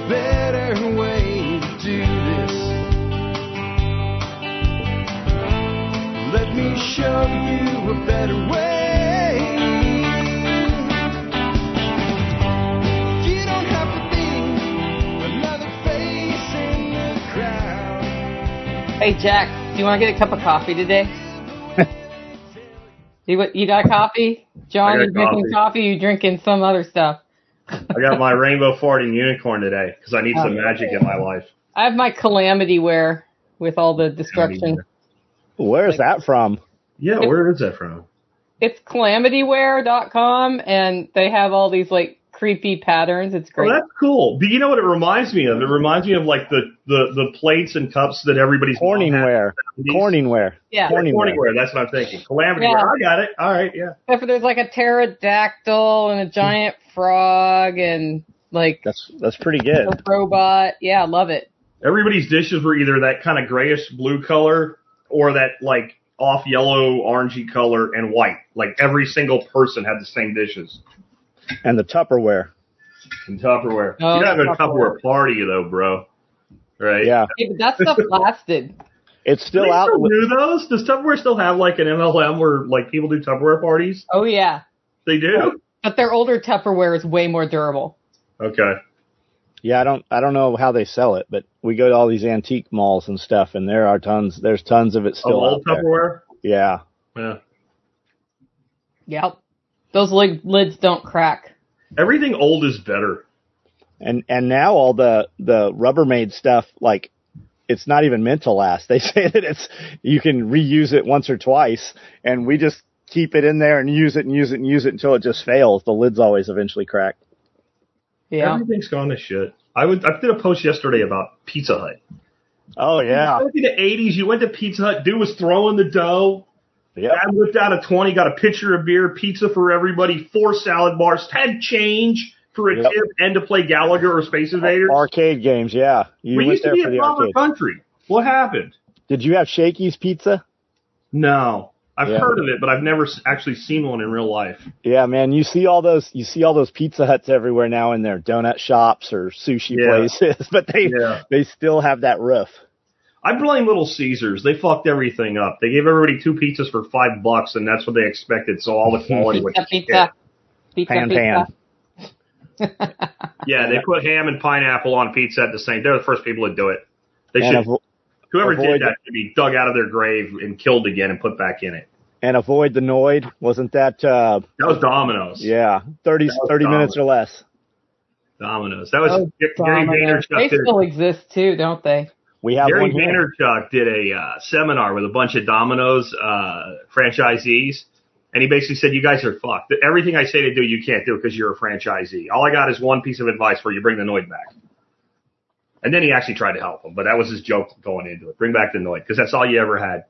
better way to do this. Let me show you a better way. You don't have to be another face in the crowd. Hey, Jack, do you want to get a cup of coffee today? You got a coffee? John, you drinking coffee? You drinking some other stuff? I got my rainbow farting unicorn today because I need some magic in my life. I have my calamity ware with all the destruction. Where's that from? Yeah, where is that from? It's calamityware.com, and they have all these like creepy patterns. It's great. Oh, that's cool. Do you know what it reminds me of? It reminds me of like the plates and cups that everybody's Corningware. Corningware. Yeah. Corningware. That's what I'm thinking. Calamity Ware. I got it. All right. Yeah. Except for there's like a pterodactyl and a giant frog and like that's pretty good. A robot. Yeah, I love it. Everybody's dishes were either that kind of grayish blue color or that like off yellow orangey color and white. Like every single person had the same dishes. And the Tupperware. And Tupperware. Oh, You're having a Tupperware party though, bro. Right? Yeah. But that stuff lasted. It's still out. Do those? Does Tupperware still have like an MLM where like people do Tupperware parties? Oh yeah. They do? But their older Tupperware is way more durable. Okay. Yeah, I don't know how they sell it, but we go to all these antique malls and stuff, and there's tons of it still out there. Tupperware? Yeah. Yeah. Yep. Those lids don't crack. Everything old is better. And now all the Rubbermaid stuff, like, it's not even meant to last. They say that you can reuse it once or twice, and we just keep it in there and use it until it just fails. The lid's always eventually crack. Yeah. Everything's gone to shit. I did a post yesterday about Pizza Hut. Oh, yeah. In the 80s, you went to Pizza Hut, dude was throwing the dough. Yep. Dad whipped out a 20, got a pitcher of beer, pizza for everybody, 4 salad bars, had change for a tip, and to play Gallagher or Space Invaders. Arcade games, yeah. We used to be a proper country. What happened? Did you have Shakey's Pizza? No. I've heard of it, but I've never actually seen one in real life. Yeah, man, you see all those Pizza Huts everywhere now in their donut shops or sushi places, but they still have that roof. I blame Little Caesars. They fucked everything up. They gave everybody 2 pizzas for $5, and that's what they expected. So all the quality would pizza. Pan. Yeah, they put ham and pineapple on pizza at the same. They're the first people to do it. They should. Whoever did that should be dug out of their grave and killed again and put back in it. And avoid the Noid. Wasn't that? That was Domino's. Yeah, 30 minutes or less. Domino's. That was Gary Vaynerchuk. They still exist too, don't they? We have Gary Vaynerchuk did a seminar with a bunch of Domino's franchisees, and he basically said, "You guys are fucked. Everything I say to do, you can't do because you're a franchisee. All I got is one piece of advice for you: bring the Noid back." And then he actually tried to help him, but that was his joke going into it: bring back the Noid, because that's all you ever had.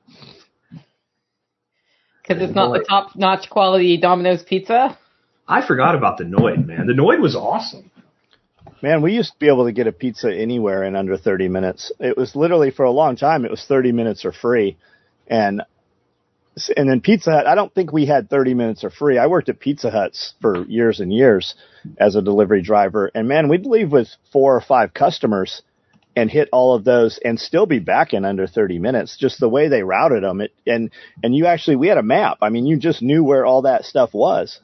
Because it's not the top-notch quality Domino's pizza. I forgot about the Noid, man. The Noid was awesome. Man, we used to be able to get a pizza anywhere in under 30 minutes. It was literally, for a long time, it was 30 minutes or free. And then Pizza Hut, I don't think we had 30 minutes or free. I worked at Pizza Huts for years and years as a delivery driver. And, man, we'd leave with 4 or 5 customers and hit all of those and still be back in under 30 minutes, just the way they routed them. And we had a map. I mean, you just knew where all that stuff was.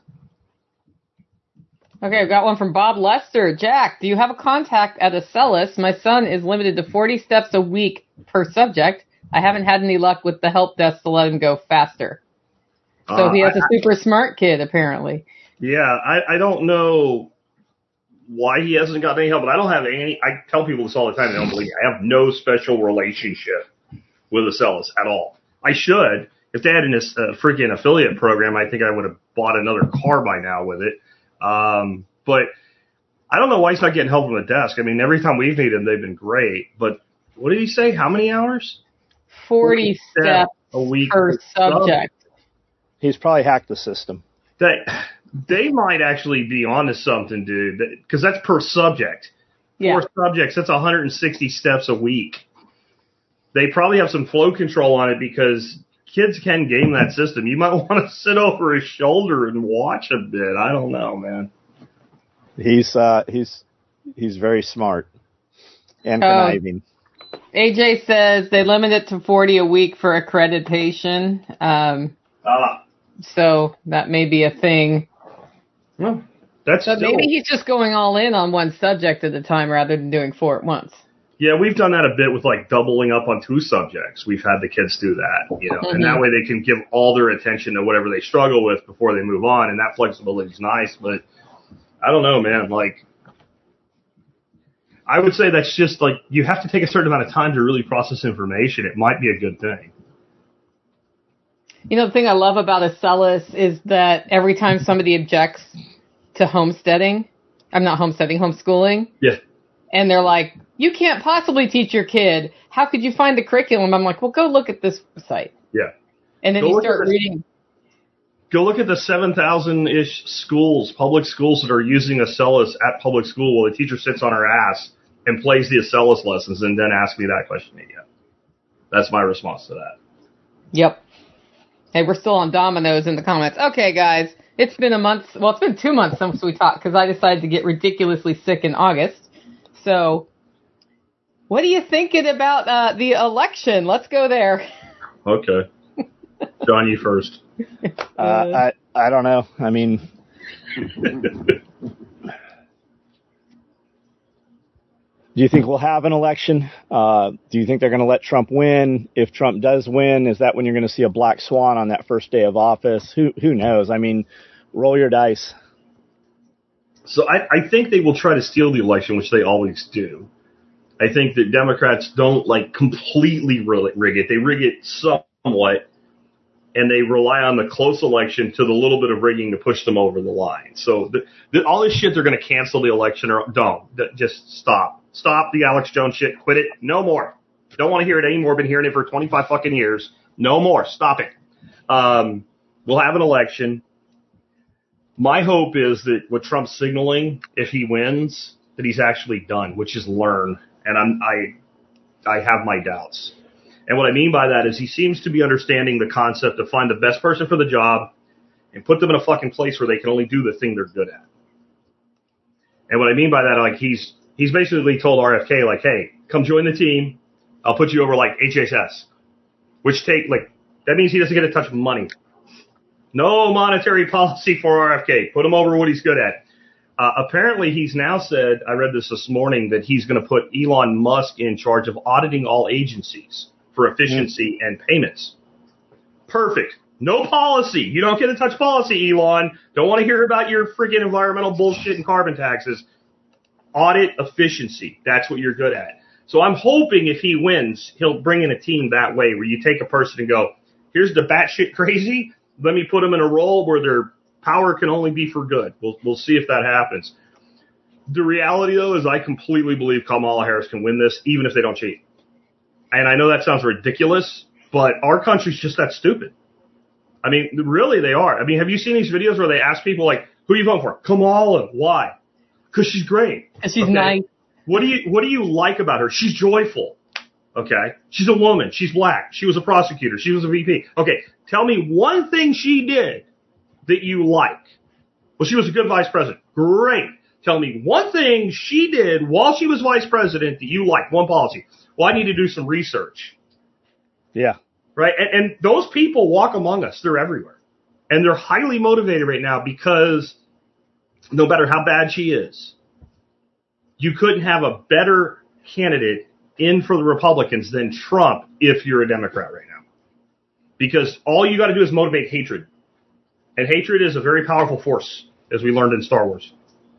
Okay, I've got one from Bob Lester. Jack, do you have a contact at Acellus? My son is limited to 40 steps a week per subject. I haven't had any luck with the help desk to let him go faster. So he has a super smart kid, apparently. Yeah, I don't know why he hasn't gotten any help, but I don't have any. I tell people this all the time. They don't believe me. I have no special relationship with Acellus at all. I should. If they had a freaking affiliate program, I think I would have bought another car by now with it. But I don't know why he's not getting help from the desk. I mean, every time we've needed him, they've been great. But what did he say? How many hours? 40 steps a week per subject. He's probably hacked the system. They might actually be onto something, dude, because that's per subject. Yeah. 4 subjects, that's 160 steps a week. They probably have some flow control on it because kids can game that system. You might want to sit over his shoulder and watch a bit. I don't know, man. He's very smart. and conniving. AJ says they limit it to 40 a week for accreditation. So that may be a thing. Well, that's But maybe he's just going all in on one subject at a time rather than doing 4 at once. Yeah, we've done that a bit with like doubling up on 2 subjects. We've had the kids do that, you know, and that way they can give all their attention to whatever they struggle with before they move on, and that flexibility is nice. But I don't know, man. Like, I would say that's just like you have to take a certain amount of time to really process information. It might be a good thing. You know, the thing I love about Acellus is that every time somebody objects to homeschooling, Yeah. and they're like, you can't possibly teach your kid. How could you find the curriculum? I'm like, well, go look at this website. Yeah. And then you start reading. Go look at the 7,000-ish schools, public schools that are using Acellus at public school while the teacher sits on her ass and plays the Acellus lessons and then ask me that question again. That's my response to that. Yep. Hey, we're still on Dominoes in the comments. Okay, guys. It's been a month. Well, it's been 2 months since we talked because I decided to get ridiculously sick in August. So, what are you thinking about the election? Let's go there. Okay. John, you first. I don't know. I mean, do you think we'll have an election? Do you think they're going to let Trump win? If Trump does win, is that when you're going to see a black swan on that first day of office? Who knows? I mean, roll your dice. So I think they will try to steal the election, which they always do. I think that Democrats don't like completely rig it. They rig it somewhat, and they rely on the close election to the little bit of rigging to push them over the line. So all this shit, they're going to cancel the election or don't. Just stop. Stop the Alex Jones shit. Quit it. No more. Don't want to hear it anymore. Been hearing it for 25 fucking years. No more. Stop it. We'll have an election. My hope is that what Trump's signaling, if he wins, that he's actually done, which is learn. And I have my doubts. And what I mean by that is he seems to be understanding the concept of find the best person for the job and put them in a fucking place where they can only do the thing they're good at. And what I mean by that, like he's basically told RFK, like, hey, come join the team. I'll put you over like HHS, which that means he doesn't get a touch of money. No monetary policy for RFK. Put him over what he's good at. Apparently, he's now said, I read this morning, that he's going to put Elon Musk in charge of auditing all agencies for efficiency and payments. Perfect. No policy. You don't get to touch policy, Elon. Don't want to hear about your freaking environmental bullshit and carbon taxes. Audit efficiency. That's what you're good at. So I'm hoping if he wins, he'll bring in a team that way where you take a person and go, here's the batshit crazy. Let me put them in a role where their power can only be for good. We'll see if that happens. The reality, though, is I completely believe Kamala Harris can win this, even if they don't cheat. And I know that sounds ridiculous, but our country's just that stupid. I mean, really, they are. I mean, have you seen these videos where they ask people, like, who are you voting for? Kamala. Why? Because she's great. And she's nice. What do you like about her? She's joyful. Okay. She's a woman. She's black. She was a prosecutor. She was a VP. Okay. Tell me one thing she did that you like. Well, she was a good vice president. Great. Tell me one thing she did while she was vice president that you like. One policy. Well, I need to do some research. Yeah. Right. And those people walk among us. They're everywhere. And they're highly motivated right now because no matter how bad she is, you couldn't have a better candidate in for the Republicans than Trump if you're a Democrat right now. Because all you got to do is motivate hatred. And hatred is a very powerful force, as we learned in Star Wars.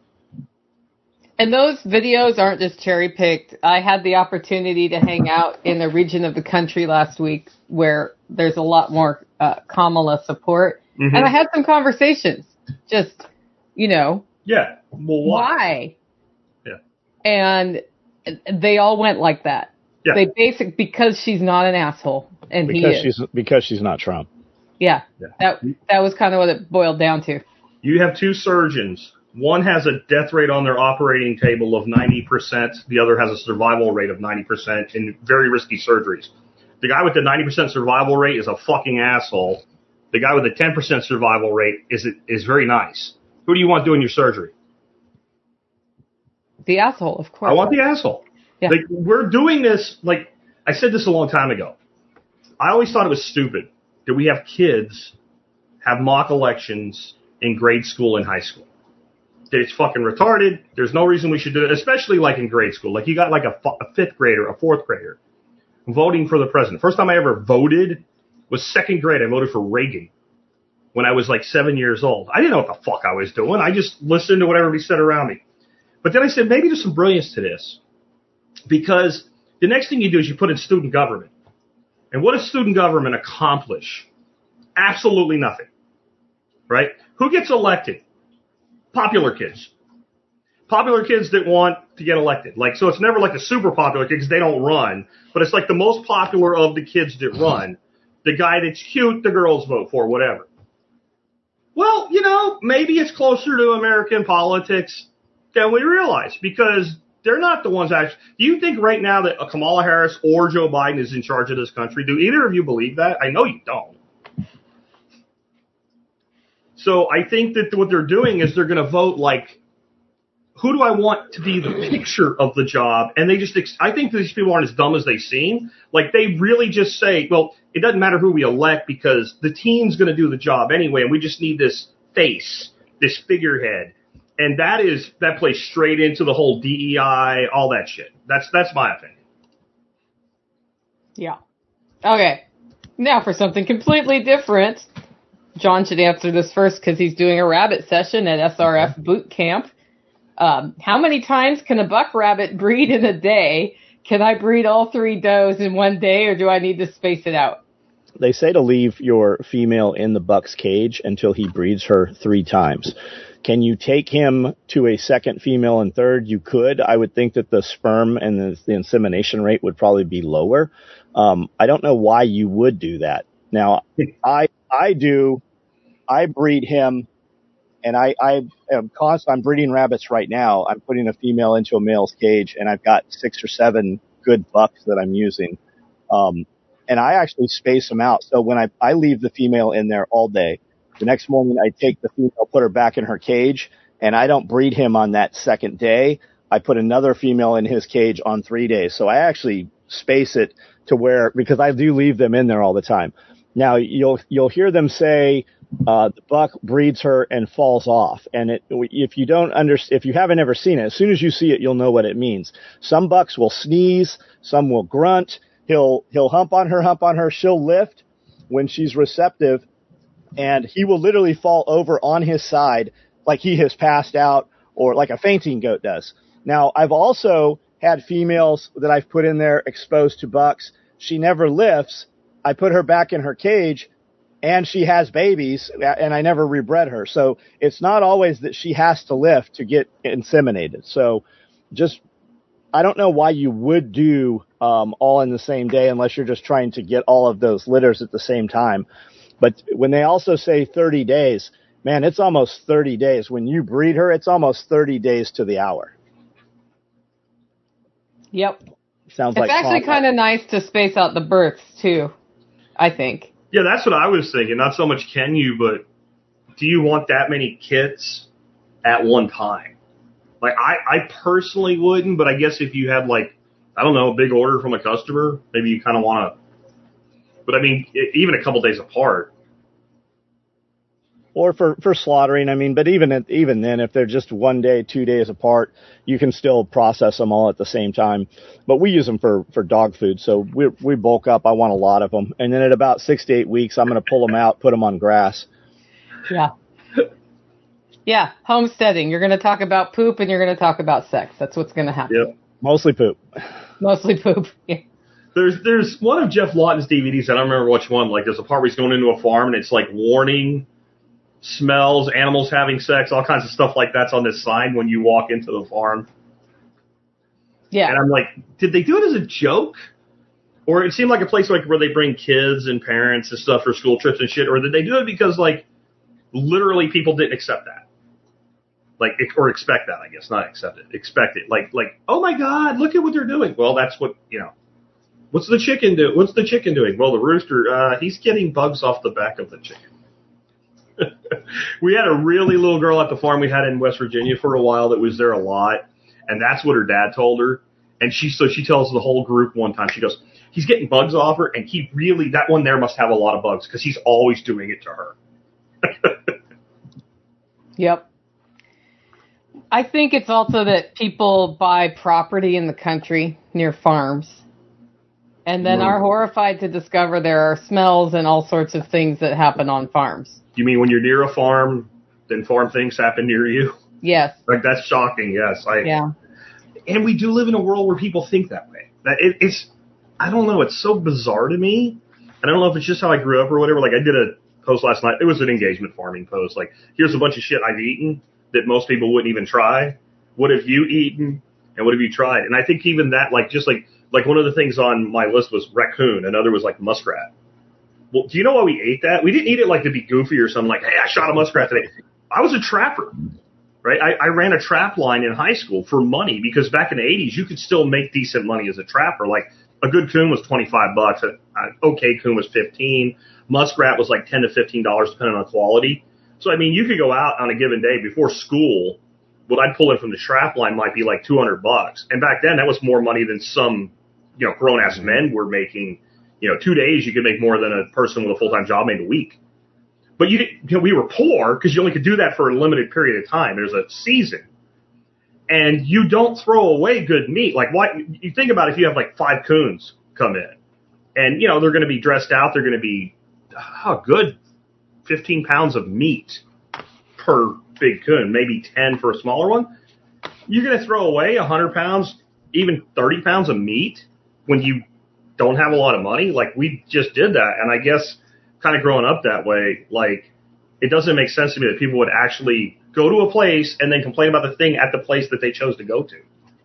And those videos aren't just cherry-picked. I had the opportunity to hang out in a region of the country last week where there's a lot more Kamala support. Mm-hmm. And I had some conversations. Just, Yeah. Well, why? Yeah. And they all went like that. Yeah. Because she's not an asshole. And because she's not Trump. Yeah. That was kind of what it boiled down to. You have 2 surgeons. One has a death rate on their operating table of 90%. The other has a survival rate of 90% in very risky surgeries. The guy with the 90% survival rate is a fucking asshole. The guy with the 10% survival rate is very nice. Who do you want doing your surgery? The asshole, of course. I want the asshole. Yeah. Like, we're doing this, like, I said this a long time ago. I always thought it was stupid that we have kids have mock elections in grade school and high school. That it's fucking retarded. There's no reason we should do it, especially like in grade school. Like, you got like a fifth grader, a fourth grader voting for the president. First time I ever voted was second grade. I voted for Reagan when I was like 7 years old. I didn't know what the fuck I was doing. I just listened to what everybody said around me. But then I said, maybe there's some brilliance to this. Because the next thing you do is you put in student government. And what does student government accomplish? Absolutely nothing. Right? Who gets elected? Popular kids. Popular kids that want to get elected. Like, so it's never like the super popular kids because they don't run, but it's like the most popular of the kids that run. The guy that's cute, the girls vote for, whatever. Well, you know, maybe it's closer to American politics than we realize because they're not the ones actually. Do you think right now that Kamala Harris or Joe Biden is in charge of this country? Do either of you believe that? I know you don't. So I think that what they're doing is they're going to vote like, who do I want to be the picture of the job? And they just, I think these people aren't as dumb as they seem. Like, they really just say, well, it doesn't matter who we elect because the team's going to do the job anyway, and we just need this face, this figurehead. And that plays straight into the whole DEI, all that shit. That's my opinion. Yeah. Okay. Now for something completely different. John should answer this first because he's doing a rabbit session at SRF boot camp. How many times can a buck rabbit breed in a day? Can I breed all 3 does in one day, or do I need to space it out? They say to leave your female in the buck's cage until he breeds her 3 times. Can you take him to a second female and third? You could. I would think that the sperm and the insemination rate would probably be lower. I don't know why you would do that. Now, I breed him, and I am constant. I'm breeding rabbits right now. I'm putting a female into a male's cage, and I've got 6 or 7 good bucks that I'm using. And I actually space them out. So when I leave the female in there all day, the next morning I take the female, put her back in her cage, and I don't breed him on that second day. I put another female in his cage on 3 days. So I actually space it to where, because I do leave them in there all the time. Now you'll hear them say, the buck breeds her and falls off. And if you haven't ever seen it, as soon as you see it, you'll know what it means. Some bucks will sneeze, some will grunt. He'll hump on her, she'll lift when she's receptive, and he will literally fall over on his side like he has passed out, or like a fainting goat does. Now, I've also had females that I've put in there exposed to bucks. She never lifts. I put her back in her cage, and she has babies, and I never rebred her. So it's not always that she has to lift to get inseminated. So I don't know why you would do all in the same day unless you're just trying to get all of those litters at the same time. But when they also say 30 days, man, it's almost 30 days. When you breed her, it's almost 30 days to the hour. Yep. Sounds like it's actually kind of nice to space out the births, too, I think. Yeah, that's what I was thinking. Not so much can you, but do you want that many kits at one time? Like, I personally wouldn't, but I guess if you had, like, I don't know, a big order from a customer, maybe you kind of want to. But, I mean, even a couple days apart. Or for slaughtering, I mean, but even then, if they're just 1 day, 2 days apart, you can still process them all at the same time. But we use them for dog food, so we bulk up. I want a lot of them. And then at about 6 to 8 weeks, I'm going to pull them out, put them on grass. Yeah. Yeah, homesteading. You're going to talk about poop and you're going to talk about sex. That's what's going to happen. Yep. Mostly poop. Mostly poop. Yeah. There's one of Jeff Lawton's DVDs. I don't remember which one. Like, there's a part where he's going into a farm and it's like warning, smells, animals having sex, all kinds of stuff like that's on this sign when you walk into the farm. Yeah. And I'm like, did they do it as a joke? Or it seemed like a place like where they bring kids and parents and stuff for school trips and shit. Or did they do it because, like, literally people didn't accept that? Like, or expect that, I guess. Not accept it. Expect it. Like, oh my God, look at what they're doing. Well, that's what, what's the chicken do? What's the chicken doing? Well, the rooster, he's getting bugs off the back of the chicken. We had a really little girl at the farm we had in West Virginia for a while that was there a lot. And that's what her dad told her. And she tells the whole group one time, she goes, he's getting bugs off her, and that one there must have a lot of bugs because he's always doing it to her. Yep. I think it's also that people buy property in the country near farms and then are horrified to discover there are smells and all sorts of things that happen on farms. You mean when you're near a farm, then farm things happen near you? Yes. Like, that's shocking, yes. Yeah. And we do live in a world where people think that way. It's, I don't know, it's so bizarre to me. And I don't know if it's just how I grew up or whatever. Like, I did a post last night. It was an engagement farming post. Like, here's a bunch of shit I've eaten that most people wouldn't even try. What have you eaten and what have you tried? And I think even that, like one of the things on my list was raccoon. Another was like muskrat. Well, do you know why we ate that? We didn't eat it like to be goofy or something like, hey, I shot a muskrat today. I was a trapper, right? I ran a trap line in high school for money because back in the 80s, you could still make decent money as a trapper. Like, a good coon was $25. An okay coon was $15. Muskrat was like $10 to $15 depending on quality. So, I mean, you could go out on a given day before school. What I'd pull in from the trap line might be like $200. And back then, that was more money than some, grown-ass men were making. 2 days you could make more than a person with a full-time job made a week. But we were poor because you only could do that for a limited period of time. There's a season. And you don't throw away good meat. Like, why? You think about if you have like 5 coons come in and, they're going to be dressed out. They're going to be good 15 pounds of meat per big coon, maybe 10 for a smaller one. You're going to throw away 100 pounds, even 30 pounds of meat when you don't have a lot of money. Like, we just did that. And I guess kind of growing up that way, like, it doesn't make sense to me that people would actually go to a place and then complain about the thing at the place that they chose to go to.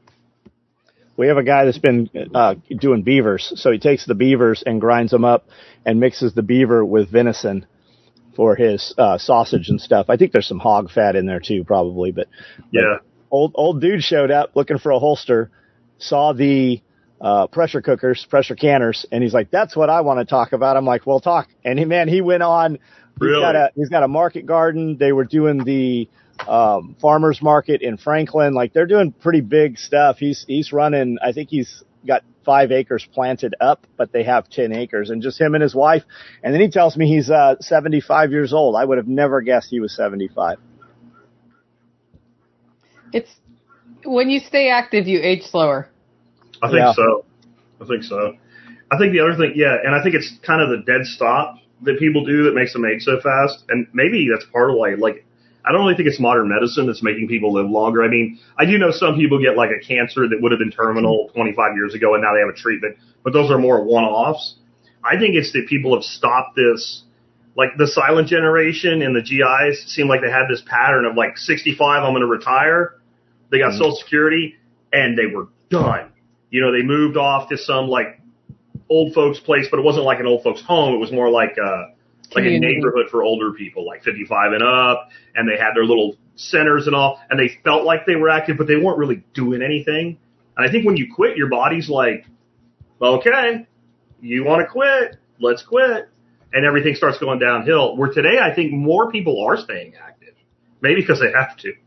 We have a guy that's been doing beavers. So he takes the beavers and grinds them up and mixes the beaver with venison for his sausage and stuff. I think there's some hog fat in there too, probably. But yeah, old dude showed up looking for a holster, saw the pressure canners, and he's like, "That's what I want to talk about." I'm like, "Well, talk." And he went on. Really? He's got a market garden. They were doing the farmers market in Franklin. Like, they're doing pretty big stuff. He's running, I think he's got 5 acres planted up, but they have 10 acres, and just him and his wife. And then he tells me he's 75 years old. I would have never guessed he was 75. It's when you stay active, you age slower. I think so. I think the other thing, and I think it's kind of the dead stop that people do that makes them age so fast. And maybe that's part of like, I don't really think it's modern medicine that's making people live longer. I mean, I do know some people get like a cancer that would have been terminal 25 years ago and now they have a treatment, but those are more one-offs. I think it's that people have stopped this, like the silent generation and the GIs seem like they had this pattern of like 65, I'm going to retire. They got Social Security and they were done. They moved off to some like old folks place, but it wasn't like an old folks home. It was more like a neighborhood for older people, like 55 and up, and they had their little centers and all, and they felt like they were active, but they weren't really doing anything. And I think when you quit, your body's like, okay, you want to quit, let's quit. And everything starts going downhill. Where today, I think more people are staying active, maybe because they have to.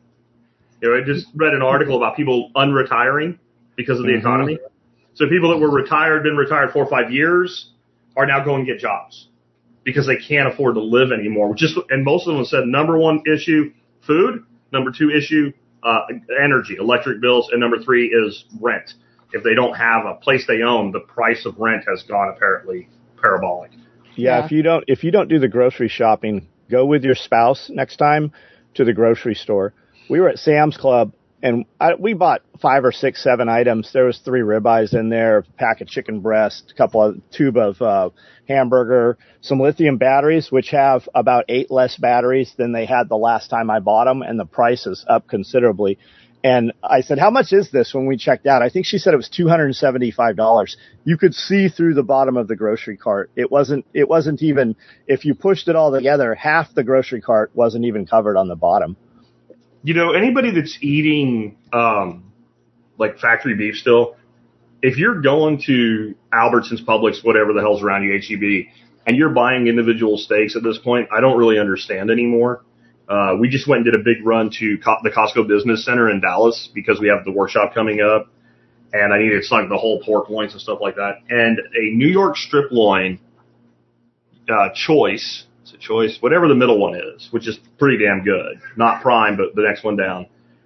I just read an article about people unretiring because of the economy. So people that were been retired 4 or 5 years, are now going to get jobs because they can't afford to live anymore. And most of them said number 1 issue, food. Number 2 issue, energy, electric bills. And number 3 is rent. If they don't have a place they own, the price of rent has gone apparently parabolic. Yeah. If you don't do the grocery shopping, go with your spouse next time to the grocery store. We were at Sam's Club. And we bought 5 or 6, 7 items. There was 3 ribeyes in there, a pack of chicken breast, tube of hamburger, some lithium batteries, which have about 8 less batteries than they had the last time I bought them, and the price is up considerably. And I said, "How much is this?" when we checked out. I think she said it was $275. You could see through the bottom of the grocery cart. It wasn't even, if you pushed it all together, half the grocery cart wasn't even covered on the bottom. Anybody that's eating like factory beef still, if you're going to Albertsons, Publix, whatever the hell's around you, H-E-B, and you're buying individual steaks at this point, I don't really understand anymore. We just went and did a big run to the Costco Business Center in Dallas because we have the workshop coming up. and I needed like the whole pork loins and stuff like that. And a New York strip loin choice, it's a choice, whatever the middle one is, which is pretty damn good. Not prime, but the next one down,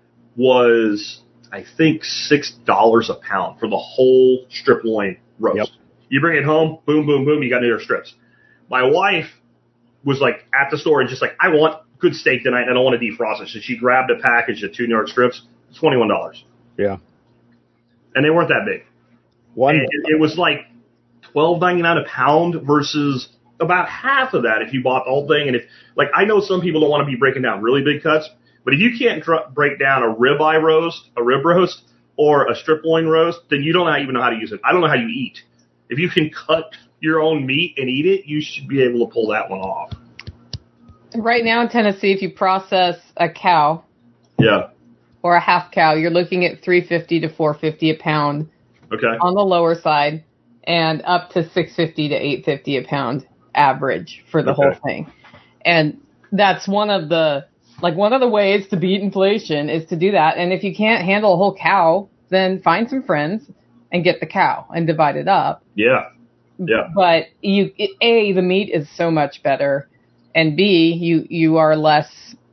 was I think $6 a pound for the whole strip loin roast. Yep. You bring it home, boom, boom, boom, you got New York strips. My wife was like at the store and just like, I want good steak tonight and I don't want to defrost it. So she grabbed a package of 2 New York strips, $21. Yeah. And they weren't that big. It was like $12.99 a pound versus about half of that if you bought the whole thing. And if, like, I know some people don't want to be breaking down really big cuts, but if you can't break down a ribeye roast, a rib roast, or a strip loin roast, then you don't even know how to use it. I don't know how you eat. If you can cut your own meat and eat it, you should be able to pull that one off. Right now in Tennessee, if you process a cow, yeah, or a half cow, you're looking at $3.50 to $4.50 a pound. Okay. On the lower side, and up to $6.50 to $8.50 a pound average for the whole thing. And that's one of the ways to beat inflation is to do that. And if you can't handle a whole cow, then find some friends and get the cow and divide it up. Yeah. Yeah. But A, the meat is so much better, and B, you are less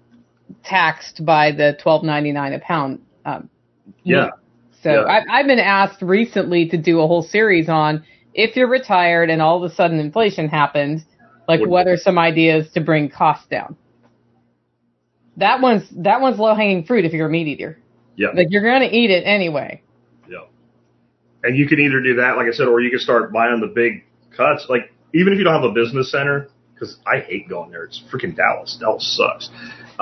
taxed by the $12.99 a pound. Yeah. So yeah. I've been asked recently to do a whole series on if you're retired and all of a sudden inflation happens, like what are some ideas to bring costs down? That one's low hanging fruit if you're a meat eater. Yeah. Like you're going to eat it anyway. Yeah. And you can either do that, like I said, or you can start buying the big cuts. Like even if you don't have a business center, because I hate going there. It's freaking Dallas. Dallas sucks.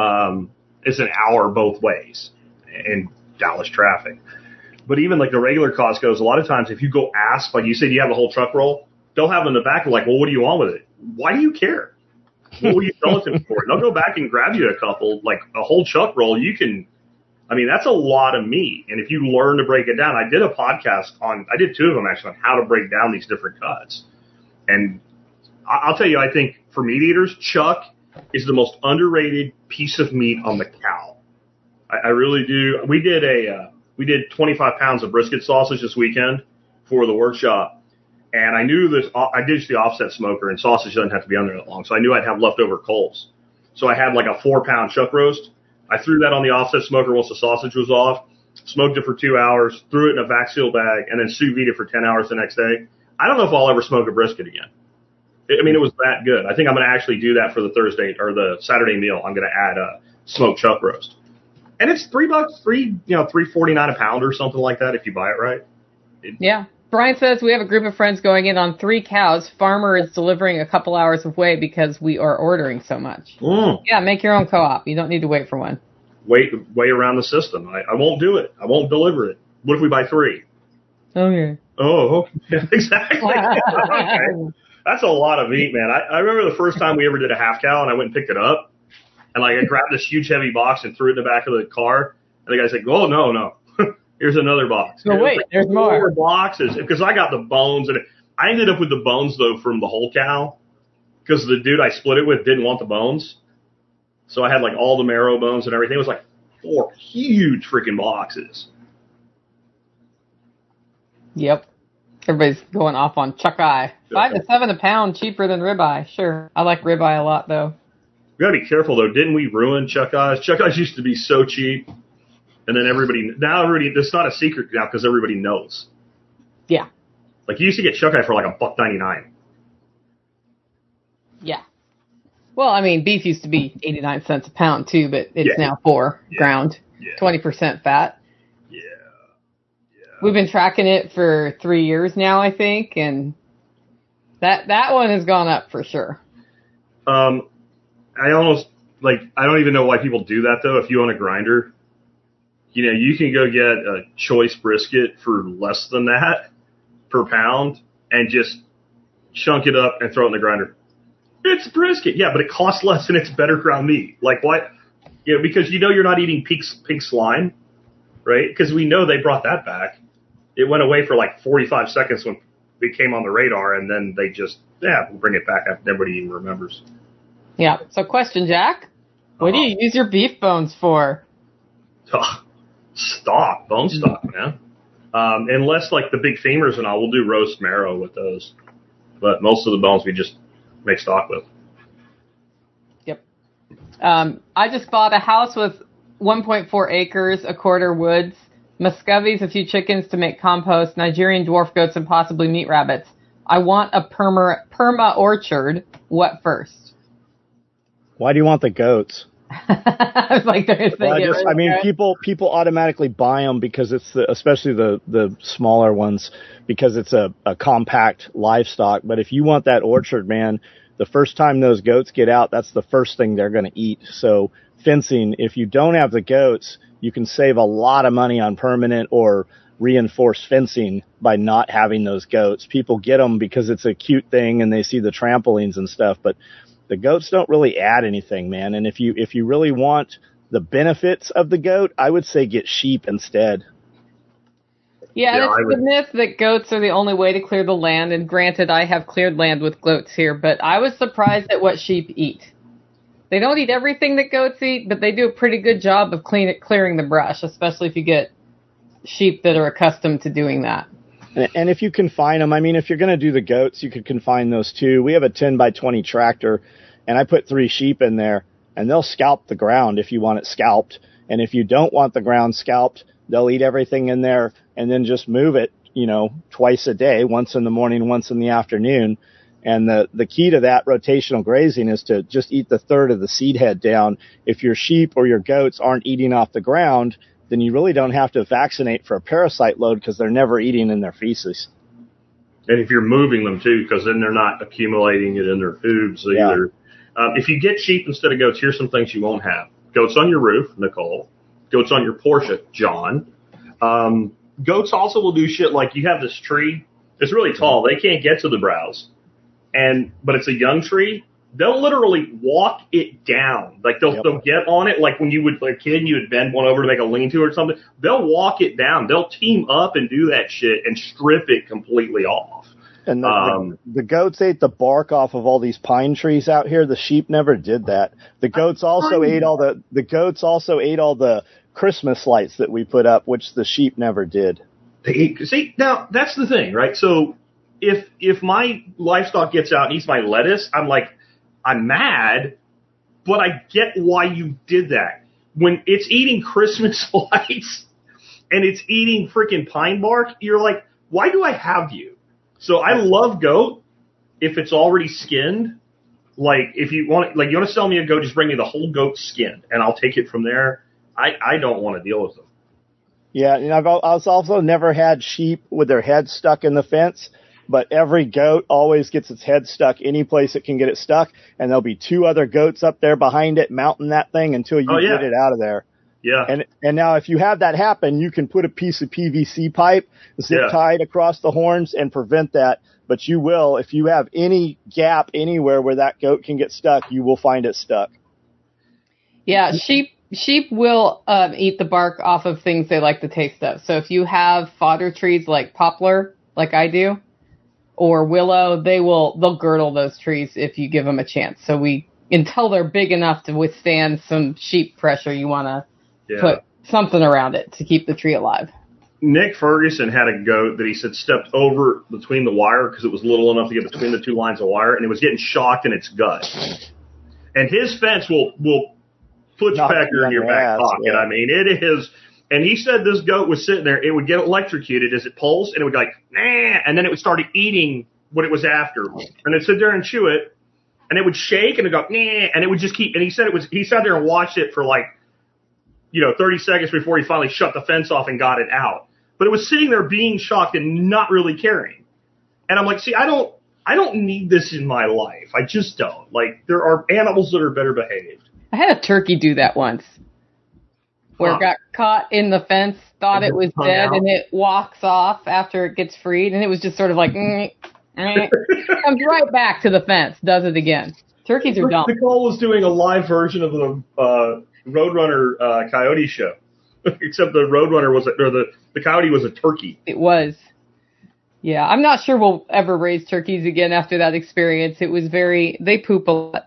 It's an hour both ways in Dallas traffic. But even like the regular Costco's, a lot of times if you go ask, like you said, you have a whole truck roll, they'll have in the back, like, well, what do you want with it? Why do you care? What will you sell it to me for? And they'll go back and grab you a couple, like a whole chuck roll. That's a lot of meat. And if you learn to break it down, I did a podcast I did 2 of them actually, on how to break down these different cuts. And I'll tell you, I think for meat eaters, chuck is the most underrated piece of meat on the cow. I really do. We did 25 pounds of brisket sausage this weekend for the workshop. And I knew this, I ditched the offset smoker, and sausage doesn't have to be on there that long. So I knew I'd have leftover coals. So I had like a 4-pound chuck roast. I threw that on the offset smoker once the sausage was off, smoked it for 2 hours, threw it in a vac seal bag, and then sous vide it for 10 hours the next day. I don't know if I'll ever smoke a brisket again. It was that good. I think I'm going to actually do that for the Thursday or the Saturday meal. I'm going to add a smoked chuck roast. And it's $3, $3.49 a pound or something like that if you buy it right. Yeah. Brian says we have a group of friends going in on 3 cows. Farmer is delivering a couple hours of whey because we are ordering so much. Yeah, make your own co-op. You don't need to wait for one. Wait around the system. I won't do it. I won't deliver it. What if we buy 3? Okay. Oh, yeah, exactly. Okay. That's a lot of meat, man. I remember the first time we ever did a half cow, and I went and picked it up. And I grabbed this huge heavy box and threw it in the back of the car. And the guy's like, oh, no. Here's another box. No, wait, there's more boxes. Because I got the bones. And I ended up with the bones, though, from the whole cow. Because the dude I split it with didn't want the bones. So I had like all the marrow bones and everything. It was like 4 huge freaking boxes. Yep. Everybody's going off on chuck eye. $5 to $7 a pound, cheaper than ribeye. Sure. I like ribeye a lot, though. We got to be careful, though. Didn't we ruin chuck eyes? Chuck eyes used to be so cheap. And then everybody, it's not a secret now because everybody knows. Yeah. Like you used to get chuck eye for like $1.99. Yeah. Well, beef used to be 89 cents a pound too, but it's now $4 ground, 20% fat. Yeah. We've been tracking it for 3 years now, I think, and that one has gone up for sure. I don't even know why people do that though. If you own a grinder, you can go get a choice brisket for less than that per pound and just chunk it up and throw it in the grinder. It's brisket. Yeah, but it costs less and it's better ground meat. Like what? Because you're not eating pink slime, right? Because we know they brought that back. It went away for like 45 seconds when it came on the radar, and then they just, we'll bring it back. Nobody even remembers. Yeah. So question, Jack. What do you use your beef bones for? Stock. Bone stock, man. Unless like the big femurs and all, we'll do roast marrow with those. But most of the bones we just make stock with. Yep. I just bought a house with 1.4 acres, a quarter woods, muscovies, a few chickens to make compost, Nigerian dwarf goats, and possibly meat rabbits. I want a perma orchard. What first? Why do you want the goats? I was like, people automatically buy them because it's especially the smaller ones, because it's a compact livestock. But if you want that orchard, man, the first time those goats get out, that's the first thing they're going to eat. So fencing, if you don't have the goats, you can save a lot of money on permanent or reinforced fencing by not having those goats. People get them because it's a cute thing and they see the trampolines and stuff, but the goats don't really add anything, man. And if you really want the benefits of the goat, I would say get sheep instead. Yeah, it's the myth that goats are the only way to clear the land. And granted, I have cleared land with goats here, but I was surprised at what sheep eat. They don't eat everything that goats eat, but they do a pretty good job of clearing the brush, especially if you get sheep that are accustomed to doing that. And if you confine them, I mean, if you're going to do the goats, you could confine those too. We have a 10 by 20 tractor, and I put 3 sheep in there, and they'll scalp the ground if you want it scalped. And if you don't want the ground scalped, they'll eat everything in there and then just move it, twice a day, once in the morning, once in the afternoon. And the key to that rotational grazing is to just eat the third of the seed head down. If your sheep or your goats aren't eating off the ground, then you really don't have to vaccinate for a parasite load because they're never eating in their feces. And if you're moving them too, because then they're not accumulating it in their hooves either. If you get sheep instead of goats, here's some things you won't have. Goats on your roof, Nicole. Goats on your Porsche, John. Goats also will do shit like you have this tree. It's really tall. They can't get to the browse. But it's a young tree. They'll literally walk it down. Like they'll get on it like when you would, like a kid, and you would bend one over to make a lean-to or something. They'll walk it down. They'll team up and do that shit and strip it completely off. And the goats ate the bark off of all these pine trees out here. The sheep never did that. The goats also ate all the Christmas lights that we put up, which the sheep never did. See, now that's the thing, right? So if my livestock gets out and eats my lettuce, I'm mad, but I get why you did that. When it's eating Christmas lights and it's eating freaking pine bark, you're like, why do I have you? So I love goat if it's already skinned. Like if you want to sell me a goat, just bring me the whole goat skinned and I'll take it from there. I don't want to deal with them. Yeah, and I've also never had sheep with their head stuck in the fence. But every goat always gets its head stuck any place it can get it stuck, and there'll be 2 other goats up there behind it mounting that thing until you get it out of there. Yeah. And now if you have that happen, you can put a piece of PVC pipe zip tied across the horns and prevent that. But you will, if you have any gap anywhere where that goat can get stuck, you will find it stuck. Yeah, sheep will eat the bark off of things they like the taste of. So if you have fodder trees like poplar, like I do, or willow, they'll girdle those trees if you give them a chance. So until they're big enough to withstand some sheep pressure, you want to put something around it to keep the tree alive. Nick Ferguson had a goat that he said stepped over between the wire because it was little enough to get between the 2 lines of wire, and it was getting shocked in its gut. And his fence will footpecker in your back pocket. Yeah. I mean, it is. And he said this goat was sitting there, it would get electrocuted as it pulsed, and it would go like, nah, and then it would start eating what it was after. And it'd sit there and chew it, and it would shake, and it'd go, nah, and it would just keep, and he sat there and watched it for 30 seconds before he finally shut the fence off and got it out. But it was sitting there being shocked and not really caring. And I'm like, see, I don't need this in my life. I just don't. Like, there are animals that are better behaved. I had a turkey do that once. Where it got caught in the fence, thought it was dead, and it walks off after it gets freed, and it was just sort of like, comes right back to the fence, does it again. Turkeys are dumb. Nicole was doing a live version of the Roadrunner Coyote show, except the Roadrunner the Coyote was a turkey. It was. Yeah, I'm not sure we'll ever raise turkeys again after that experience. It was they poop a lot.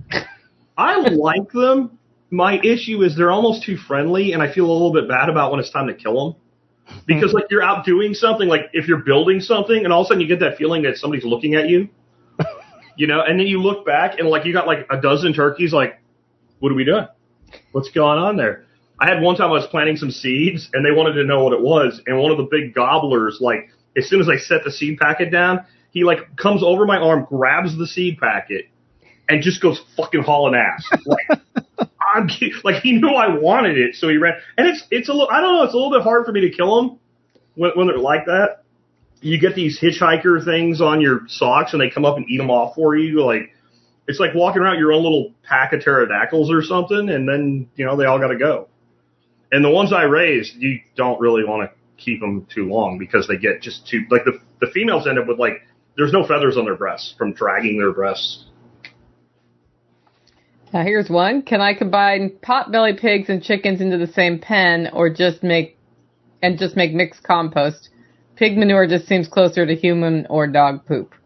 I like them. My issue is they're almost too friendly, and I feel a little bit bad about when it's time to kill them. Because like you're out doing something, like if you're building something, and all of a sudden you get that feeling that somebody's looking at you, and then you look back and like you got like a dozen turkeys, like, what are we doing? What's going on there? I had one time I was planting some seeds and they wanted to know what it was, and one of the big gobblers, like as soon as I set the seed packet down, he like comes over my arm, grabs the seed packet, and just goes fucking hauling ass. Like he knew I wanted it, so he ran. And it's a little, I don't know, it's a little bit hard for me to kill them when they're like that. You get these hitchhiker things on your socks and they come up and eat them off for you. Like it's like walking around your own little pack of pterodactyls or something, and then they all got to go. And the ones I raised, you don't really want to keep them too long because they get just too like the females end up with like there's no feathers on their breasts from dragging their breasts. Now here's one. Can I combine pot-belly pigs and chickens into the same pen, or just make mixed compost? Pig manure just seems closer to human or dog poop.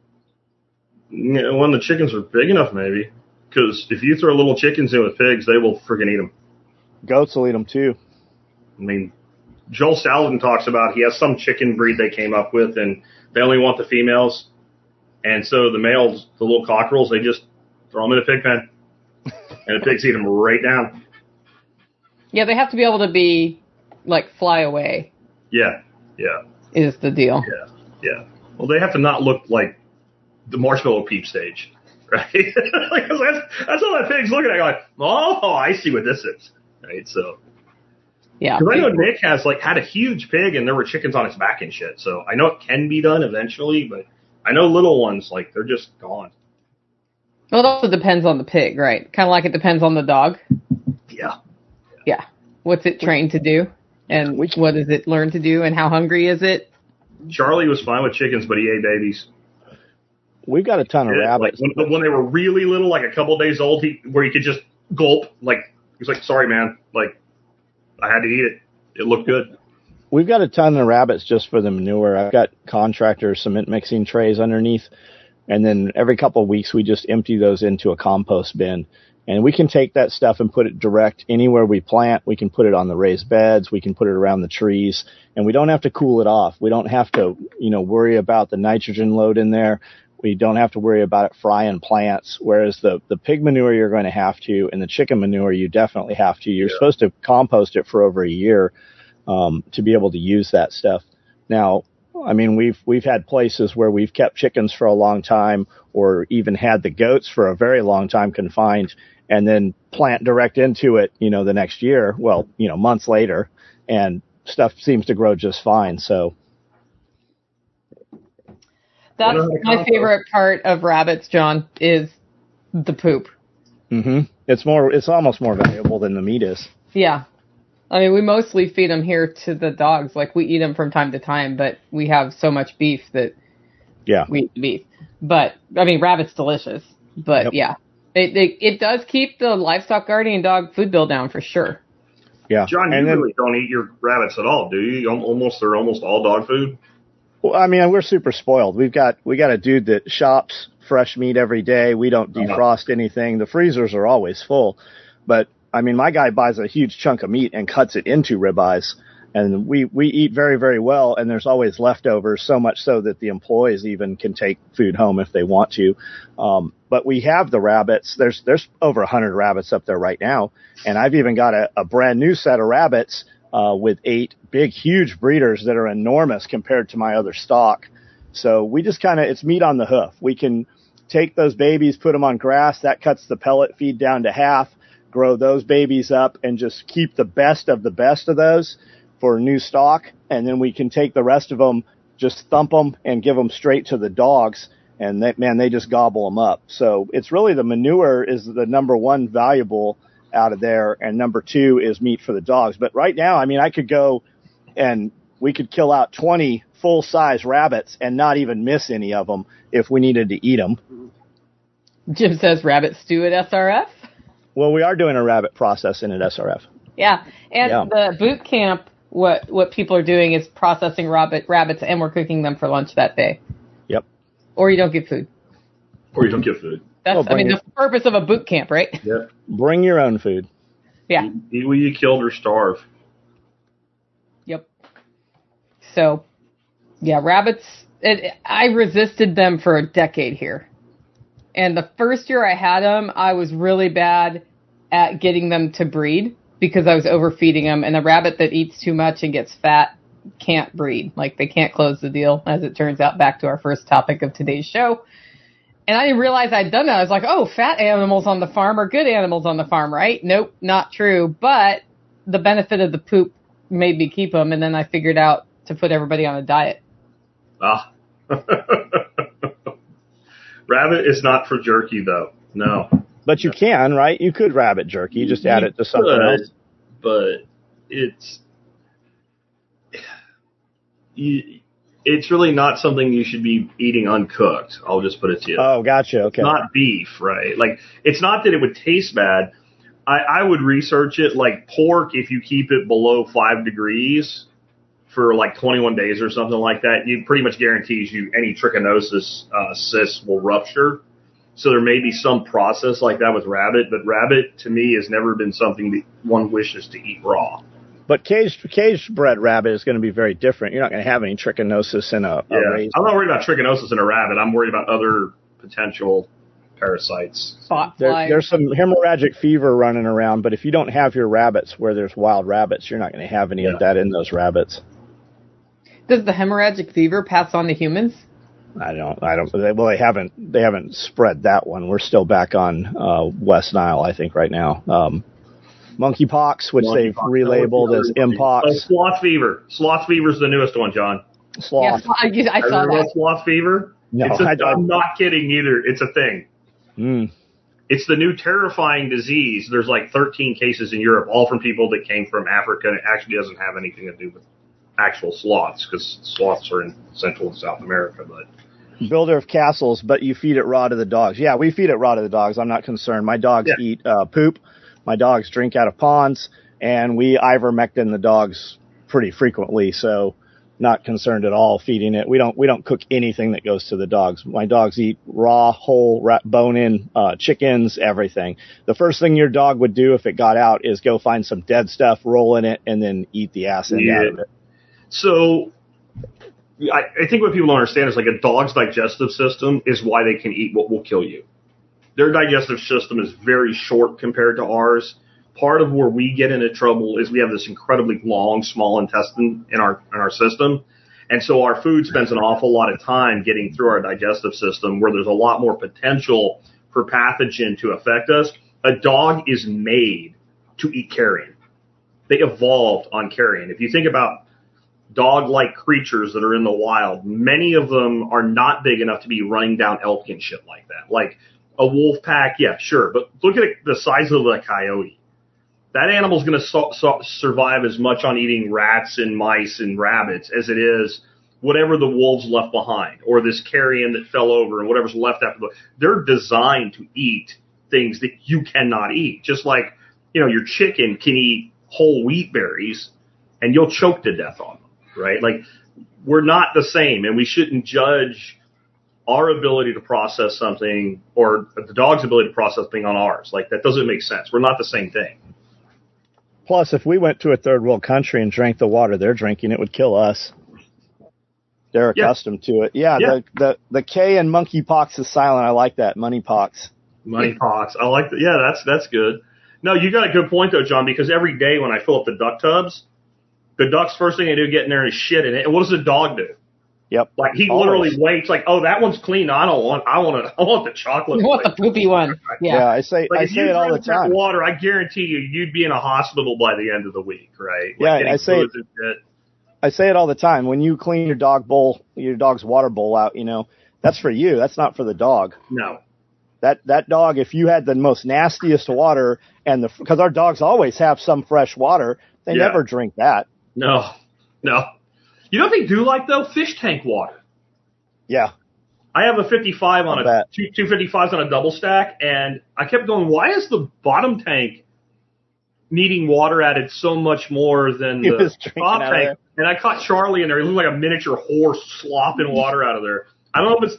Yeah, when the chickens are big enough, maybe. Because if you throw little chickens in with pigs, they will freaking eat them. Goats will eat them too. I mean, Joel Salatin talks about he has some chicken breed they came up with, and they only want the females. And so the males, the little cockerels, they just throw them in a pig pen. And the pigs eat them right down. Yeah, they have to be able to be, like, fly away. Yeah. Is the deal. Yeah. Well, they have to not look like the marshmallow peep stage, right? Like, that's all that pig's looking at. Going, oh, I see what this is, right? So, yeah. Because I know Nick has had a huge pig, and there were chickens on its back and shit. So I know it can be done eventually, but I know little ones they're just gone. Well, it also depends on the pig, right? Kind of like it depends on the dog. Yeah. What's it trained to do? And what does it learn to do? And how hungry is it? Charlie was fine with chickens, but he ate babies. We've got a ton of rabbits. Like when they were really little, like a couple of days old, where he could just gulp. Like he was like, sorry, man. Like I had to eat it. It looked good. We've got a ton of rabbits just for the manure. I've got contractor cement mixing trays underneath. And then every couple of weeks, we just empty those into a compost bin. And we can take that stuff and put it direct anywhere we plant. We can put it on the raised beds. We can put it around the trees. And we don't have to cool it off. We don't have to, worry about the nitrogen load in there. We don't have to worry about it frying plants. Whereas the pig manure, you're going to have to, and the chicken manure, you definitely have to. You're supposed to compost it for over a year to be able to use that stuff. Now, I mean, we've had places where we've kept chickens for a long time, or even had the goats for a very long time confined, and then plant direct into it, the next year. Well, months later, and stuff seems to grow just fine. So that's my favorite part of rabbits, John, is the poop. Mm-hmm. It's almost more valuable than the meat is. Yeah. I mean, we mostly feed them here to the dogs. Like, we eat them from time to time, but we have so much beef that we eat beef. But, I mean, rabbit's delicious. But, yeah, it does keep the livestock guardian dog food bill down for sure. Yeah. John, you really don't eat your rabbits at all, do you? They're almost all dog food? Well, I mean, we're super spoiled. We got a dude that shops fresh meat every day. We don't defrost anything. The freezers are always full. But I mean, my guy buys a huge chunk of meat and cuts it into ribeyes, and we eat very, very well, and there's always leftovers, so much so that the employees even can take food home if they want to. But we have the rabbits. There's over 100 rabbits up there right now, and I've even got a brand new set of rabbits with 8 big, huge breeders that are enormous compared to my other stock. So we just it's meat on the hoof. We can take those babies, put them on grass. That cuts the pellet feed down to half. Grow those babies up and just keep the best of those for new stock. And then we can take the rest of them, just thump them and give them straight to the dogs. And they just gobble them up. So it's really the manure is the number one valuable out of there. And number 2 is meat for the dogs. But right now, I mean, I could go and we could kill out 20 full size rabbits and not even miss any of them if we needed to eat them. Jim says rabbit stew at SRF. Well, we are doing a rabbit processing at SRF. Yeah, and the boot camp, what people are doing is processing rabbits, and we're cooking them for lunch that day. Yep. Or you don't get food. That's, the purpose of a boot camp, right? Yeah. Bring your own food. Yeah. Eat what you killed or starve. Yep. So, yeah, rabbits, I resisted them for a decade here. And the first year I had them, I was really bad at getting them to breed because I was overfeeding them. And a rabbit that eats too much and gets fat can't breed. Like, they can't close the deal, as it turns out, back to our first topic of today's show. And I didn't realize I'd done that. I was like, oh, fat animals on the farm are good animals on the farm, right? Nope, not true. But the benefit of the poop made me keep them, and then I figured out to put everybody on a diet. Ah. Rabbit is not for jerky, though. No. But you can, right? You could rabbit jerky. You just add it to something else. But it's really not something you should be eating uncooked. I'll just put it to you. Oh, gotcha. Okay. It's not beef, right? Like, it's not that it would taste bad. I would research it. Like pork, if you keep it below 5 degrees for like 21 days or something like that, it pretty much guarantees you any trichinosis cyst will rupture. So there may be some process like that with rabbit, but rabbit to me has never been something that one wishes to eat raw. But caged bred rabbit is going to be very different. You're not going to have any trichinosis in a raised. I'm not worried about trichinosis in a rabbit. I'm worried about other potential parasites. Spot fly. There's some hemorrhagic fever running around, but if you don't have your rabbits where there's wild rabbits, you're not going to have any of that in those rabbits. Does the hemorrhagic fever pass on to humans? I don't. Well, they haven't spread that one. We're still back on West Nile, I think, right now. Monkeypox, which they've relabeled as Mpox. Oh, sloth fever. Sloth fever is the newest one, John. Sloth. Yeah, I saw that. Sloth fever? No, I'm not kidding either. It's a thing. Mm. It's the new terrifying disease. There's like 13 cases in Europe, all from people that came from Africa. And it actually doesn't have anything to do with actual sloths, because sloths are in Central and South America. But builder of castles, but you feed it raw to the dogs. Yeah, we feed it raw to the dogs. I'm not concerned. My dogs eat poop. My dogs drink out of ponds, and we ivermectin the dogs pretty frequently, so not concerned at all feeding it. We don't cook anything that goes to the dogs. My dogs eat raw, whole, bone-in chickens, everything. The first thing your dog would do if it got out is go find some dead stuff, roll in it, and then eat the ass end out of it. So I think what people don't understand is like a dog's digestive system is why they can eat what will kill you. Their digestive system is very short compared to ours. Part of where we get into trouble is we have this incredibly long, small intestine in our system. And so our food spends an awful lot of time getting through our digestive system where there's a lot more potential for pathogen to affect us. A dog is made to eat carrion. They evolved on carrion. If you think about dog-like creatures that are in the wild, many of them are not big enough to be running down elk and shit like that. Like a wolf pack, yeah, sure. But look at the size of the coyote. That animal's going to survive as much on eating rats and mice and rabbits as it is whatever the wolves left behind, or this carrion that fell over and whatever's left after. They're designed to eat things that you cannot eat. Just like, your chicken can eat whole wheat berries and you'll choke to death on them, right? Like, we're not the same, and we shouldn't judge our ability to process something or the dog's ability to process something on ours. Like, that doesn't make sense. We're not the same thing. Plus, if we went to a third world country and drank the water they're drinking, it would kill us. They're accustomed to it. Yeah. The K in monkeypox is silent. I like that. Moneypox. Moneypox. I like that. Yeah, that's good. No, you got a good point though, John, because every day when I fill up the duck tubs, the ducks first thing they do is get in there and shit in it. And what does the dog do? Yep. Like he literally waits like, oh, that one's clean. I want the chocolate. You want the poopy one. Yeah. I say it all the time. Water, I guarantee you'd be in a hospital by the end of the week, right? Like I say it all the time. When you clean your dog's water bowl out, that's for you. That's not for the dog. No. That dog, if you had the most nastiest water because our dogs always have some fresh water, they never drink that. No. You know what they do like, though? Fish tank water. Yeah. I have a 55 on two 55s on a double stack, and I kept going, why is the bottom tank needing water added so much more than the top tank? And I caught Charlie in there. He looked like a miniature horse slopping water out of there. I don't know if it's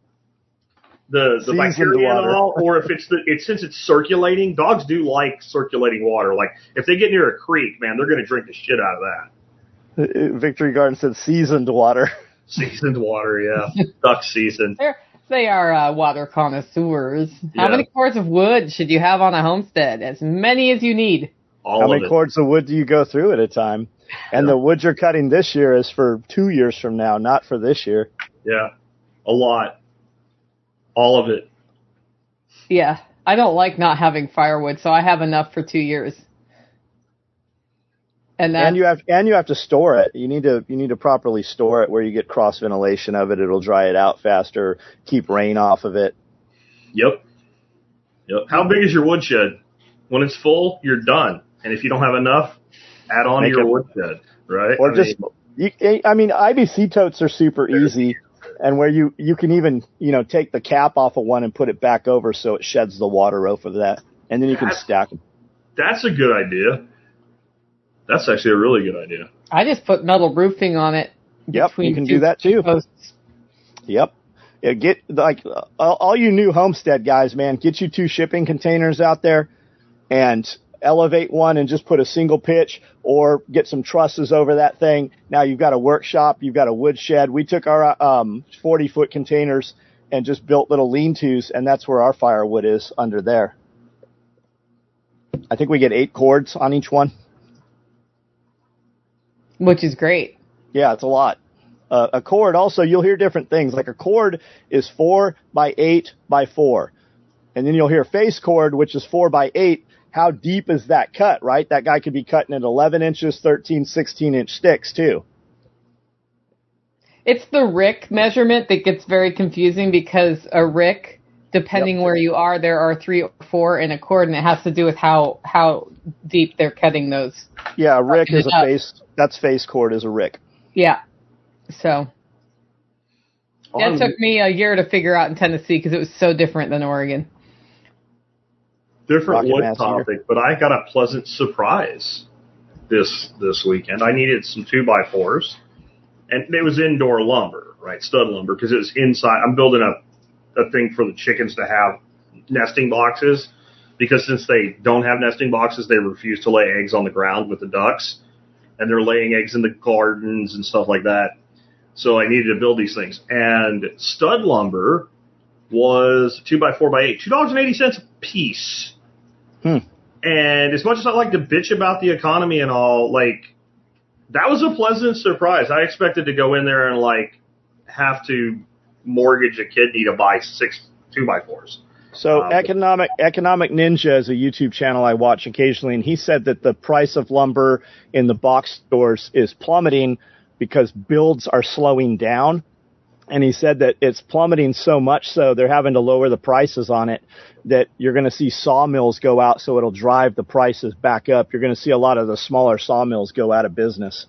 the bacteria and all, or if it's since it's circulating. Dogs do like circulating water. Like, if they get near a creek, man, they're going to drink the shit out of that. Victory Garden said seasoned water. Seasoned water, yeah. Duck season. They are water connoisseurs. How Yeah. many cords of wood should you have on a homestead? As many as you need. All How of many it. cords of wood do you go through at a time? And the wood you're cutting this year is for 2 years from now, not for this year. Yeah. A lot. All of it. Yeah, I don't like not having firewood, so I have enough for 2 years. And And you have to store it. You need to properly store it where you get cross ventilation of it. It'll dry it out faster, keep rain off of it. Yep. How big is your woodshed? When it's full, you're done. And if you don't have enough, add on to Make your it- woodshed, right? Or IBC totes are super easy, and where you can even take the cap off of one and put it back over so it sheds the water off of that, and then you can stack them. That's a good idea. That's actually a really good idea. I just put metal roofing on it. Yep, between you can two do that too. posts. Yep. Yeah, get all you new homestead guys, man. Get you 2 shipping containers out there, and elevate one and just put a single pitch, or get some trusses over that thing. Now you've got a workshop, you've got a wood shed. We took our 40-foot containers and just built little lean-tos, and that's where our firewood is under there. I think we get 8 cords on each one. Which is great. Yeah, it's a lot. A cord also, you'll hear different things. Like a cord is 4 by 8 by 4. And then you'll hear face cord, which is 4 by 8. How deep is that cut, right? That guy could be cutting at 11 inches, 13, 16-inch sticks, too. It's the rick measurement that gets very confusing because a rick, depending where you are, there are 3 or 4 in a cord, and it has to do with how deep they're cutting those. Yeah, a rick is a up. face. That's face cord is a rick. Yeah. So it took me a year to figure out in Tennessee because it was so different than Oregon. Different Rocket wood Master. topic, but I got a pleasant surprise this weekend. I needed some 2x4s, and it was indoor lumber, right? Stud lumber, because it was inside. I'm building a thing for the chickens to have nesting boxes, because since they don't have nesting boxes, they refuse to lay eggs on the ground with the ducks, and they're laying eggs in the gardens and stuff like that. So I needed to build these things, and stud lumber was 2x4x8, $2.80 a piece. And as much as I like to bitch about the economy and all, like, that was a pleasant surprise. I expected to go in there and, like, have to mortgage a kidney to buy 6 2x4s. So Economic Ninja is a YouTube channel I watch occasionally, and he said that the price of lumber in the box stores is plummeting because builds are slowing down. And he said that it's plummeting so much so they're having to lower the prices on it, that you're going to see sawmills go out, so it'll drive the prices back up. You're going to see a lot of the smaller sawmills go out of business.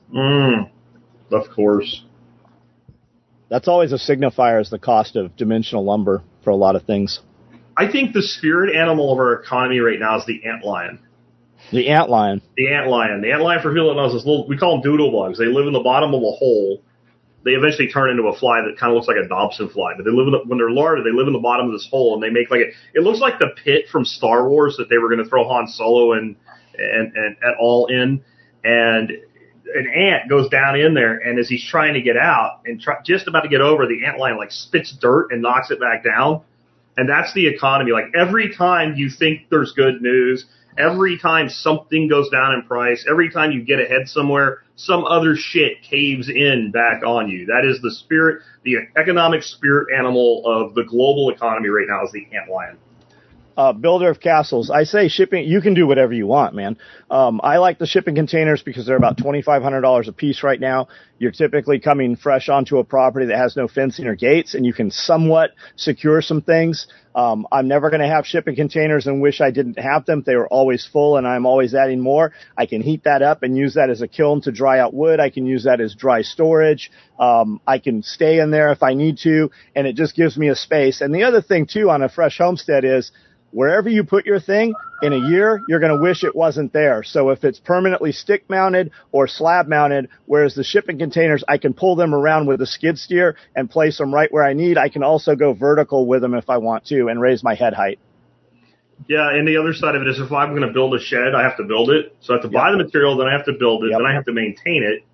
Of course. That's always a signifier, is the cost of dimensional lumber for a lot of things. I think the spirit animal of our economy right now is the antlion. The antlion. The antlion. The antlion, for people that knows, is little, we call them doodle bugs. They live in the bottom of a hole. They eventually turn into a fly that kind of looks like a Dobson fly. But they live when they're larvae, they live in the bottom of this hole, and they make like it looks like the pit from Star Wars that they were going to throw Han Solo and all in. And an ant goes down in there, and as he's trying to get out and just about to get over, the antlion like spits dirt and knocks it back down. And that's the economy. Like every time you think there's good news, every time something goes down in price, every time you get ahead somewhere, some other shit caves in back on you. That is the spirit, the economic spirit animal of the global economy right now is the antlion. Builder of castles. I say shipping, you can do whatever you want, man. I like the shipping containers because they're about $2,500 a piece right now. You're typically coming fresh onto a property that has no fencing or gates, and you can somewhat secure some things. I'm never going to have shipping containers and wish I didn't have them. They were always full, and I'm always adding more. I can heat that up and use that as a kiln to dry out wood. I can use that as dry storage. I can stay in there if I need to, and it just gives me a space. And the other thing, too, on a fresh homestead is, wherever you put your thing, in a year, you're going to wish it wasn't there. So if it's permanently stick mounted or slab mounted, whereas the shipping containers, I can pull them around with a skid steer and place them right where I need. I can also go vertical with them if I want to and raise my head height. Yeah, and the other side of it is if I'm going to build a shed, I have to build it. So I have to buy the material, then I have to build it, then I have to maintain it.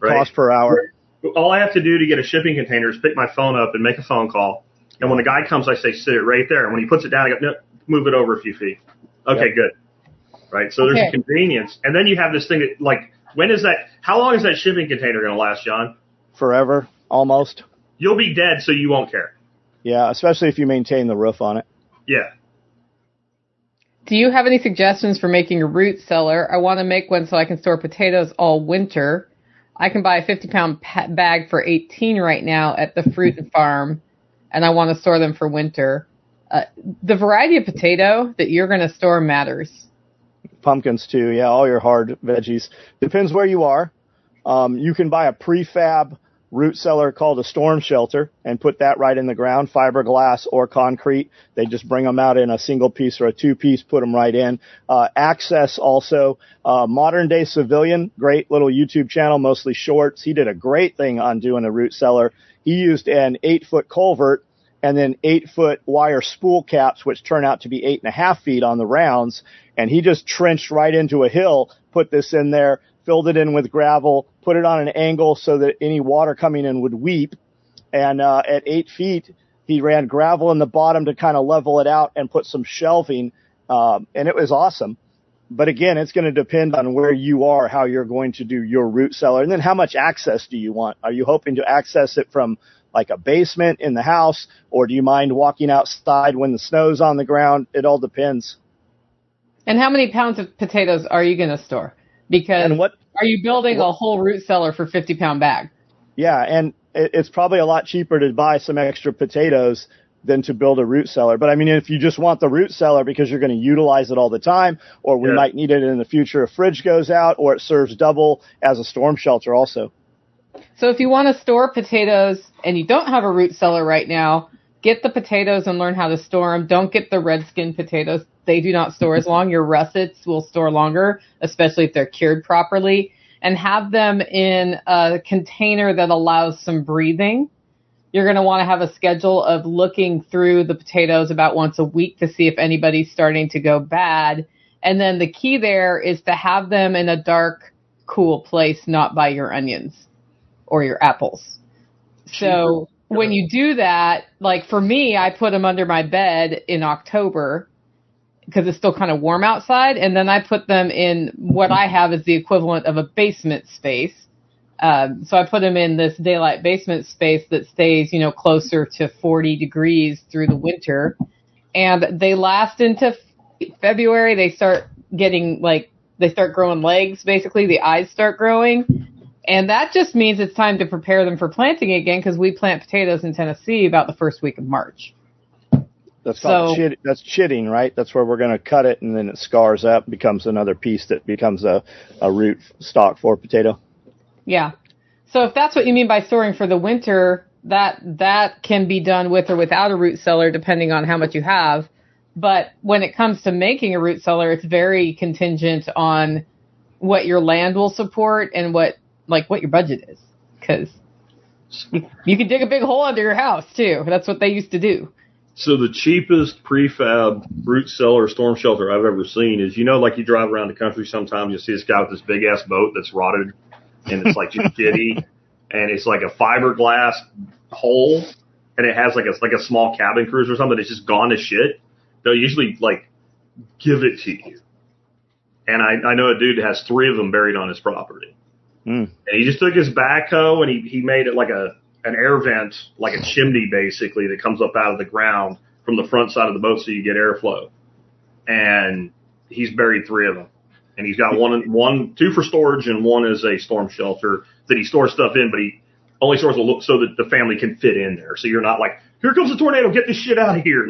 right? Cost per hour. All I have to do to get a shipping container is pick my phone up and make a phone call. And when the guy comes, I say, sit it right there. And when he puts it down, I go, no, move it over a few feet. Okay, Yep. good. Right. So there's a convenience. And then you have this thing that, like, how long is that shipping container going to last, John? Forever, almost. You'll be dead, so you won't care. Yeah, especially if you maintain the roof on it. Yeah. Do you have any suggestions for making a root cellar? I want to make one so I can store potatoes all winter. I can buy a 50-pound bag for $18 right now at the fruit farm, and I want to store them for winter. The variety of potato that you're going to store matters. Pumpkins too, yeah, all your hard veggies. Depends where you are. You can buy a prefab root cellar called a storm shelter and put that right in the ground, fiberglass or concrete. They just bring them out in a single piece or a two piece, put them right in. Access also, Modern Day Civilian, great little YouTube channel, mostly shorts. He did a great thing on doing a root cellar. He used an 8-foot culvert and then 8-foot wire spool caps, which turn out to be 8.5 feet on the rounds. And he just trenched right into a hill, put this in there, filled it in with gravel, put it on an angle so that any water coming in would weep. And at 8 feet, he ran gravel in the bottom to kind of level it out and put some shelving. And it was awesome. But again, it's going to depend on where you are, how you're going to do your root cellar. And then how much access do you want? Are you hoping to access it from like a basement in the house, or do you mind walking outside when the snow's on the ground? It all depends. And how many pounds of potatoes are you going to store? Because are you building a whole root cellar for 50-pound bag? Yeah, and it's probably a lot cheaper to buy some extra potatoes than to build a root cellar. But I mean, if you just want the root cellar because you're going to utilize it all the time, or we might need it in the future if fridge goes out, or it serves double as a storm shelter also. So if you want to store potatoes and you don't have a root cellar right now, get the potatoes and learn how to store them. Don't get the red skin potatoes. They do not store as long. Your russets will store longer, especially if they're cured properly. And have them in a container that allows some breathing. You're going to want to have a schedule of looking through the potatoes about once a week to see if anybody's starting to go bad. And then the key there is to have them in a dark, cool place, not by your onions or your apples. So when you do that, like for me, I put them under my bed in October because it's still kind of warm outside. And then I put them in what I have is the equivalent of a basement space. So I put them in this daylight basement space that stays, closer to 40 degrees through the winter. And they last into February. They start getting they start growing legs, basically. The eyes start growing. And that just means it's time to prepare them for planting again because we plant potatoes in Tennessee about the first week of March. That's called that's chitting, right? That's where we're going to cut it, and then it scars up, becomes another piece that becomes a root stock for potato. Yeah. So if that's what you mean by storing for the winter, that can be done with or without a root cellar, depending on how much you have. But when it comes to making a root cellar, it's very contingent on what your land will support and what your budget is. Because you can dig a big hole under your house, too. That's what they used to do. So the cheapest prefab root cellar storm shelter I've ever seen is, you drive around the country sometimes, you see this guy with this big ass boat that's rotted and it's just shitty, and it's like a fiberglass hole, and it has like a small cabin cruiser or something. It's just gone to shit. They'll usually give it to you. And I know a dude that has 3 of them buried on his property. And he just took his backhoe and he made it like an air vent, like a chimney basically, that comes up out of the ground from the front side of the boat so you get airflow. And he's buried 3 of them. And he's got 2 for storage and 1 is a storm shelter that he stores stuff in, but he only stores so that the family can fit in there. So you're not like, here comes a tornado, get this shit out of here.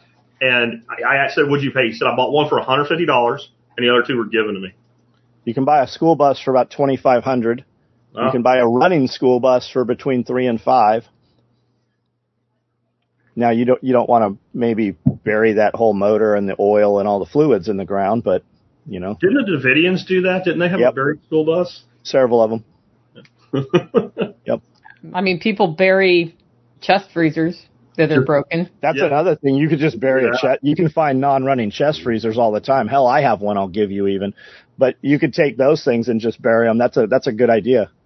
And I said, what'd you pay? He said, I bought 1 for $150 and the other 2 were given to me. You can buy a school bus for about $2,500. You can buy a running school bus for between $3,000 and $5,000. Now you don't want to maybe bury that whole motor and the oil and all the fluids in the ground, but Didn't the Davidians do that? Didn't they have a buried school bus? Several of them. Yep. I mean, people bury chest freezers that are broken. That's another thing. You could just bury a chest. You can find non-running chest freezers all the time. Hell, I have one I'll give you even. But you could take those things and just bury them. That's a good idea.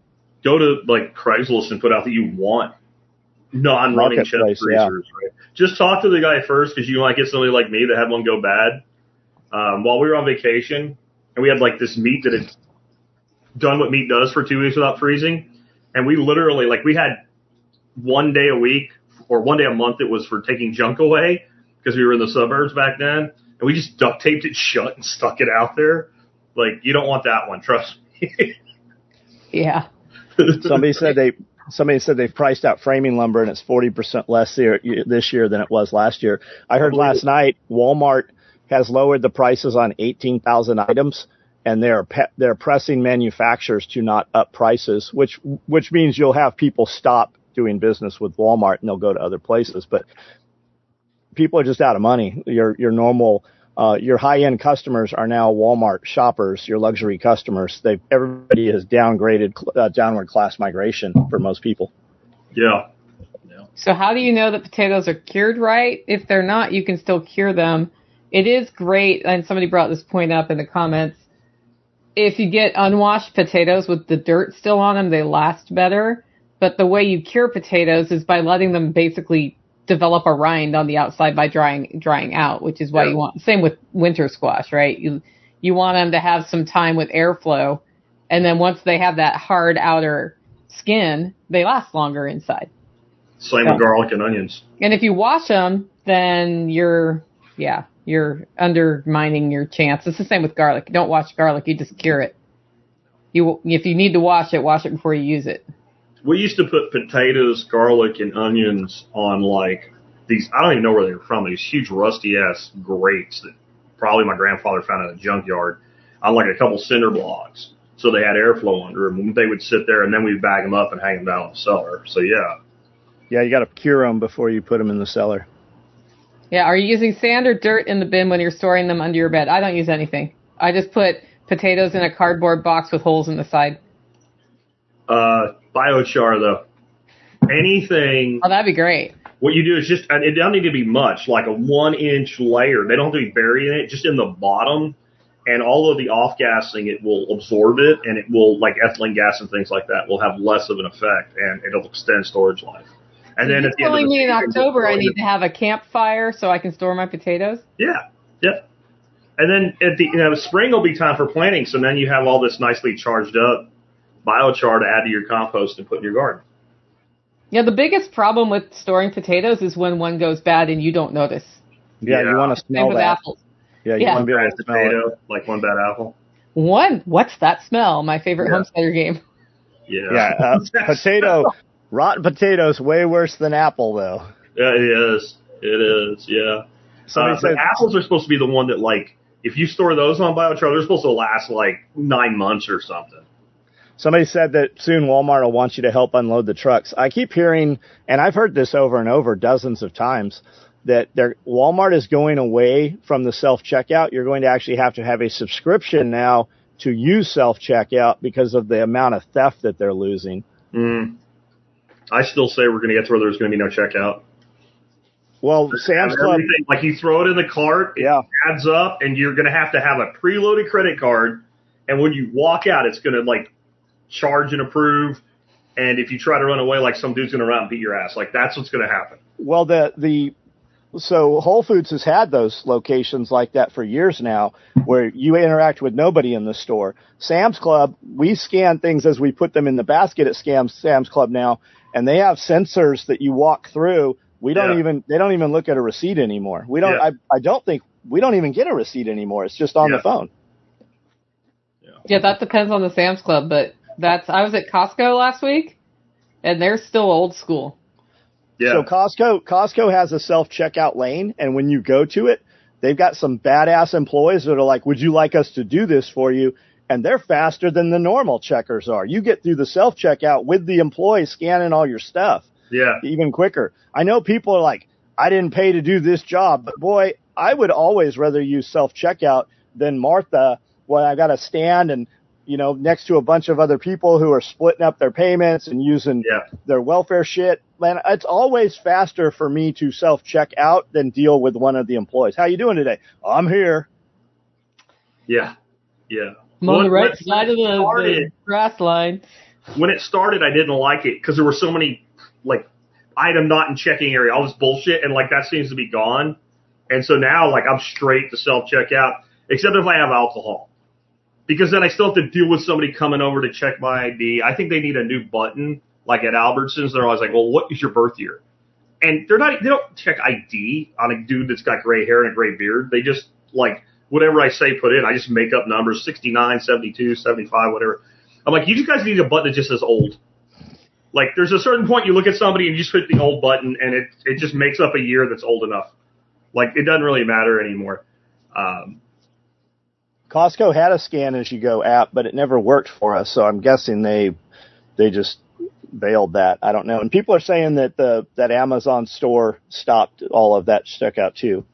go to like Craigslist and put out that you want non-running chest Marketplace, freezers. Right? Just talk to the guy first, because you might get somebody like me that had one go bad while we were on vacation, and we had like this meat that had done what meat does for 2 weeks without freezing, and we literally we had 1 day a week or 1 day a month it was for taking junk away, because we were in the suburbs back then, and we just duct taped it shut and stuck it out there. Like, you don't want that one, trust me. Yeah. Somebody said they've priced out framing lumber and it's 40% less this year than it was last year. I heard last night Walmart has lowered the prices on 18,000 items, and they're pressing manufacturers to not up prices, which means you'll have people stop doing business with Walmart and they'll go to other places. But people are just out of money. Your normal your high-end customers are now Walmart shoppers. Your luxury customers, everybody has downgraded downward class migration for most people. Yeah. So how do you know that potatoes are cured right? If they're not, you can still cure them. It is great, and somebody brought this point up in the comments. If you get unwashed potatoes with the dirt still on them, they last better. But the way you cure potatoes is by letting them basically develop a rind on the outside by drying out, which is why you want, same with winter squash, right? You want them to have some time with airflow, and then once they have that hard outer skin, they last longer inside. Same with garlic and onions. And if you wash them, then you're undermining your chance. It's the same with garlic. You don't wash garlic, you just cure it. If you need to wash it before you use it. We used to put potatoes, garlic, and onions on these, I don't even know where they were from, these huge rusty ass grates that probably my grandfather found in a junkyard on a couple cinder blocks. So they had airflow under them. They would sit there, and then we'd bag them up and hang them down in the cellar. So yeah. Yeah, you got to cure them before you put them in the cellar. Yeah, are you using sand or dirt in the bin when you're storing them under your bed? I don't use anything. I just put potatoes in a cardboard box with holes in the side. Biochar, though. Anything. Oh, that'd be great. What you do is just, it doesn't need to be much, like a 1-inch layer. They don't have to be buried in it, just in the bottom. And all of the off-gassing, it will absorb it, and it will, like ethylene gas and things like that, will have less of an effect, and it'll extend storage life. And then at the end of the me in October I need to have a campfire so I can store my potatoes? Yeah. Yep. And then at the spring will be time for planting, so then you have all this nicely charged up biochar to add to your compost and put in your garden. Yeah, the biggest problem with storing potatoes is when one goes bad and you don't notice. Yeah, you want to smell Same with that. apples. Yeah, you want to be able to smell it. Like one bad apple. What's that smell? My favorite homesteader game. Yeah. Rotten potatoes, way worse than apple, though. Yeah, it is. It is, yeah. But apples are supposed to be the one that, if you store those on biochar, they're supposed to last, 9 months or something. Somebody said that soon Walmart will want you to help unload the trucks. I keep hearing, and I've heard this over and over dozens of times, that Walmart is going away from the self-checkout. You're going to actually have a subscription now to use self-checkout because of the amount of theft that they're losing. I still say we're going to get to where there's going to be no checkout. Well, Sam's Club, you throw it in the cart, it adds up, and you're going to have a preloaded credit card, and when you walk out, it's going to charge and approve, and if you try to run away, some dude's going to run out and beat your ass. That's what's going to happen. Well, so Whole Foods has had those locations like that for years now, where you interact with nobody in the store. Sam's Club, we scan things as we put them in the basket at Sam's Club now, and they have sensors that you walk through. They don't even look at a receipt anymore. We don't. I don't think we don't even get a receipt anymore. It's just on the phone. Yeah, that depends on the Sam's Club, but I was at Costco last week, and they're still old school. Yeah. So Costco has a self-checkout lane, and when you go to it, they've got some badass employees that are like, would you like us to do this for you? And they're faster than the normal checkers are. You get through the self-checkout with the employee scanning all your stuff. Yeah. Even quicker. I know people are like, I didn't pay to do this job, but boy, I would always rather use self-checkout than Martha, when I got to stand and, next to a bunch of other people who are splitting up their payments and using their welfare shit. Man, it's always faster for me to self-check out than deal with one of the employees. How you doing today? Oh, I'm here. Yeah. Yeah. I'm on the right side of the grass line. when it started, I didn't like it because there were so many, like, item not in checking area, all this bullshit, and, like, that seems to be gone. And so now, like, I'm straight to self-checkout, except if I have alcohol. Because then I still have to deal with somebody coming over to check my ID. I think they need a new button, like at Albertsons. They're always like, well, what is your birth year? And they don't check ID on a dude that's got gray hair and a gray beard. They just, like, whatever I say put in, I just make up numbers, 69, 72, 75, whatever. I'm like, you guys need a button that just says old. Like, there's a certain point you look at somebody and you just hit the old button and it just makes up a year that's old enough. Like, it doesn't really matter anymore. Costco had a scan as you go app, but it never worked for us. So I'm guessing they just bailed that. I don't know. And people are saying that that Amazon store stopped all of that checkout too.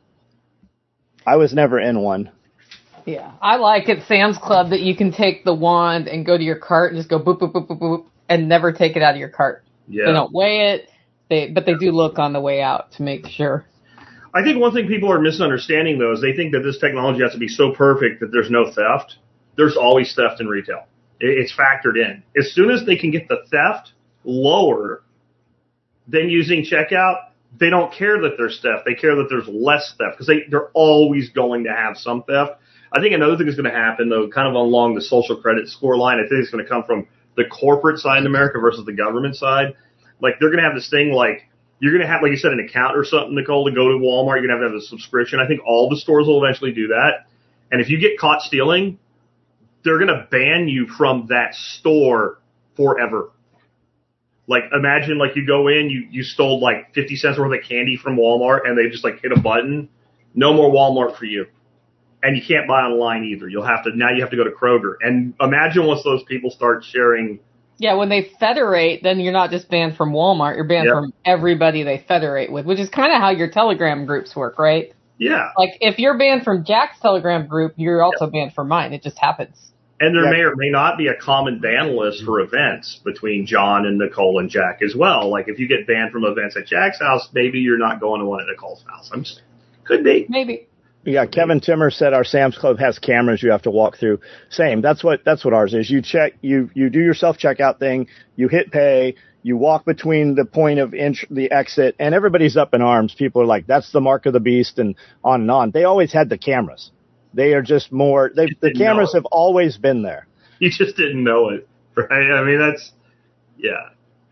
I was never in one. Yeah, I like at Sam's Club that you can take the wand and go to your cart and just go boop, boop, boop, boop, boop, and never take it out of your cart. Yeah. They don't weigh it, but they do look on the way out to make sure. I think one thing people are misunderstanding, though, is they think that this technology has to be so perfect that there's no theft. There's always theft in retail. It's factored in. As soon as they can get the theft lower than using checkout, they don't care that there's theft. They care that there's less theft because they're always going to have some theft. I think another thing that's going to happen, though, kind of along the social credit score line, I think it's going to come from the corporate side in America versus the government side. Like, they're going to have this thing like, you're going to have, like you said, an account or something, Nicole, to go to Walmart. You're going to have a subscription. I think all the stores will eventually do that. And if you get caught stealing, they're going to ban you from that store forever. Like, imagine, like, you go in, you stole, like, 50 cents worth of candy from Walmart, and they just, like, hit a button. No more Walmart for you. And you can't buy online either. Now you have to go to Kroger. And imagine once those people start sharing. Yeah, when they federate, then you're not just banned from Walmart. You're banned from everybody they federate with, which is kind of how your Telegram groups work, right? Yeah. Like, if you're banned from Jack's Telegram group, you're also banned from mine. It just happens. And there may or may not be a common ban list for events between John and Nicole and Jack as well. Like, if you get banned from events at Jack's house, maybe you're not going to one at Nicole's house. Could be. Maybe. Yeah, Kevin Timmer said our Sam's Club has cameras you have to walk through. Same. That's what ours is. You check, you do your self-checkout thing, you hit pay, you walk between the point of the exit, and everybody's up in arms. People are like, that's the mark of the beast, and on and on. They always had the cameras. They are just more, the cameras have always been there. You just didn't know it, right? I mean, yeah.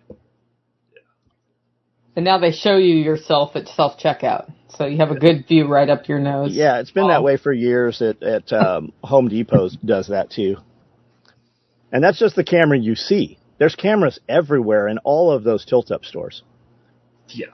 And now they show you yourself at self-checkout. So you have a good view right up your nose. Yeah, it's been that way for years at Home Depot does that too. And that's just the camera you see. There's cameras everywhere in all of those tilt-up stores. Yeah.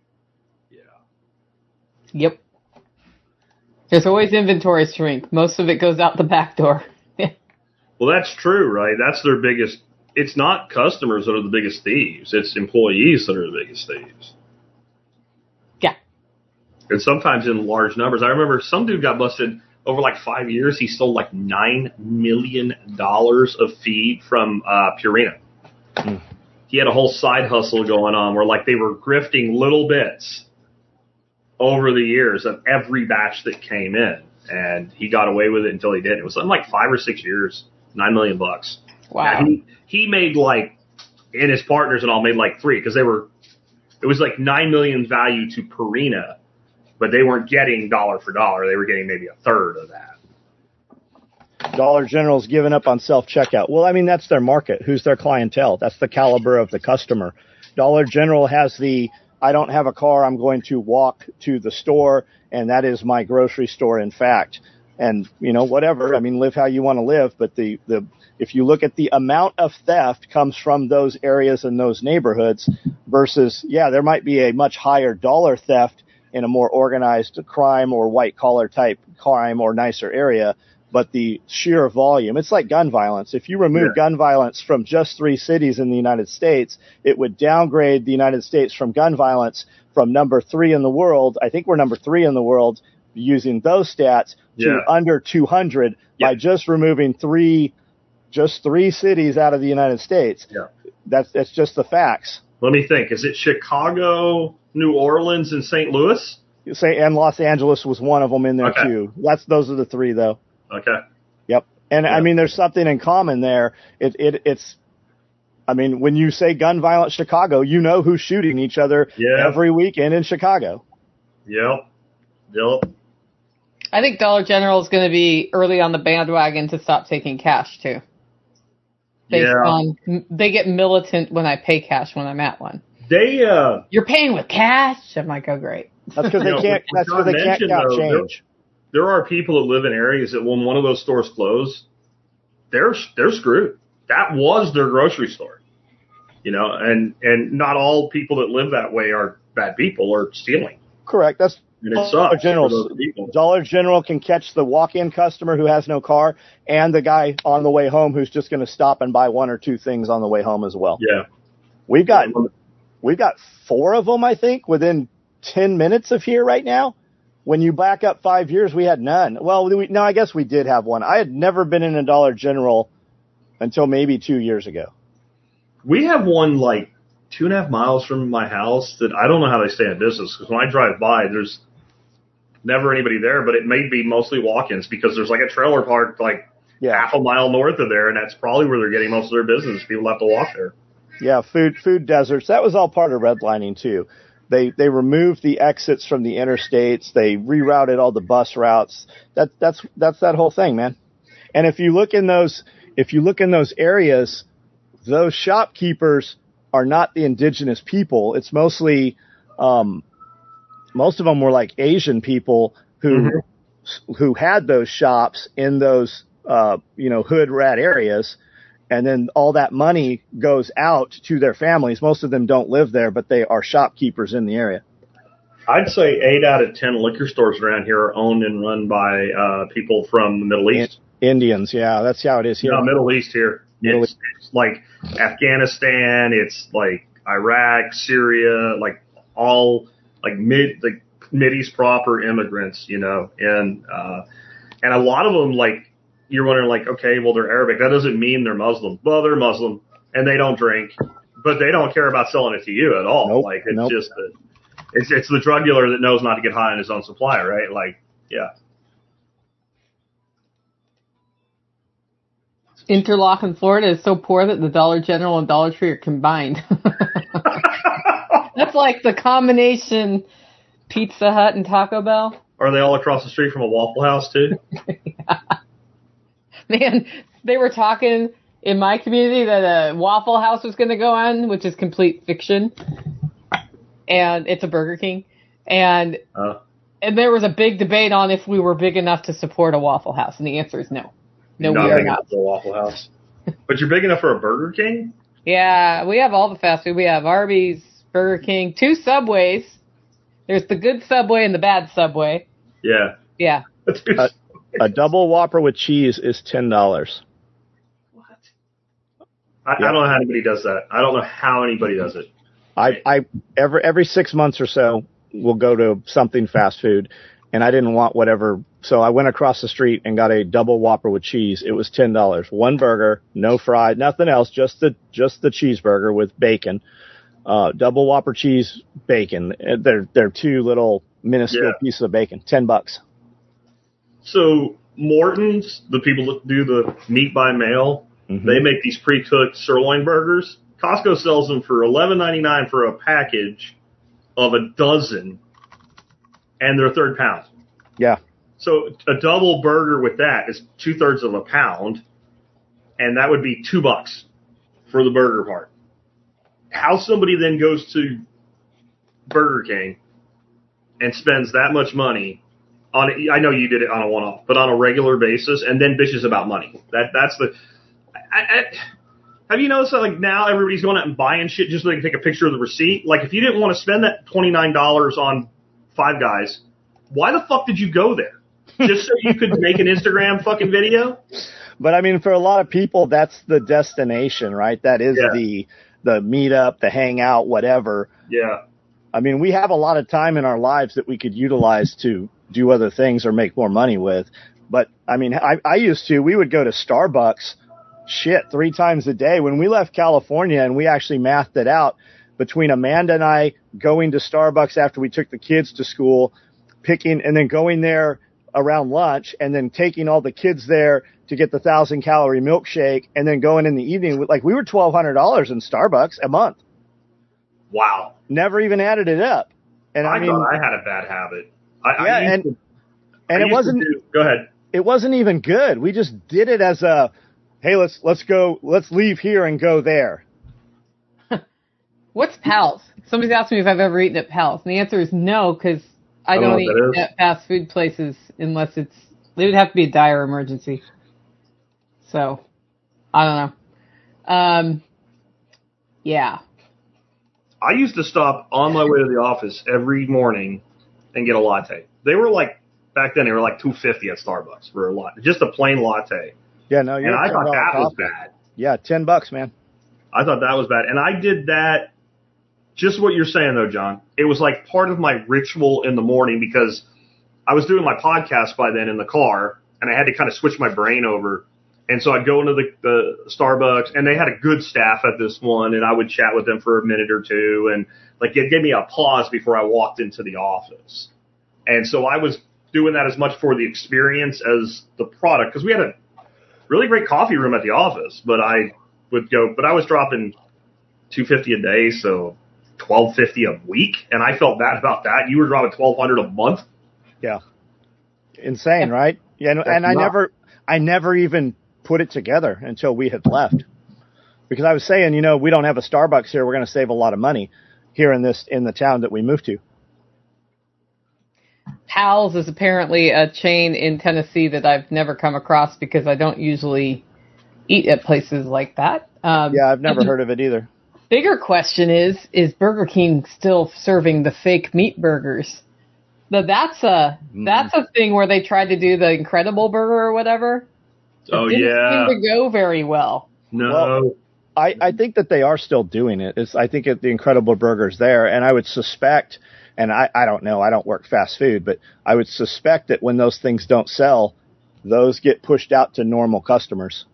Yep. There's always inventory shrink. Most of it goes out the back door. Well, that's true, right? That's their biggest. It's not customers that are the biggest thieves. It's employees that are the biggest thieves. Yeah. And sometimes in large numbers. I remember some dude got busted over like 5 years. He stole like $9 million of feed from Purina. He had a whole side hustle going on where like they were grifting little bits over the years of every batch that came in. And he got away with it until he did. It was something like 5 or 6 years, $9 million. Wow. Now, he made like, and his partners and all made like 3 because it was like $9 million value to Purina, but they weren't getting dollar for dollar. They were getting maybe a third of that. Dollar General's given up on self-checkout. Well, I mean, that's their market. Who's their clientele? That's the caliber of the customer. Dollar General has I don't have a car, I'm going to walk to the store, and that is my grocery store, in fact. And, whatever. I mean, live how you want to live, but if you look at the amount of theft comes from those areas and those neighborhoods versus, there might be a much higher dollar theft in a more organized crime or white-collar type crime or nicer area, but the sheer volume, it's like gun violence. If you remove gun violence from just 3 cities in the United States, it would downgrade the United States from gun violence from number 3 in the world. I think we're number 3 in the world using those stats to under 200 by just removing 3 cities out of the United States. Yeah. That's just the facts. Let me think. Is it Chicago, New Orleans, and St. Louis? And Los Angeles was one of them in there too. Those are the 3 though. Okay. Yep. And I mean, there's something in common there. It's I mean, when you say gun violence Chicago, you know who's shooting each other every weekend in Chicago. Yep. I think Dollar General is going to be early on the bandwagon to stop taking cash too. They get militant when I pay cash when I'm at one. You're paying with cash? I'm like, oh great. That's because they can't. That's because they can't count change. There are people that live in areas that when one of those stores close, they're screwed. That was their grocery store, and not all people that live that way are bad people or stealing. Correct. That's Dollar General. Dollar General can catch the walk-in customer who has no car and the guy on the way home who's just going to stop and buy one or two things on the way home as well. Yeah. We've got 4 of them, I think, within 10 minutes of here right now. When you back up 5 years, we had none. Well, no, I guess we did have one. I had never been in a Dollar General until maybe 2 years ago. We have one like 2.5 miles from my house that I don't know how they stay in business, because when I drive by, there's never anybody there, but it may be mostly walk-ins because there's like a trailer park like half a mile north of there, and that's probably where they're getting most of their business. People have to walk there. Yeah, food deserts. That was all part of redlining too. They removed the exits from the interstates. They rerouted all the bus routes. That's that whole thing, man. And if you look in those areas, those shopkeepers are not the indigenous people. It's mostly, most of them were like Asian people who had those shops in those, hood rat areas. And then all that money goes out to their families. Most of them don't live there, but they are shopkeepers in the area. I'd say 8 out of 10 liquor stores around here are owned and run by people from the Middle East. Indians, yeah, that's how it is here. No, Middle East here. It's like Afghanistan, it's like Iraq, Syria, like all like Mideast proper immigrants, and a lot of them, like, you're wondering, like, okay, well, they're Arabic. That doesn't mean they're Muslim. Well, they're Muslim and they don't drink, but they don't care about selling it to you at all. Nope, like, it's just it's the drug dealer that knows not to get high on his own supply, right? Like, yeah. Interlochen, Florida is so poor that the Dollar General and Dollar Tree are combined. That's like the combination Pizza Hut and Taco Bell. Are they all across the street from a Waffle House too? Yeah. Man, they were talking in my community that a Waffle House was going to go on, which is complete fiction. And it's a Burger King. And there was a big debate on if we were big enough to support a Waffle House. And the answer is no. No, we are not. For a Waffle House. But you're big enough for a Burger King? Yeah, we have all the fast food. We have Arby's, Burger King, 2 Subways. There's the good Subway and the bad Subway. Yeah. Yeah. A double Whopper with cheese is $10. What? I don't know how anybody does that. I don't know how anybody does it. I every 6 months or so we'll go to something fast food, and I didn't want whatever, so I went across the street and got a double Whopper with cheese. It was $10. One burger, no fried, nothing else, just the cheeseburger with bacon. Double Whopper cheese, bacon. They're 2 little minuscule pieces of bacon. $10. So Morton's, the people that do the meat by mail, they make these pre-cooked sirloin burgers. Costco sells them for $11.99 for a package of a dozen, and they're 1/3 pound. Yeah. So a double burger with that is 2/3 of a pound, and that would be $2 for the burger part. How somebody then goes to Burger King and spends that much money on it, I know you did it on a one-off, but on a regular basis, and then bitches about money. That's the. Have you noticed that, like, now everybody's going out and buying shit just so they can take a picture of the receipt? Like, if you didn't want to spend that $29 on Five Guys, why the fuck did you go there? Just so you could make an Instagram fucking video? But I mean, for a lot of people, that's the destination, right? That is the meetup, the hangout, whatever. Yeah. I mean, we have a lot of time in our lives that we could utilize to do other things or make more money with. But I mean, we would go to Starbucks 3 times a day. When we left California, and we actually mathed it out, between Amanda and I going to Starbucks after we took the kids to school, and then going there around lunch, and then taking all the kids there to get the 1,000-calorie milkshake, and then going in the evening. Like, we were $1,200 in Starbucks a month. Wow. Never even added it up. And I I mean, thought I had a bad habit. It wasn't. Go ahead. It wasn't even good. We just did it as a, hey, let's leave here and go there. What's Pal's? Somebody's asked me if I've ever eaten at Pal's, and the answer is no, because I don't eat at fast food places unless it would have to be a dire emergency. So, I don't know. Yeah. I used to stop on my way to the office every morning and get a latte. They were like, back then, they were like $2.50 at Starbucks for a latte. Just a plain latte. Yeah, no, and I thought that was bad. Yeah, $10, man. I thought that was bad. And I did that, just what you're saying, though, John. It was like part of my ritual in the morning because I was doing my podcast by then in the car, and I had to kind of switch my brain over. And so I'd go into the Starbucks, and they had a good staff at this one, and I would chat with them for a minute or two, and like it gave me a pause before I walked into the office. And so I was doing that as much for the experience as the product, because we had a really great coffee room at the office, but I was dropping $250 a day, so $1,250 a week, and I felt bad about that. You were dropping $1,200 a month. Yeah, insane, right? Yeah, and I never even put it together until we had left, because I was saying, we don't have a Starbucks here. We're going to save a lot of money here in the town that we moved to. Pal's is apparently a chain in Tennessee that I've never come across because I don't usually eat at places like that. Yeah, I've never heard of it either. Bigger question is Burger King still serving the fake meat burgers? That's a thing where they tried to do the Incredible Burger or whatever. It didn't seem to go very well. No. Well, I think that they are still doing it. I think the Incredible Burger's there, and I would suspect, and I don't know, I don't work fast food, but I would suspect that when those things don't sell, those get pushed out to normal customers.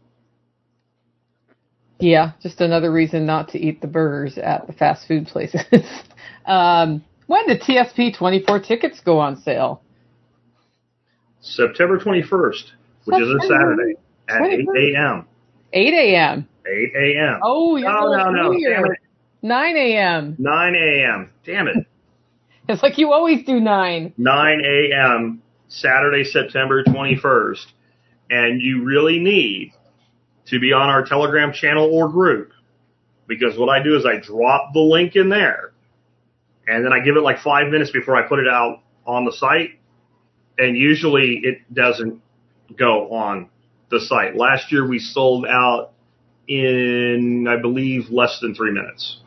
Yeah, just another reason not to eat the burgers at the fast food places. When did TSP 24 tickets go on sale? September 21st, which is a Saturday at 8 a.m. 8 a.m. 8 a.m. Oh, you're no. Damn it. 9 a.m. 9 a.m. Damn it. It's like you always do 9. 9 a.m. Saturday, September 21st. And you really need to be on our Telegram channel or group, because what I do is I drop the link in there, and then I give it like 5 minutes before I put it out on the site, and usually it doesn't go on the site. Last year we sold out in, I believe, less than 3 minutes.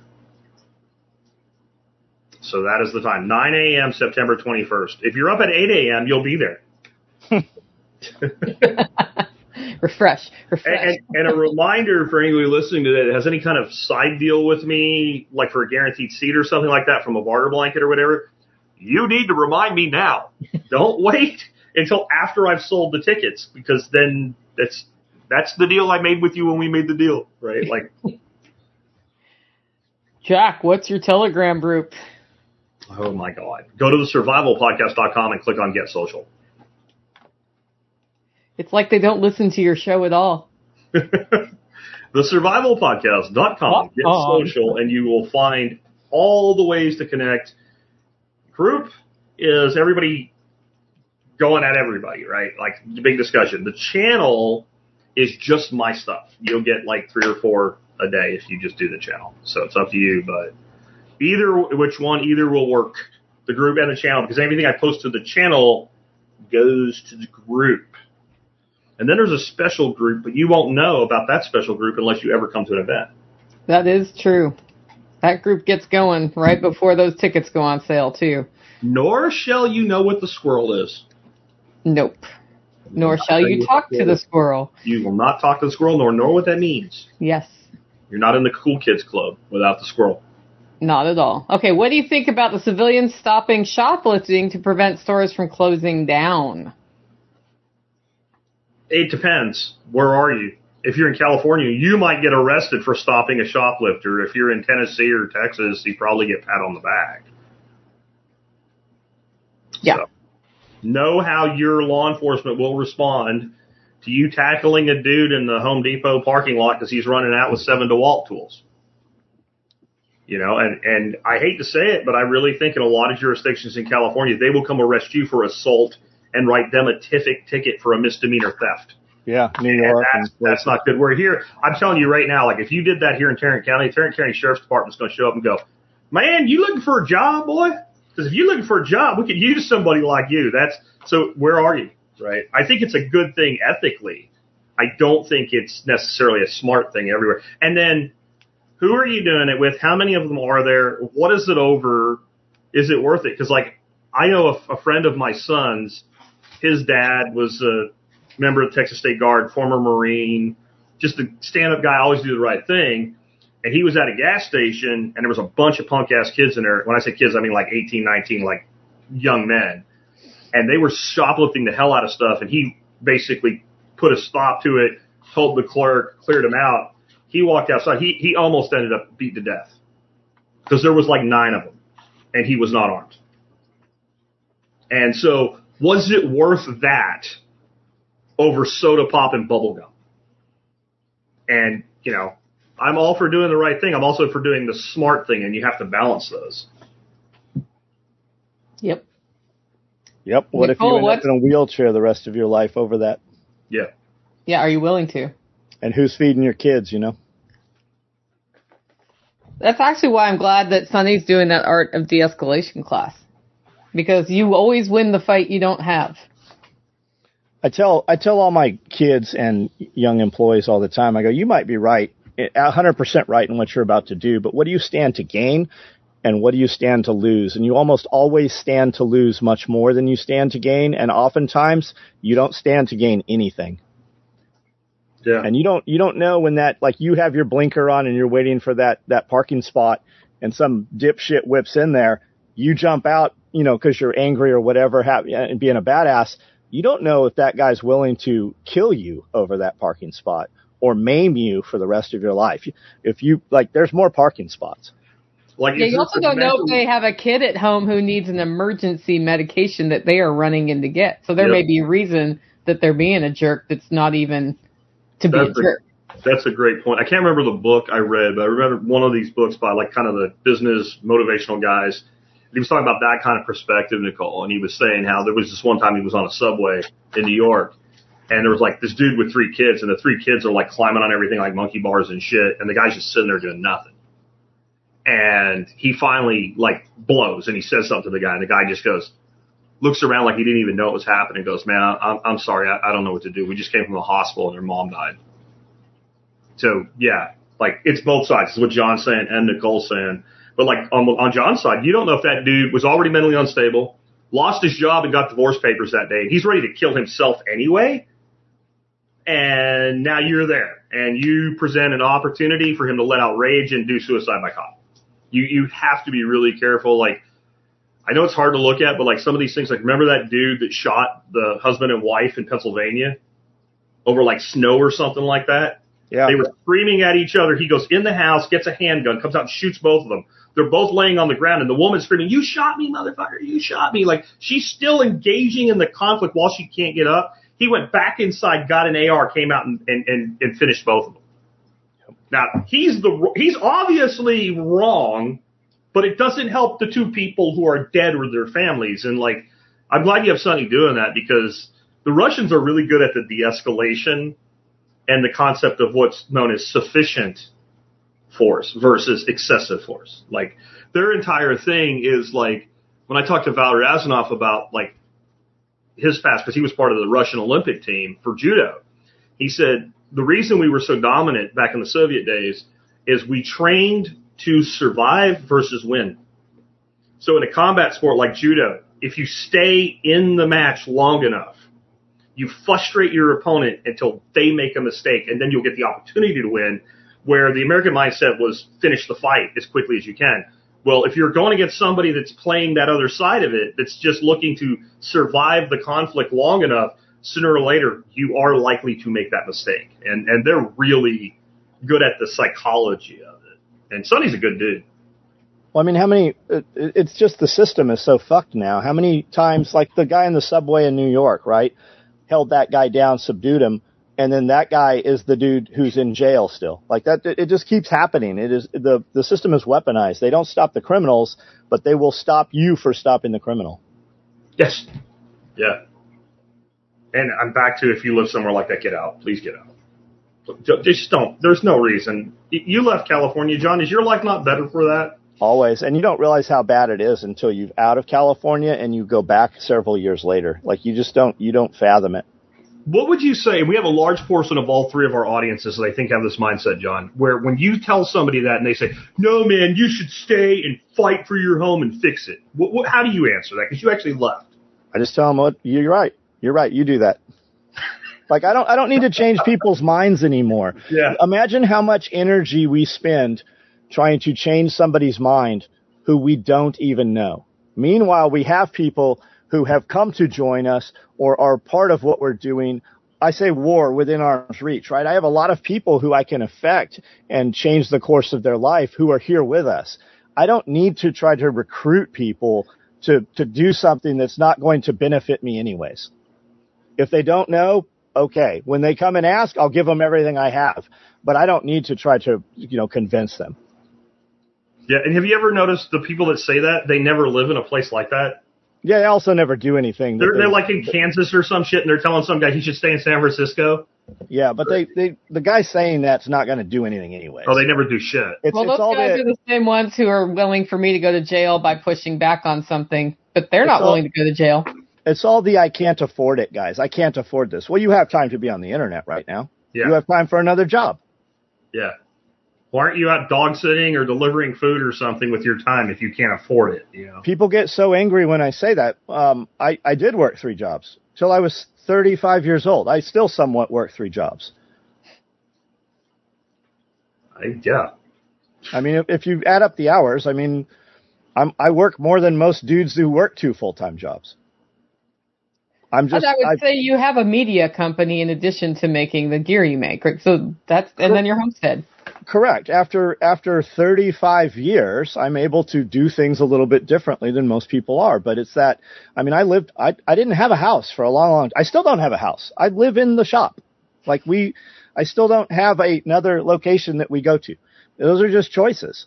So that is the time, 9 a.m. September 21st. If you're up at 8 a.m., you'll be there. Refresh. And a reminder for anybody listening to that has any kind of side deal with me, like for a guaranteed seat or something like that from a barter blanket or whatever, you need to remind me now. Don't wait until after I've sold the tickets, because then that's the deal I made with you when we made the deal, right? Like, Jack, what's your Telegram group? Oh my God. Go to the survivalpodcast.com and click on Get Social. It's like they don't listen to your show at all. The survivalpodcast.com, Get Social, and you will find all the ways to connect. Group is everybody going at everybody, right? Like the big discussion. The channel is just my stuff. You'll get like 3 or 4 a day if you just do the channel. So it's up to you, but either will work, the group and the channel, because anything I post to the channel goes to the group. And then there's a special group, but you won't know about that special group unless you ever come to an event. That is true. That group gets going right before those tickets go on sale, too. Nor shall you know what the squirrel is. Nope. Nor shall you talk to the squirrel. You will not talk to the squirrel, nor know what that means. Yes. You're not in the cool kids club without the squirrel. Not at all. Okay, what do you think about the civilians stopping shoplifting to prevent stores from closing down? It depends. Where are you? If you're in California, you might get arrested for stopping a shoplifter. If you're in Tennessee or Texas, you probably get pat on the back. Yeah. So, know how your law enforcement will respond to you tackling a dude in the Home Depot parking lot because he's running out with 7 DeWalt tools. You know, and I hate to say it, but I really think in a lot of jurisdictions in California, they will come arrest you for assault and write them a ticket for a misdemeanor theft. Yeah, New York. That's not good. We're here. I'm telling you right now, like if you did that here in Tarrant County Sheriff's Department's going to show up and go, man, you looking for a job, boy? Because if you're looking for a job, we could use somebody like you. So where are you, right? I think it's a good thing ethically. I don't think it's necessarily a smart thing everywhere. And then who are you doing it with? How many of them are there? What is it over? Is it worth it? Because, like, I know a friend of my son's, his dad was a member of the Texas State Guard, former Marine, just a stand-up guy, always do the right thing. And he was at a gas station, and there was a bunch of punk-ass kids in there. When I say kids, I mean like 18, 19, like young men. And they were shoplifting the hell out of stuff, and he basically put a stop to it, told the clerk, cleared him out. He walked outside. He almost ended up beat to death because there was like 9 of them, and he was not armed. And so was it worth that over soda pop and bubble gum? And, you know, I'm all for doing the right thing. I'm also for doing the smart thing, and you have to balance those. Yep. What if you end up in a wheelchair the rest of your life over that? Yeah. Yeah, are you willing to? And who's feeding your kids, you know? That's actually why I'm glad that Sonny's doing that art of de-escalation class. Because you always win the fight you don't have. I tell all my kids and young employees all the time, I go, you might be right, 100% right in what you're about to do, but what do you stand to gain and what do you stand to lose? And you almost always stand to lose much more than you stand to gain, and oftentimes you don't stand to gain anything. Yeah. And you don't know when that, like, you have your blinker on and you're waiting for that parking spot and some dipshit whips in there, you jump out, you know, because you're angry or whatever, and being a badass. You don't know if that guy's willing to kill you over that parking spot or maim you for the rest of your life. If you, like, there's more parking spots. Like, yeah, you also don't know if they have a kid at home who needs an emergency medication that they are running in to get. So there may be a reason that they're being a jerk that's not even to be a jerk. That's a great point. I can't remember the book I read, but I remember one of these books by, like, kind of the business motivational guys. He was talking about that kind of perspective, Nicole, and he was saying how there was this one time he was on a subway in New York, and there was like this dude with 3 kids, and the 3 kids are like climbing on everything like monkey bars and shit, and the guy's just sitting there doing nothing. And he finally like blows, and he says something to the guy, and the guy just goes, looks around like he didn't even know what was happening, and goes, man, I'm sorry, I don't know what to do. We just came from the hospital, and their mom died. So, yeah, like, it's both sides. It's what John's saying and Nicole's saying. But, like, on John's side, you don't know if that dude was already mentally unstable, lost his job and got divorce papers that day, and he's ready to kill himself anyway, and now you're there, and you present an opportunity for him to let out rage and do suicide by cop. You have to be really careful. Like, I know it's hard to look at, but, like, some of these things, like, remember that dude that shot the husband and wife in Pennsylvania over, like, snow or something like that? Yeah. They were screaming at each other. He goes in the house, gets a handgun, comes out and shoots both of them. They're both laying on the ground, and the woman's screaming, you shot me, motherfucker, you shot me. Like, she's still engaging in the conflict while she can't get up. He went back inside, got an AR, came out and finished both of them. Now, he's obviously wrong, but it doesn't help the 2 people who are dead or their families. And, like, I'm glad you have Sonny doing that, because the Russians are really good at the de-escalation and the concept of what's known as sufficient force versus excessive force. Like, their entire thing is, like, when I talked to Valery Azanov about, like, his past, because he was part of the Russian Olympic team for judo, he said the reason we were so dominant back in the Soviet days is we trained to survive versus win. So in a combat sport like judo, if you stay in the match long enough, you frustrate your opponent until they make a mistake, and then you'll get the opportunity to win, where the American mindset was finish the fight as quickly as you can. Well, if you're going against somebody that's playing that other side of it, that's just looking to survive the conflict long enough, sooner or later, you are likely to make that mistake. And they're really good at the psychology of it. And Sonny's a good dude. Well, I mean, it's just the system is so fucked now. How many times, like the guy in the subway in New York, right, held that guy down, subdued him, and then that guy is the dude who's in jail still. Like that, it just keeps happening. It is the system is weaponized. They don't stop the criminals, but they will stop you for stopping the criminal. Yes. Yeah. And I'm back to, if you live somewhere like that, get out. Please get out. Just don't. There's no reason. You left California, John. Is your life not better for that? Always. And you don't realize how bad it is until you're out of California and you go back several years later. Like you don't fathom it. What would you say? We have a large portion of all three of our audiences that I think have this mindset, John, where when you tell somebody that and they say, no, man, you should stay and fight for your home and fix it. How do you answer that? Because you actually left. I just tell them, you're right. You're right. You do that. Like, I don't need to change people's minds anymore. Yeah. Imagine how much energy we spend trying to change somebody's mind who we don't even know. Meanwhile, we have people who have come to join us or are part of what we're doing. I say war within arm's reach, right? I have a lot of people who I can affect and change the course of their life who are here with us. I don't need to try to recruit people to do something that's not going to benefit me anyways. If they don't know, okay. When they come and ask, I'll give them everything I have, but I don't need to try to, convince them. Yeah. And have you ever noticed the people that say that they never live in a place like that? Yeah, they also never do anything. They're like in Kansas or some shit, and they're telling some guy he should stay in San Francisco. Yeah, but the guy saying that's not going to do anything anyway. Oh, they never do shit. Those guys are the same ones who are willing for me to go to jail by pushing back on something, but they're not willing to go to jail. It's all the I can't afford it, guys. I can't afford this. Well, you have time to be on the internet right now. Yeah. You have time for another job. Yeah. Why aren't you out dog sitting or delivering food or something with your time if you can't afford it? People get so angry when I say that. I did work 3 jobs till I was 35 years old. I still somewhat work 3 jobs. Yeah. I mean, if you add up the hours, I work more than most dudes who work 2 full-time jobs. I would say you have a media company in addition to making the gear you make. Right? So and then your homestead. Correct. After 35 years, I'm able to do things a little bit differently than most people are. But it's that, I didn't have a house for a long time. I still don't have a house. I live in the shop. I still don't have another location that we go to. Those are just choices.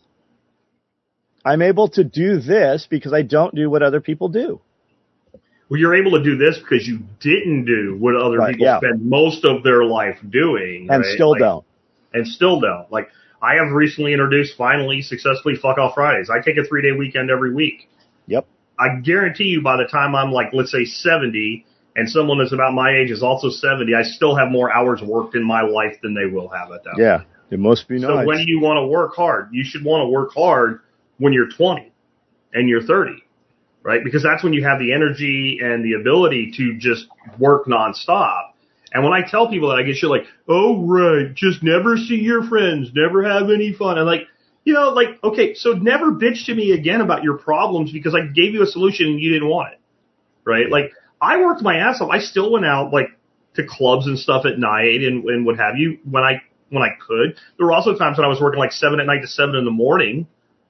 I'm able to do this because I don't do what other people do. Well, you're able to do this because you didn't do what other people spend most of their life doing. And still don't. And still don't. Like, I have recently introduced, finally, successfully, Fuck Off Fridays. I take a 3-day weekend every week. Yep. I guarantee you by the time I'm like, let's say 70, and someone that's about my age is also 70, I still have more hours worked in my life than they will have at that point. Yeah, it must be nice. So when do you want to work hard? You should want to work hard when you're 20 and you're 30, right? Because that's when you have the energy and the ability to just work nonstop. And when I tell people that, I get shit like, oh, right, just never see your friends, never have any fun. I'm like, okay, so never bitch to me again about your problems because I gave you a solution and you didn't want it, right? Like, I worked my ass off. I still went out, like, to clubs and stuff at night and what have you when I could. There were also times when I was working like 7 at night to 7 in the morning,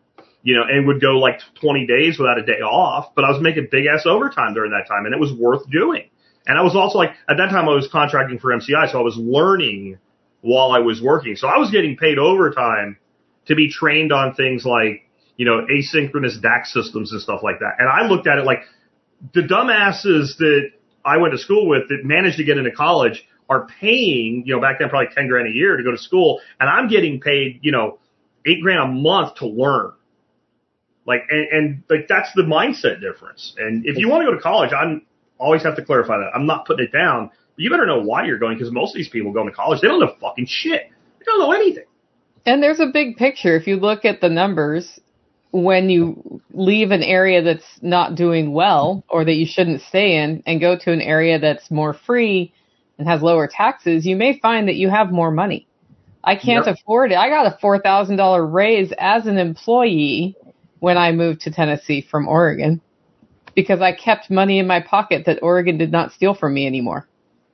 and would go like 20 days without a day off. But I was making big ass overtime during that time, and it was worth doing. And I was also like, at that time I was contracting for MCI, so I was learning while I was working. So I was getting paid overtime to be trained on things like, asynchronous DAC systems and stuff like that. And I looked at it like the dumbasses that I went to school with that managed to get into college are paying, back then probably $10,000 a year to go to school. And I'm getting paid, $8,000 a month to learn. Like, and that's the mindset difference. And if you want to go to college, always have to clarify that. I'm not putting it down, but you better know why you're going because most of these people going to college, they don't know fucking shit. They don't know anything. And there's a big picture. If you look at the numbers, when you leave an area that's not doing well or that you shouldn't stay in and go to an area that's more free and has lower taxes, you may find that you have more money. I can't afford it. I got a $4,000 raise as an employee when I moved to Tennessee from Oregon because I kept money in my pocket that Oregon did not steal from me anymore.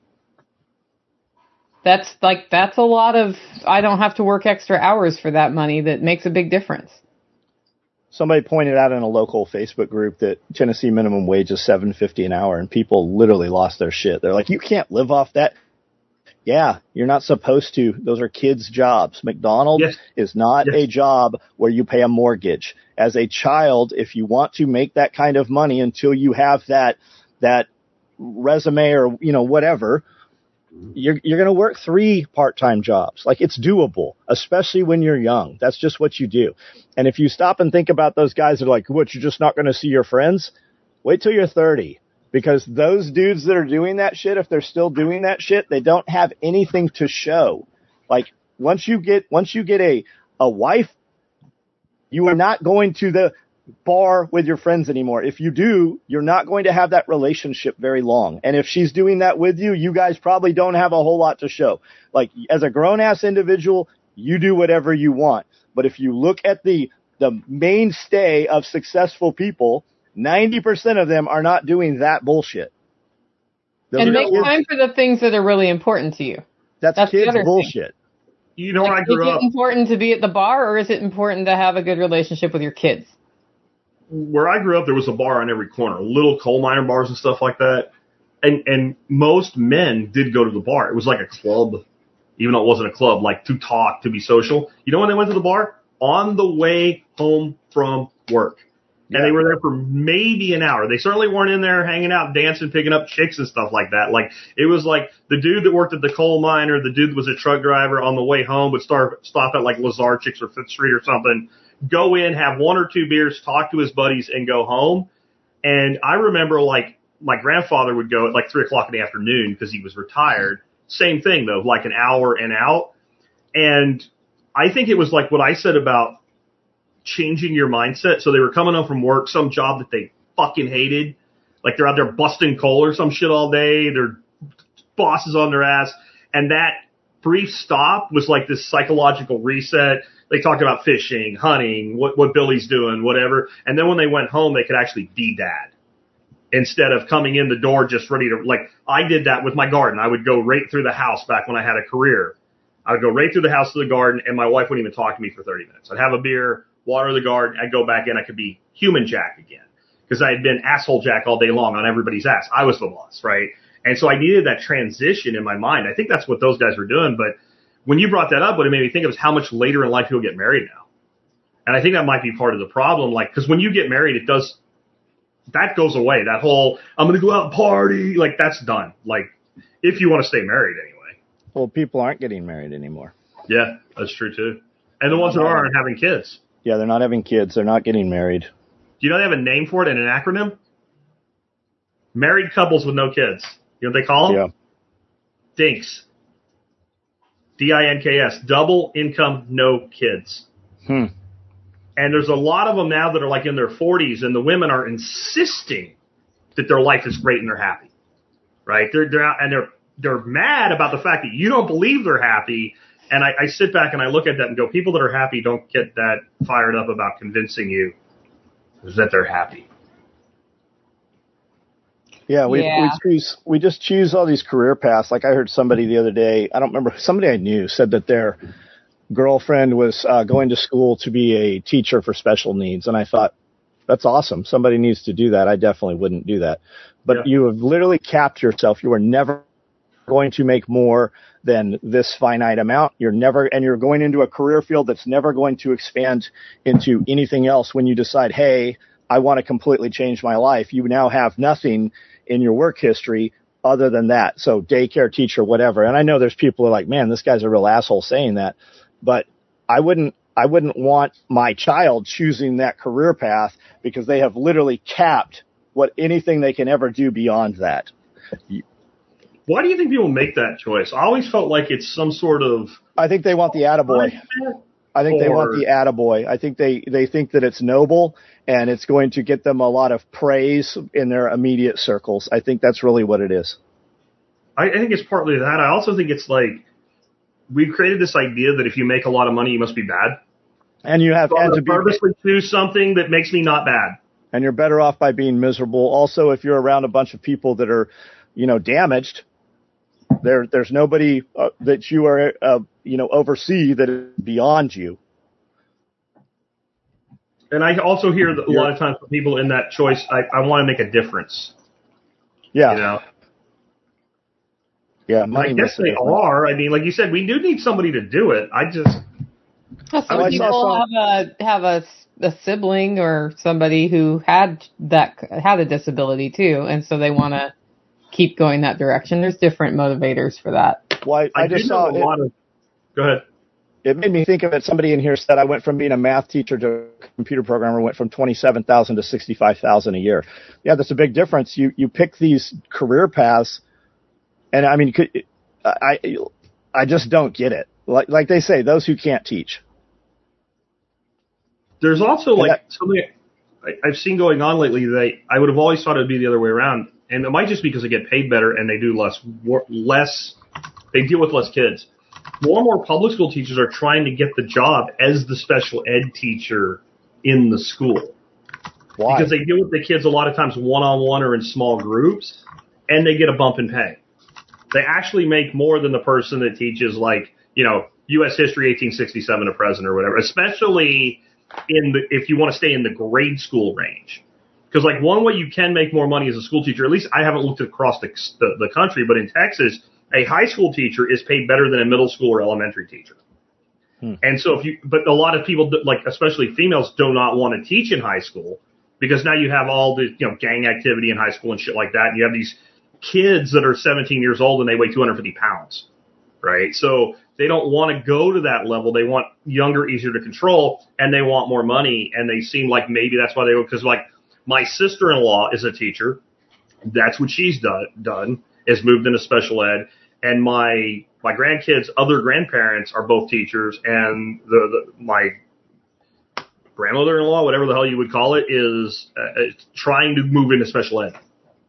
That's a lot of, I don't have to work extra hours for that money. That makes a big difference. Somebody pointed out in a local Facebook group that Tennessee minimum wage is $7.50 an hour, and people literally lost their shit. They're like, you can't live off that. Yeah, you're not supposed to. Those are kids' jobs. McDonald's Yes. is not Yes. a job where you pay a mortgage. As a child, if you want to make that kind of money until you have that resume or, whatever, you're going to work 3 part-time jobs. Like, it's doable, especially when you're young. That's just what you do. And if you stop and think about those guys that are like, what, you're just not going to see your friends? Wait till you're 30. Because those dudes that are doing that shit, if they're still doing that shit, they don't have anything to show. Like, once you get a wife, you are not going to the bar with your friends anymore. If you do, you're not going to have that relationship very long. And if she's doing that with you, you guys probably don't have a whole lot to show. Like, as a grown-ass individual, you do whatever you want. But if you look at the mainstay of successful people, 90% of them are not doing that bullshit. Those And are make kids- time for the things that are really important to you. that's that's the kids other thing. bullshit. You know, when I Like, grew is up, it important to be at the bar, or is it important to have a good relationship with your kids? where I grew up, there was a bar on every corner, little coal miner bars and stuff like that. And most men did go to the bar. It was like a club, even though it wasn't a club, like to talk, to be social. You know when they went to the bar? On the way home from work. And they were there for maybe an hour. They certainly weren't in there hanging out, dancing, picking up chicks and stuff like that. Like, it was like the dude that worked at the coal mine or the dude that was a truck driver on the way home would stop at like Lazarchik's or Fifth Street or something, go in, have 1 or 2 beers, talk to his buddies, and go home. And I remember, like, my grandfather would go at like 3 o'clock in the afternoon because he was retired. Same thing, though, like an hour and out. And I think it was like what I said about changing your mindset. So they were coming home from work, some job that they fucking hated. Like, they're out there busting coal or some shit all day. Their boss is on their ass. And that brief stop was like this psychological reset. They talked about fishing, hunting, what Billy's doing, whatever. And then when they went home, they could actually be dad instead of coming in the door just ready to, like, I did that with my garden. I would go right through the house back when I had a career. I would go right through the house to the garden, and my wife wouldn't even talk to me for 30 minutes. I'd have a beer, water the garden, I'd go back in, I could be human Jack again. Because I had been asshole Jack all day long on everybody's ass. I was the boss, right? And so I needed that transition in my mind. I think that's what those guys were doing. But when you brought that up, what it made me think of is how much later in life people get married now. And I think that might be part of the problem. Like, because when you get married, that goes away. That whole, I'm going to go out and party, like, that's done. Like, if you want to stay married anyway. Well, people aren't getting married anymore. Yeah, that's true too. And the ones that aren't having kids. Yeah, they're not having kids. They're not getting married. Do you know they have a name for it and an acronym? Married couples with no kids. You know what they call them? Yeah. DINKS. DINKS. Double income, no kids. And there's a lot of them now that are like in their 40s, and the women are insisting that their life is great and they're happy. Right? They're out and they're mad about the fact that you don't believe they're happy. And I sit back and I look at that and go, people that are happy don't get that fired up about convincing you that they're happy. Yeah, we just choose all these career paths. Like, I heard somebody the other day, I don't remember, somebody I knew said that their girlfriend was going to school to be a teacher for special needs. And I thought, that's awesome. Somebody needs to do that. I definitely wouldn't do that. But you have literally capped yourself. You are never going to make more than this finite amount. You're going into a career field that's never going to expand into anything else. When you decide, hey, I want to completely change my life, you now have nothing in your work history other than that. So daycare teacher, whatever. And I know there's people who are like, man, this guy's a real asshole saying that, but I wouldn't want my child choosing that career path because they have literally capped anything they can ever do beyond that. Why do you think people make that choice? I always felt like it's some sort of... I think they want the attaboy. I think they want the attaboy. I think they think that it's noble and it's going to get them a lot of praise in their immediate circles. I think that's really what it is. I think it's partly that. I also think it's like we've created this idea that if you make a lot of money, you must be bad. And you have to purposely choose something that makes me not bad. And you're better off by being miserable. Also, if you're around a bunch of people that are, damaged, there's nobody that you are, oversee that is beyond you. And I also hear that a lot of times for people in that choice, I want to make a difference. Yeah. Yeah, I money guess makes a they difference. are. I mean, like you said, we do need somebody to do it. Some I saw people have a sibling or somebody who had a disability too, and so they want to keep going that direction. There's different motivators for that. Well, I do just know saw a lot of. Go ahead. it made me think of it. Somebody in here said I went from being a math teacher to a computer programmer, went from 27,000 to 65,000 a year. Yeah, that's a big difference. You pick these career paths, and I mean, I just don't get it. Like they say, those who can't teach. There's also like something I've seen going on lately that I would have always thought it would be the other way around, and it might just be because they get paid better and they do less. They deal with less kids. More and more public school teachers are trying to get the job as the special ed teacher in the school. Why? Because they deal with the kids a lot of times one-on-one or in small groups, and they get a bump in pay. They actually make more than the person that teaches, like, U.S. history 1867 to present or whatever, especially if you want to stay in the grade school range. Because, like, one way you can make more money as a school teacher, at least I haven't looked across the country, but in Texas, a high school teacher is paid better than a middle school or elementary teacher. And so but a lot of people, like especially females, do not want to teach in high school because now you have all the, gang activity in high school and shit like that. And you have these kids that are 17 years old and they weigh 250 pounds, right? So they don't want to go to that level. They want younger, easier to control, and they want more money. And they seem like maybe that's why they go, because like my sister-in-law is a teacher. That's what she's done is moved into special ed. And my grandkids' other grandparents are both teachers, and my grandmother-in-law, whatever the hell you would call it, is trying to move into special ed.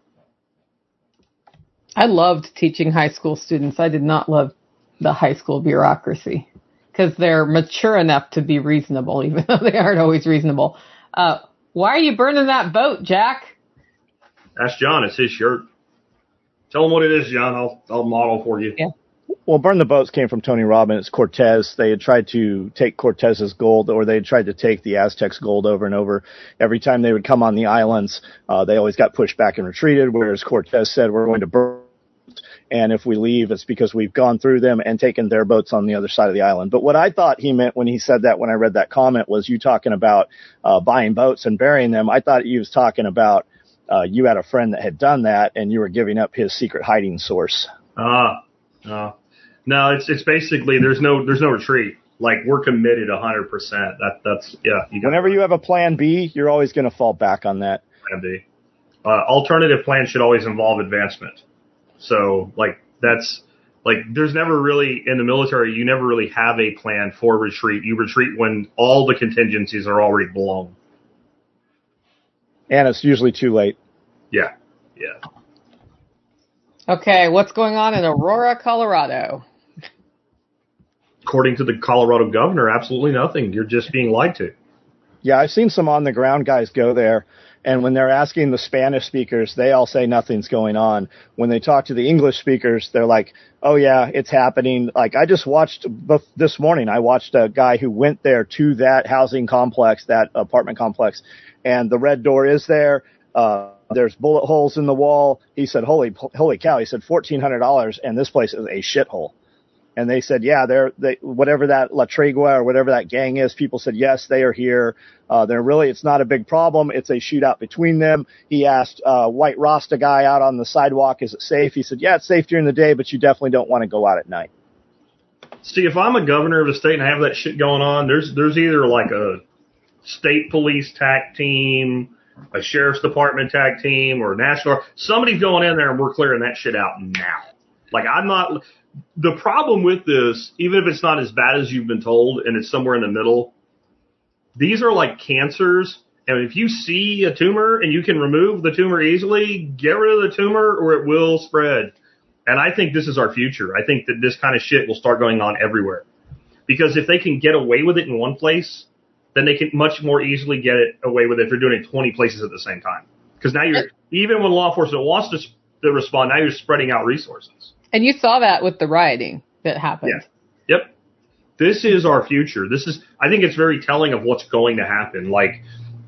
I loved teaching high school students. I did not love the high school bureaucracy because they're mature enough to be reasonable, even though they aren't always reasonable. Why are you burning that boat, Jack? Ask John. It's his shirt. Tell him what it is, John. I'll model for you. Yeah. Well, Burn the Boats came from Tony Robbins. It's Cortez. They had tried to take Cortez's gold, or they had tried to take the Aztecs' gold over and over. Every time they would come on the islands, they always got pushed back and retreated, whereas Cortez said, we're going to burn, and if we leave, it's because we've gone through them and taken their boats on the other side of the island. But what I thought he meant when he said that, when I read that comment, was you talking about buying boats and burying them. I thought he was talking about you had a friend that had done that, and you were giving up his secret hiding source. No, it's basically there's no retreat. Like, we're committed 100%. That's yeah. Whenever you have a plan B, you're always going to fall back on that. Plan B. Alternative plans should always involve advancement. So there's never really in the military. You never really have a plan for retreat. You retreat when all the contingencies are already blown. And it's usually too late. Yeah. Okay, what's going on in Aurora, Colorado? According to the Colorado governor, absolutely nothing. You're just being lied to. Yeah, I've seen some on-the-ground guys go there, and when they're asking the Spanish speakers, they all say nothing's going on. When they talk to the English speakers, they're like, oh, yeah, it's happening. Like, I just watched this morning, I watched a guy who went there to that housing complex, that apartment complex, and the red door is there. There's bullet holes in the wall. He said, holy cow. He said $1,400, and this place is a shithole. And they said, yeah, whatever that La Tregua or whatever that gang is, people said, yes, they are here. It's not a big problem. It's a shootout between them. He asked White Rasta guy out on the sidewalk, is it safe? He said, yeah, it's safe during the day, but you definitely don't want to go out at night. See, if I'm a governor of the state and I have that shit going on, there's either like a state police TAC team, a sheriff's department TAC team, or national. Somebody's going in there and we're clearing that shit out now. Like, I'm not. The problem with this, even if it's not as bad as you've been told and it's somewhere in the middle, these are like cancers. And if you see a tumor and you can remove the tumor easily, get rid of the tumor or it will spread. And I think this is our future. I think that this kind of shit will start going on everywhere. Because if they can get away with it in one place, then they can much more easily get it away with it if they're doing it in 20 places at the same time. Because now even when law enforcement wants to respond, now you're spreading out resources. And you saw that with the rioting that happened. Yeah. Yep. This is our future. I think it's very telling of what's going to happen. Like,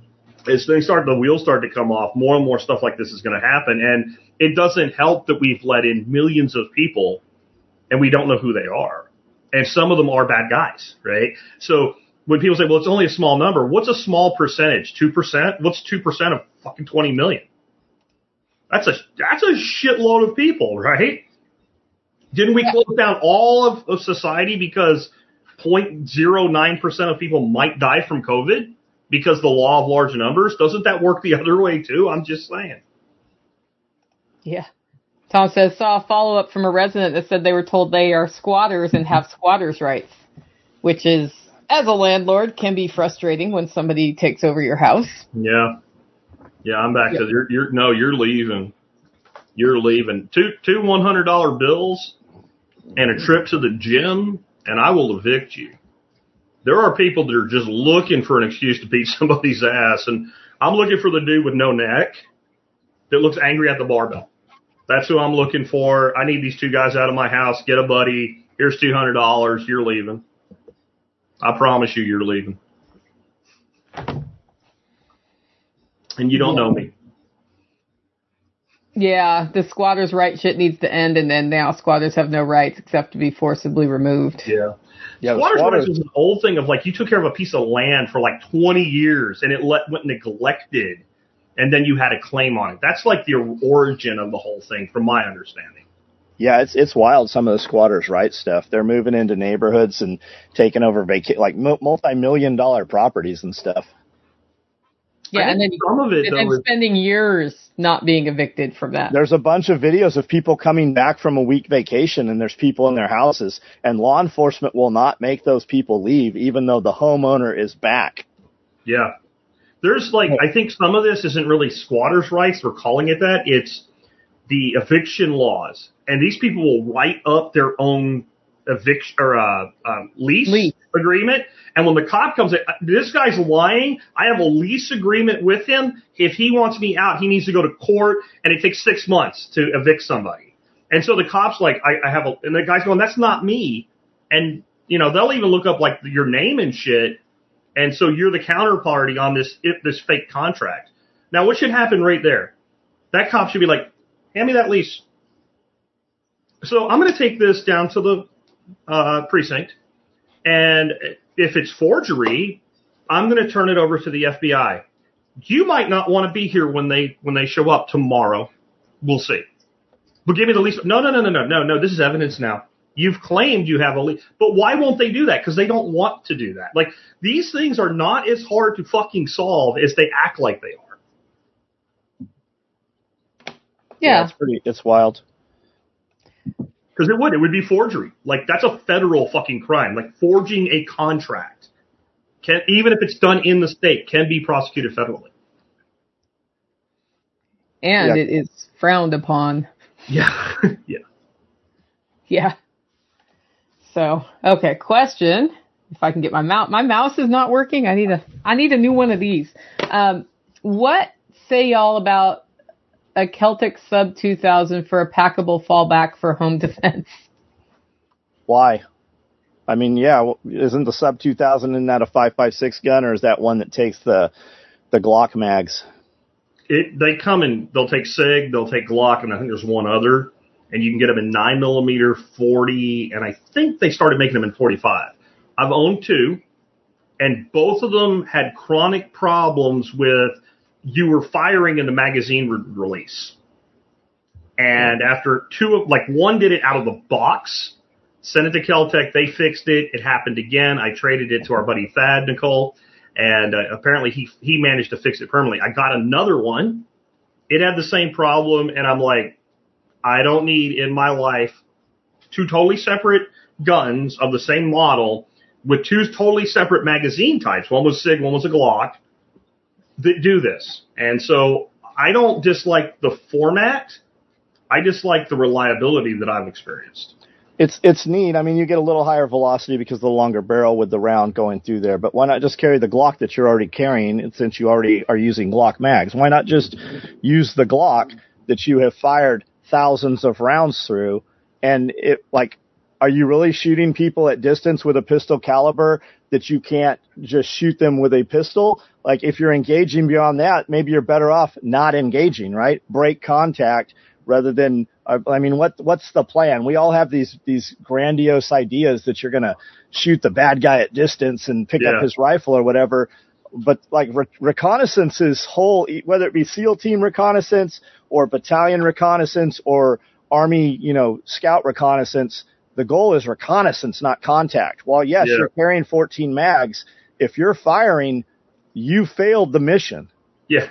as the wheels start to come off, more and more stuff like this is going to happen. And it doesn't help that we've let in millions of people and we don't know who they are. And some of them are bad guys, right? So when people say, well, it's only a small number, what's a small percentage? 2%? What's 2% of fucking 20 million? That's a shitload of people, right? Didn't we close down all of society because 0.09% of people might die from COVID because the law of large numbers? Doesn't that work the other way too? I'm just saying. Yeah. Tom says, saw a follow-up from a resident that said they were told they are squatters and have squatters' rights, which is, as a landlord, can be frustrating when somebody takes over your house. Yeah. Yeah, I'm back to you're leaving. You're leaving. Two $100 bills and a trip to the gym, and I will evict you. There are people that are just looking for an excuse to beat somebody's ass, and I'm looking for the dude with no neck that looks angry at the barbell. That's who I'm looking for. I need these two guys out of my house. Get a buddy. Here's $200. You're leaving. I promise you're leaving. And you don't know me. Yeah, the squatters' right shit needs to end, and then now squatters have no rights except to be forcibly removed. Yeah. Squatters' rights is an old thing of like you took care of a piece of land for like 20 years and it went neglected, and then you had a claim on it. That's like the origin of the whole thing, from my understanding. Yeah, it's wild, some of the squatters' rights stuff. They're moving into neighborhoods and taking over multi-million-dollar properties and stuff. Yeah, and then some of it, spending years not being evicted from that. There's a bunch of videos of people coming back from a week vacation, and there's people in their houses, and law enforcement will not make those people leave, even though the homeowner is back. Yeah. There's I think some of this isn't really squatters' rights. We're calling it that. It's the eviction laws. And these people will write up their own eviction or lease agreement. And when the cop comes in, this guy's lying. I have a lease agreement with him. If he wants me out, he needs to go to court, and it takes 6 months to evict somebody. And so the cop's like, and the guy's going, that's not me. And, they'll even look up your name and shit. And so you're the counterparty on this fake contract. Now, what should happen right there? That cop should be like, hand me that lease. So I'm going to take this down to the precinct, and if it's forgery, I'm going to turn it over to the FBI. You might not want to be here when they show up tomorrow. We'll see. But give me the lease. No. This is evidence now. You've claimed you have a lease. But why won't they do that? Because they don't want to do that. These things are not as hard to fucking solve as they act like they are. Yeah. It's wild. Because it would be forgery. That's a federal fucking crime. Forging a contract, even if it's done in the state, can be prosecuted federally. And it is frowned upon. Yeah. Yeah. Yeah. So, okay, question. If I can get my mouse is not working. I need a new one of these. What say y'all about a Celtic Sub 2000 for a packable fallback for home defense? Why? I mean, yeah, isn't the Sub 2000 in that a 5.56 gun, or is that one that takes the Glock mags? They come in, they'll take SIG, they'll take Glock, and I think there's one other, and you can get them in 9mm, 40, and I think they started making them in 45. I've owned two, and both of them had chronic problems with you were firing in the magazine release. And after one did it out of the box, sent it to Keltec, they fixed it, it happened again, I traded it to our buddy Thad Nicole, and apparently he managed to fix it permanently. I got another one, it had the same problem, and I'm like, I don't need in my life two totally separate guns of the same model with two totally separate magazine types. One was SIG, one was a Glock, that do this. And so I don't dislike the format. I dislike the reliability that I've experienced. It's neat. I mean, you get a little higher velocity because of the longer barrel with the round going through there. But why not just carry the Glock that you're already carrying, since you already are using Glock mags? Why not just use the Glock that you have fired thousands of rounds through? And Are you really shooting people at distance with a pistol caliber that you can't just shoot them with a pistol? Like if you're engaging beyond that, maybe you're better off not engaging, right? Break contact rather than, I mean, what's the plan? We all have these grandiose ideas that you're going to shoot the bad guy at distance and pick up his rifle or whatever. But like reconnaissance is whole, whether it be SEAL team reconnaissance or battalion reconnaissance or Army, scout reconnaissance, the goal is reconnaissance, not contact. While yes, you're carrying 14 mags, if you're firing, you failed the mission. Yeah.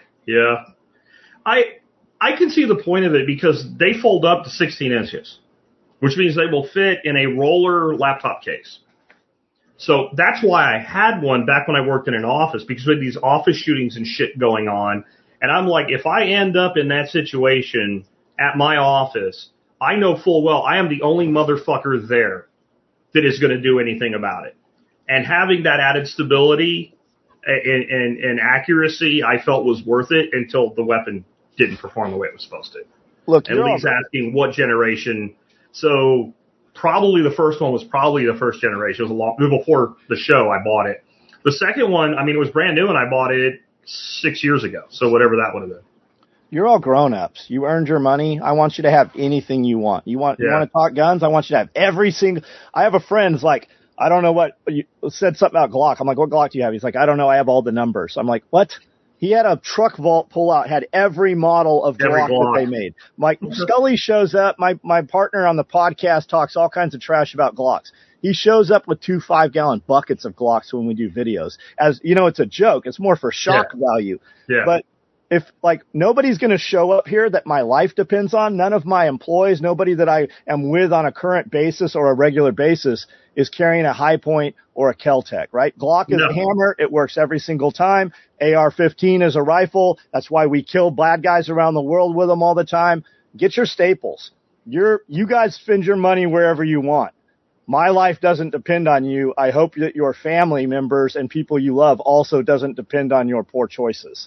I can see the point of it because they fold up to 16 inches, which means they will fit in a roller laptop case. So that's why I had one back when I worked in an office, because we had these office shootings and shit going on. And I'm like, if I end up in that situation at my office, I know full well I am the only motherfucker there that is going to do anything about it. And having that added stability and accuracy, I felt was worth it until the weapon didn't perform the way it was supposed to. Look, and Lee's asking what generation. So probably the first one was probably the first generation. It was before the show I bought it. The second one, I mean, it was brand new and I bought it 6 years ago. So whatever that would have been. You're all grown-ups. You earned your money. I want you to have anything you want. You want to talk guns? I want you to have every single. I have a friend who's like, I don't know what, you said something about Glock. I'm like, what Glock do you have? He's like, I don't know. I have all the numbers. I'm like, what? He had a truck vault pull out, had every model of Glock that they made. Mike Scully shows up. My partner on the podcast talks all kinds of trash about Glocks. He shows up with 2 5-gallon buckets of Glocks when we do videos. As you know, it's a joke. It's more for shock value. Yeah. But if like nobody's going to show up here that my life depends on, none of my employees, nobody that I am with on a current basis or a regular basis is carrying a High Point or a Kel-Tec, right? Glock is a hammer. It works every single time. AR-15 is a rifle. That's why we kill bad guys around the world with them all the time. Get your staples. You guys spend your money wherever you want. My life doesn't depend on you. I hope that your family members and people you love also doesn't depend on your poor choices.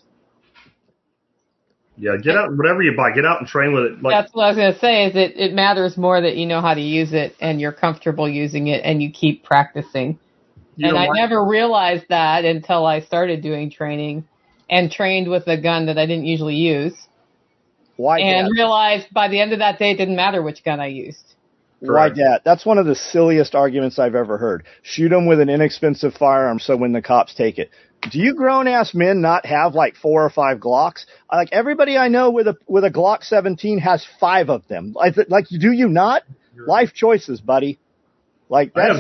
Yeah, get out, whatever you buy, get out and train with it. That's what I was going to say, is it matters more that you know how to use it and you're comfortable using it and you keep practicing. And I never realized that until I started doing training and trained with a gun that I didn't usually use. Why and realized by the end of that day it didn't matter which gun I used. Why that? That's one of the silliest arguments I've ever heard. Shoot them with an inexpensive firearm so when the cops take it. Do you grown-ass men not have like 4 or 5 Glocks? Like everybody I know with a Glock 17 has 5 of them. Like do you not? Life choices, buddy. Like that's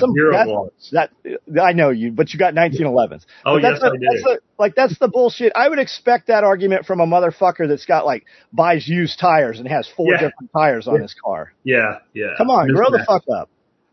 I know you, but you got 1911s. Oh, yes, I did. That's the bullshit. I would expect that argument from a motherfucker that's got buys used tires and has 4 different tires on his car. Yeah. Come on, grow the fuck up.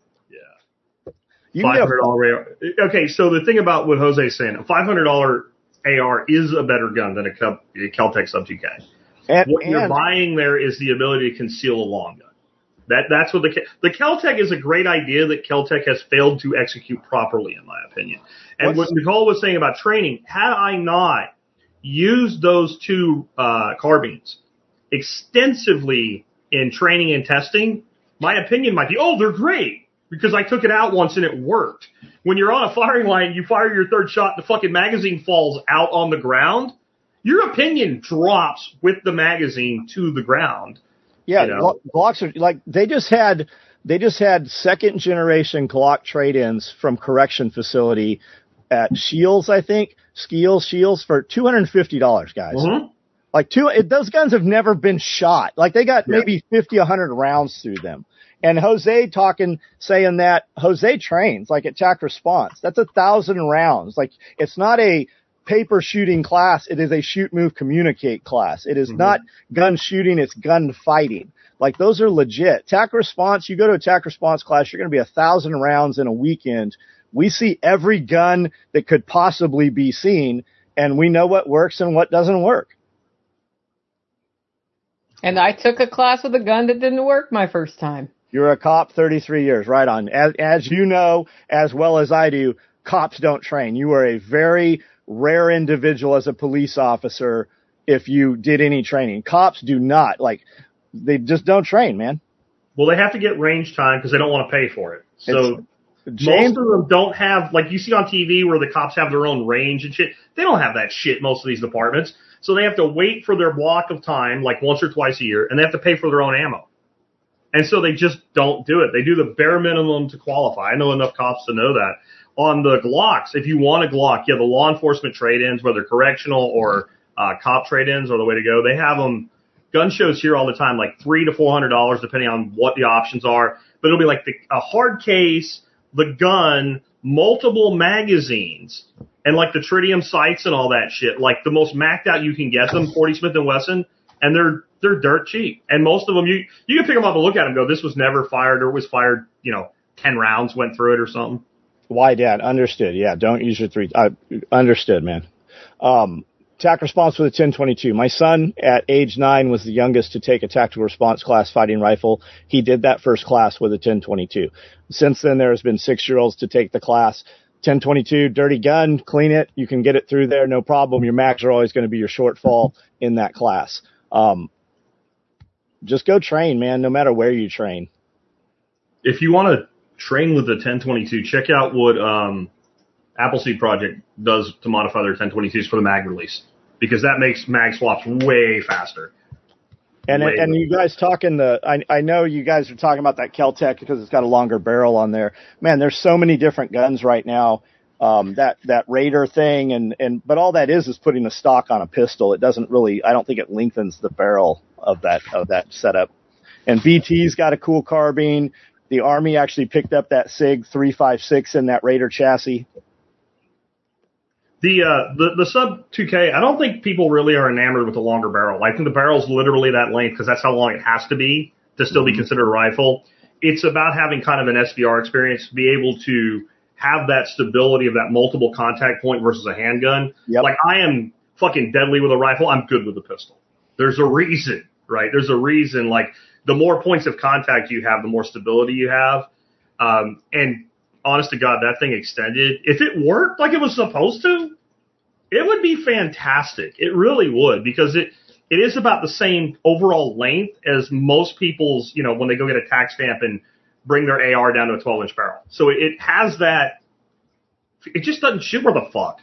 Yeah. $500 AR. Okay, so the thing about what Jose's saying, a $500 AR is a better gun than a Kel-Tec Sub 2K. What you're buying there is the ability to conceal a long gun. That's what the Kel-Tec is a great idea that Kel-Tec has failed to execute properly, in my opinion. And what Nicole was saying about training, had I not used those 2 carbines extensively in training and testing, my opinion might be, they're great because I took it out once and it worked. When you're on a firing line, you fire your 3rd shot, the fucking magazine falls out on the ground. Your opinion drops with the magazine to the ground. Yeah, Glocks are they just had 2nd generation Glock trade-ins from correction facility at Shields, I think, Shields for $250, guys. Mm-hmm. Those guns have never been shot. They got maybe 50, 100 rounds through them. And Jose saying that Jose trains at TAC Response. That's 1,000 rounds. It's not a paper shooting class. It is a shoot, move, communicate class. It is not gun shooting. It's gun fighting. Those are legit. TAC Response, you go to a TAC Response class, you're going to be 1,000 rounds in a weekend. We see every gun that could possibly be seen, and we know what works and what doesn't work. And I took a class with a gun that didn't work my first time. You're a cop, 33 years, right on. As you know, as well as I do, cops don't train. You are a very rare individual as a police officer if you did any training. Cops do not. They just don't train, man. Well, they have to get range time because they don't want to pay for it. So James, most of them don't have, like you see on TV where the cops have their own range and shit. They don't have that shit, most of these departments. So they have to wait for their block of time, like once or twice a year, and they have to pay for their own ammo. And so they just don't do it. They do the bare minimum to qualify. I know enough cops to know that. On the Glocks, if you want a Glock, the law enforcement trade-ins, whether correctional or cop trade-ins are the way to go. They have them, gun shows here all the time, like $300 to $400, depending on what the options are. But it'll be like a hard case, the gun, multiple magazines, and like the tritium sights and all that shit. Like the most macked out you can get them, 40 Smith & Wesson, and they're dirt cheap. And most of them, you can pick them up and look at them and go, this was never fired, or it was fired, 10 rounds went through it or something. Why, Dad? Understood. Yeah, don't use your understood, man. TAC response with a 1022. My son at age 9 was the youngest to take a tactical response class fighting rifle. He did that first class with a 1022. Since then, there has been 6-year-olds to take the class. 1022, dirty gun, clean it. You can get it through there, no problem. Your mags are always going to be your shortfall in that class. Just go train, man, no matter where you train. If you want to train with the 1022, check out what Appleseed Project does to modify their 1022s for the mag release, because that makes mag swaps way faster. And you guys talking I know you guys are talking about that Kel-Tec because it's got a longer barrel on there. Man, there's so many different guns right now. That Raider thing but all that is putting a stock on a pistol. It doesn't really, I don't think it lengthens the barrel of that setup. And BT's got a cool carbine. The Army actually picked up that SIG 356 in that Raider chassis. The sub 2K, I don't think people really are enamored with the longer barrel. I think the barrel's literally that length because that's how long it has to be to still be considered a rifle. It's about having kind of an SVR experience, be able to have that stability of that multiple contact point versus a handgun. Yep. Like, I am fucking deadly with a rifle. I'm good with a pistol. There's a reason, right? There's a reason. Like, the more points of contact you have, the more stability you have. And honest to God, that thing extended. If it worked like it was supposed to, it would be fantastic. It really would, because it is about the same overall length as most people's, when they go get a tax stamp and bring their AR down to a 12-inch barrel. So it has that. It just doesn't shoot where the fuck.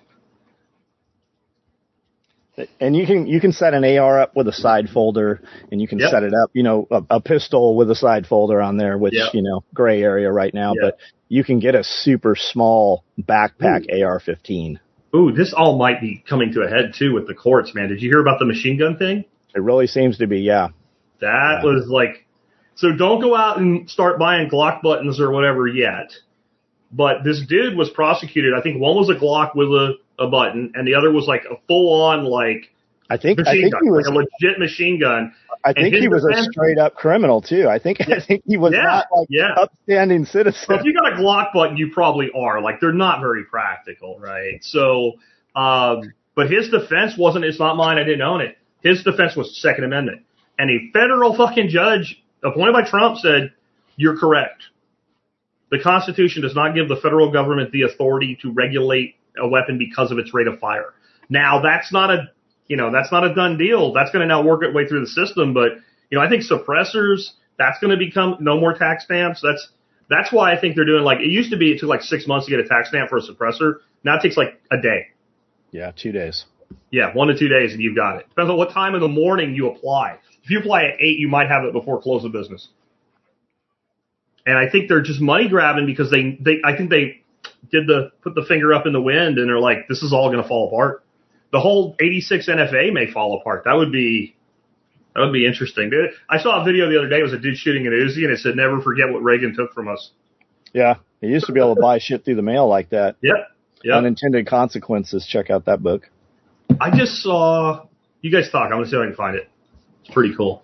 And you can set an AR up with a side folder, and you can set it up, a pistol with a side folder on there, which, gray area right now, but you can get a super small backpack AR-15. Ooh, this all might be coming to a head too with the courts, man. Did you hear about the machine gun thing? It really seems to be, yeah. That was like, so don't go out and start buying Glock buttons or whatever yet. But this dude was prosecuted. I think one was a Glock with a button, and the other was like a full-on machine gun, like a legit machine gun. I think he was a straight-up criminal too. I think he was not upstanding citizen. So if you got a Glock button, you probably are. Like, they're not very practical, right? So, but his defense wasn't, it's not mine, I didn't own it. His defense was Second Amendment. And a federal fucking judge appointed by Trump said, you're correct. The Constitution does not give the federal government the authority to regulate a weapon because of its rate of fire. Now, that's not a done deal. That's going to now work its way through the system. But, I think suppressors, that's going to become no more tax stamps. That's why I think they're doing, like, it used to be it took like 6 months to get a tax stamp for a suppressor. Now it takes like a day. Yeah, 2 days. Yeah, 1 to 2 days and you've got it. Depends on what time in the morning you apply. If you apply at 8, you might have it before close of business. And I think they're just money grabbing because I think they put the finger up in the wind and they're like, this is all going to fall apart. The whole 86 NFA may fall apart. That would be interesting. I saw a video the other day. It was a dude shooting an Uzi, and it said, never forget what Reagan took from us. Yeah. You used to be able to buy shit through the mail like that. Yep. Unintended Consequences. Check out that book. I just saw, you guys talk. I'm going to see if I can find it. It's pretty cool.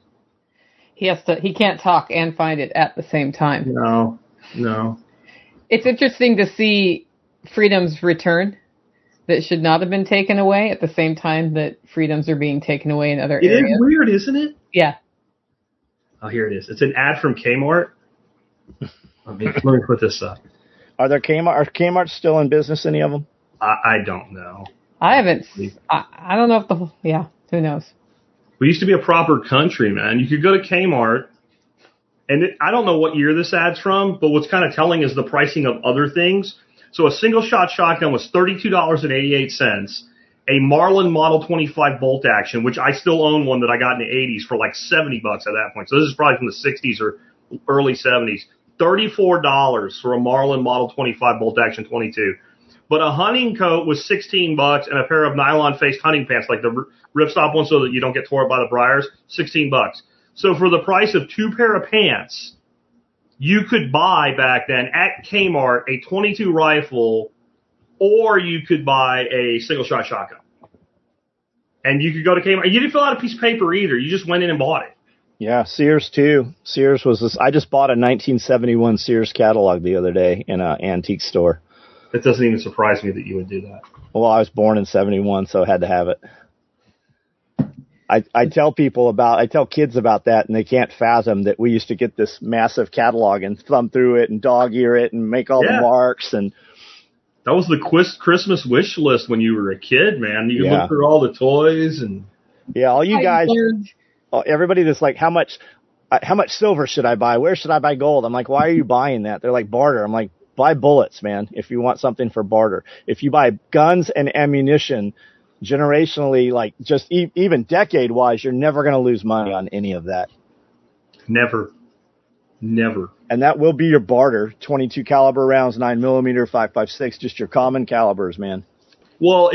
He can't talk and find it at the same time. No. It's interesting to see freedoms return that should not have been taken away at the same time that freedoms are being taken away in other areas. It is weird, isn't it? Yeah. Oh, here it is. It's an ad from Kmart. Let me put this up. Are Kmart still in business, any of them? I don't know. I haven't. I don't know if who knows? We used to be a proper country, man. You could go to Kmart And I don't know what year this ad's from, but what's kind of telling is the pricing of other things. So a single-shot shotgun was $32.88. A Marlin Model 25 bolt action, which I still own one that I got in the 80s for like $70 at that point. So this is probably from the 60s or early 70s. $34 for a Marlin Model 25 bolt action 22. But a hunting coat was $16 and a pair of nylon-faced hunting pants, like the ripstop ones so that you don't get tore up by the briars, $16. So for the price of 2 pair of pants, you could buy back then at Kmart a 22 rifle, or you could buy a single-shot shotgun. And you could go to Kmart. You didn't fill out a piece of paper either. You just went in and bought it. Yeah, Sears too. Sears was this. I just bought a 1971 Sears catalog the other day in an antique store. It doesn't even surprise me that you would do that. Well, I was born in 71, so I had to have it. I tell kids about that, and they can't fathom that we used to get this massive catalog and thumb through it and dog ear it and make all the marks. And that was the Christmas wish list when you were a kid, man. You could look through all the toys and all you guys, everybody that's like, how much silver should I buy? Where should I buy gold? I'm like, why are you buying that? They're like, barter. I'm like, buy bullets, man, if you want something for barter. If you buy guns and ammunition, generationally, like just even decade-wise, you're never going to lose money on any of that. Never. And that will be your barter, 22 caliber rounds, 9mm, 5.56, just your common calibers, man. Well,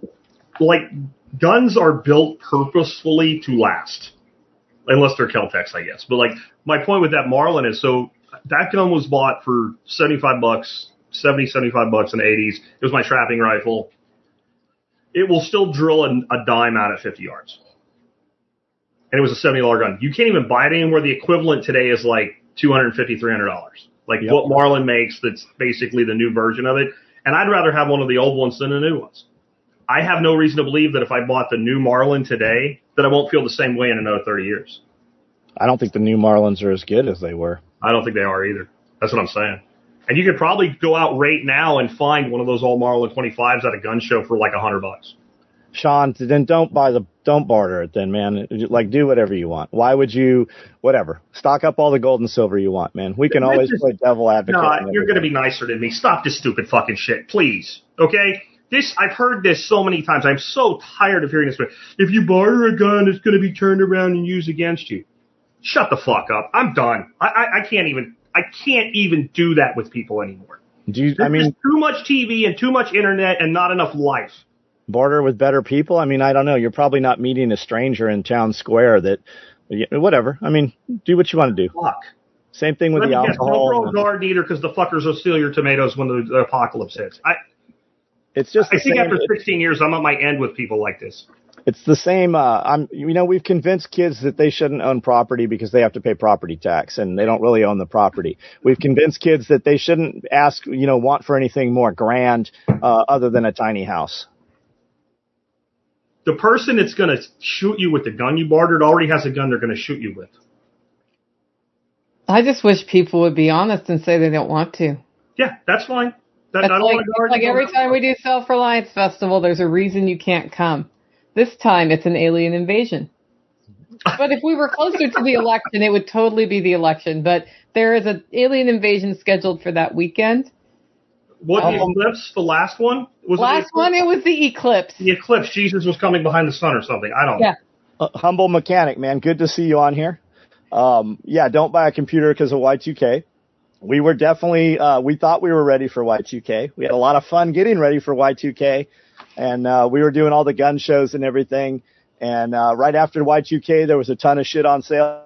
guns are built purposefully to last. Unless they're Kel-Tecs, I guess. But my point with that Marlin is, so that gun was bought for $75, $75 in the 80s. It was my trapping rifle. It will still drill a dime out at 50 yards. And it was a $70 gun. You can't even buy it anywhere. The equivalent today is like $250, $300. What Marlin makes, that's basically the new version of it. And I'd rather have one of the old ones than the new ones. I have no reason to believe that if I bought the new Marlin today, that I won't feel the same way in another 30 years. I don't think the new Marlins are as good as they were. I don't think they are either. That's what I'm saying. And you could probably go out right now and find one of those old Marlin 25s at a gun show for like $100. Sean, then don't barter it then, man. Do whatever you want. Why would you, whatever. Stock up all the gold and silver you want, man. We can always play devil advocate. No, you're going to be nicer than me. Stop this stupid fucking shit, please. Okay? I've heard this so many times. I'm so tired of hearing this. If you barter a gun, it's going to be turned around and used against you. Shut the fuck up. I'm done. I can't even do that with people anymore. There's too much TV and too much internet and not enough life. Barter with better people? I don't know. You're probably not meeting a stranger in town square that, whatever. Do what you want to do. Fuck. Same thing with the alcohol. Don't grow a garden either, because the fuckers will steal your tomatoes when the apocalypse hits. I think after 16 years, I'm at my end with people like this. It's the same. We've convinced kids that they shouldn't own property because they have to pay property tax and they don't really own the property. We've convinced kids that they shouldn't want for anything more grand, other than a tiny house. The person that's going to shoot you with the gun you bartered already has a gun they're going to shoot you with. I just wish people would be honest and say they don't want to. Yeah, that's fine. Every time we do Self-Reliance Festival, there's a reason you can't come. This time, it's an alien invasion. But if we were closer to the election, it would totally be the election. But there is an alien invasion scheduled for that weekend. What, the eclipse? The last one? It was the eclipse. The eclipse. Jesus was coming behind the sun or something. I don't know. Yeah. Humble Mechanic, man. Good to see you on here. Don't buy a computer because of Y2K. We were definitely, we thought we were ready for Y2K. We had a lot of fun getting ready for Y2K. And we were doing all the gun shows and everything. And right after Y2K, there was a ton of shit on sale.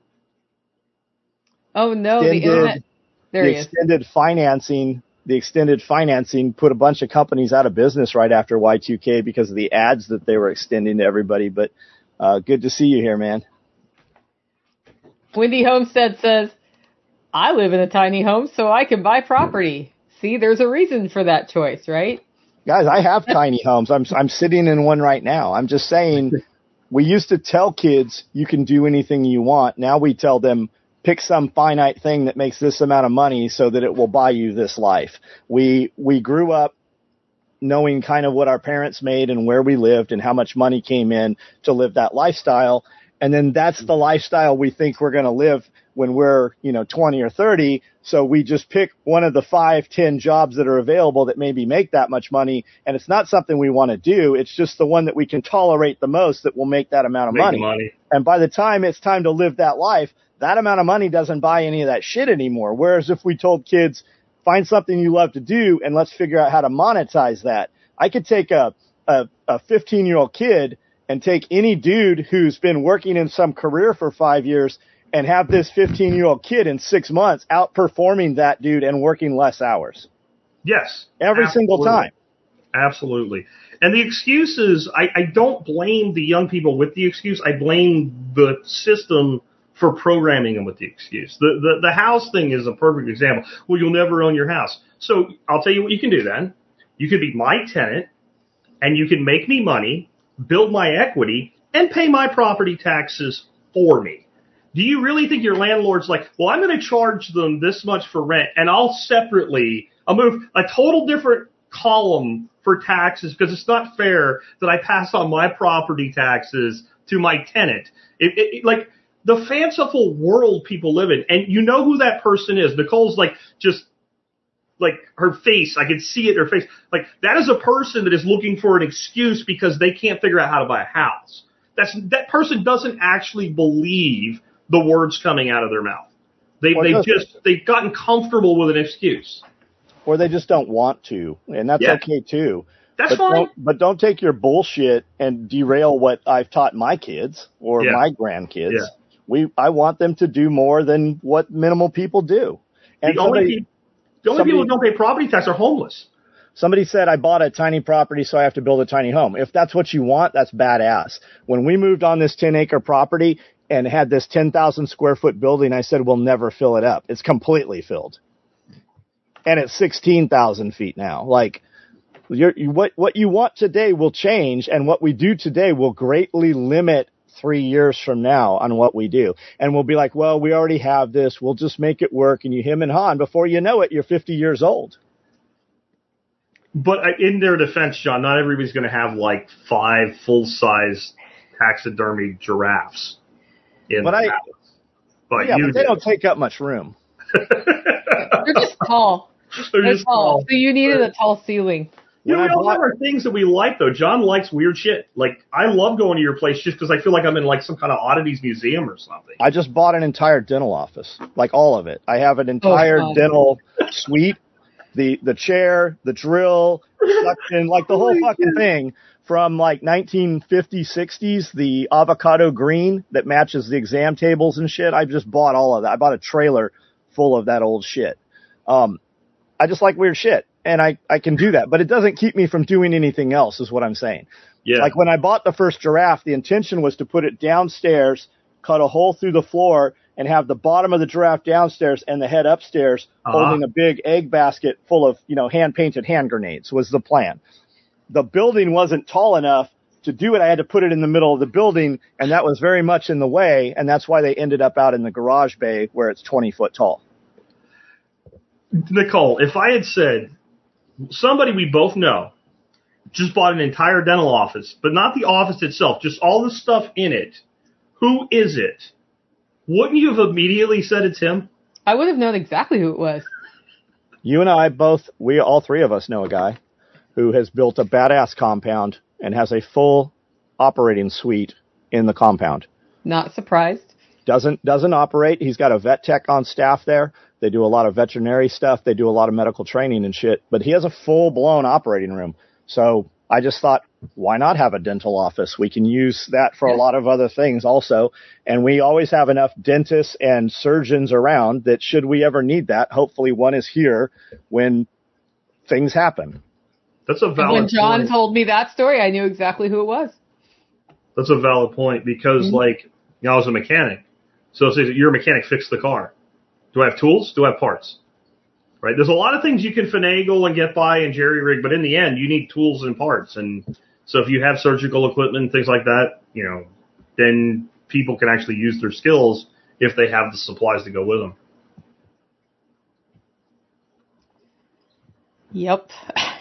Oh, no, the internet. There he is. The extended financing put a bunch of companies out of business right after Y2K because of the ads that they were extending to everybody. But good to see you here, man. Wendy Homestead says, I live in a tiny home, so I can buy property. See, there's a reason for that choice, right? Guys, I have tiny homes. I'm sitting in one right now. I'm just saying, we used to tell kids you can do anything you want. Now we tell them, pick some finite thing that makes this amount of money so that it will buy you this life. We grew up knowing kind of what our parents made and where we lived and how much money came in to live that lifestyle. And then that's the lifestyle we think we're going to live when we're, 20 or 30. So we just pick one of the 5, 10 jobs that are available that maybe make that much money. And it's not something we want to do. It's just the one that we can tolerate the most that will make that amount of money. And by the time it's time to live that life, that amount of money doesn't buy any of that shit anymore. Whereas if we told kids, find something you love to do and let's figure out how to monetize that. I could take a 15-year-old kid and take any dude who's been working in some career for 5 years and have this 15-year-old kid in 6 months outperforming that dude and working less hours. Yes. Every single time. Absolutely. And the excuses, I don't blame the young people with the excuse. I blame the system for programming them with the excuse. The house thing is a perfect example. Well, you'll never own your house. So I'll tell you what you can do then. You could be my tenant, and you can make me money, build my equity, and pay my property taxes for me. Do you really think your landlord's like, well, I'm going to charge them this much for rent, and I'll move a total different column for taxes because it's not fair that I pass on my property taxes to my tenant. Like the fanciful world people live in, and you know who that person is. Nicole's like her face, I can see it in her face. Like that is a person that is looking for an excuse because they can't figure out how to buy a house. That person doesn't actually believe the words coming out of their mouth. They've gotten comfortable with an excuse. Or they just don't want to, and that's okay too. That's fine. But don't take your bullshit and derail what I've taught my kids or my grandkids. Yeah. I want them to do more than what minimal people do. And the only people who don't pay property tax are homeless. Somebody said, I bought a tiny property, so I have to build a tiny home. If that's what you want, that's badass. When we moved on this 10-acre property and had this 10,000 square foot building, I said, we'll never fill it up. It's completely filled. And it's 16,000 feet now. Like, what you want today will change, and what we do today will greatly limit 3 years from now on what we do. And we'll be like, well, we already have this. We'll just make it work. And you hem and haw. Before you know it, you're 50 years old. But in their defense, John, not everybody's going to have like 5 full-size taxidermy giraffes in the house. But they don't take up much room. They're just tall. They're just tall. So you needed a tall ceiling. We all have our things that we like, though. John likes weird shit. Like, I love going to your place just because I feel like I'm in, like, some kind of oddities museum or something. I just bought an entire dental office. Like, all of it. I have an entire dental suite. The chair, the drill, suction, like the whole fucking thing from, like, 1950s, 60s, the avocado green that matches the exam tables and shit. I just bought all of that. I bought a trailer full of that old shit. I just like weird shit. And I can do that, but it doesn't keep me from doing anything else is what I'm saying. Yeah. Like when I bought the first giraffe, the intention was to put it downstairs, cut a hole through the floor, and have the bottom of the giraffe downstairs and the head upstairs holding a big egg basket full of, hand-painted hand grenades was the plan. The building wasn't tall enough to do it. I had to put it in the middle of the building, and that was very much in the way, and that's why they ended up out in the garage bay where it's 20 foot tall. Nicole, if I had said, somebody we both know just bought an entire dental office, but not the office itself, just all the stuff in it, who is it? Wouldn't you have immediately said it's him? I would have known exactly who it was. You and I all three of us know a guy who has built a badass compound and has a full operating suite in the compound. Not surprised. Doesn't operate. He's got a vet tech on staff there. They do a lot of veterinary stuff. They do a lot of medical training and shit. But he has a full-blown operating room. So I just thought, why not have a dental office? We can use that for a lot of other things also. And we always have enough dentists and surgeons around that should we ever need that, hopefully one is here when things happen. That's a valid When John point. told me that story, I knew exactly who it was. That's a valid point because, I was a mechanic. So say you're a mechanic, fix the car. Do I have tools? Do I have parts? Right? There's a lot of things you can finagle and get by and jerry-rig, but in the end, you need tools and parts. And so if you have surgical equipment and things like that, then people can actually use their skills if they have the supplies to go with them. Yep.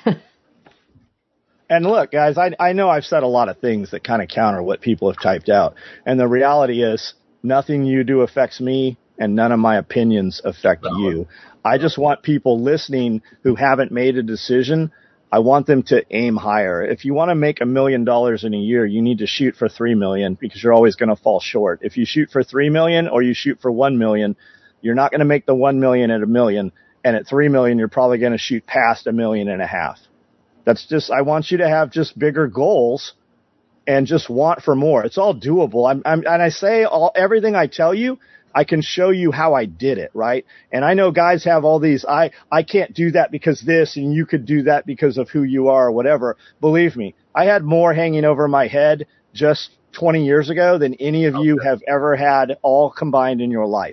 And look, guys, I know I've said a lot of things that kind of counter what people have typed out. And the reality is nothing you do affects me and none of my opinions affect you. I just want people listening who haven't made a decision. I want them to aim higher. If you want to make $1 million in a year, you need to shoot for 3 million because you're always going to fall short. If you shoot for 3 million or you shoot for 1 million, you're not going to make the 1 million at $1 million. And at 3 million, you're probably going to shoot past 1.5 million. That's just, I want you to have just bigger goals and just want for more. It's all doable. And I say everything I tell you, I can show you how I did it, right? And I know guys have all these, I can't do that because this, and you could do that because of who you are or whatever. Believe me, I had more hanging over my head just 20 years ago than any of you have ever had all combined in your life.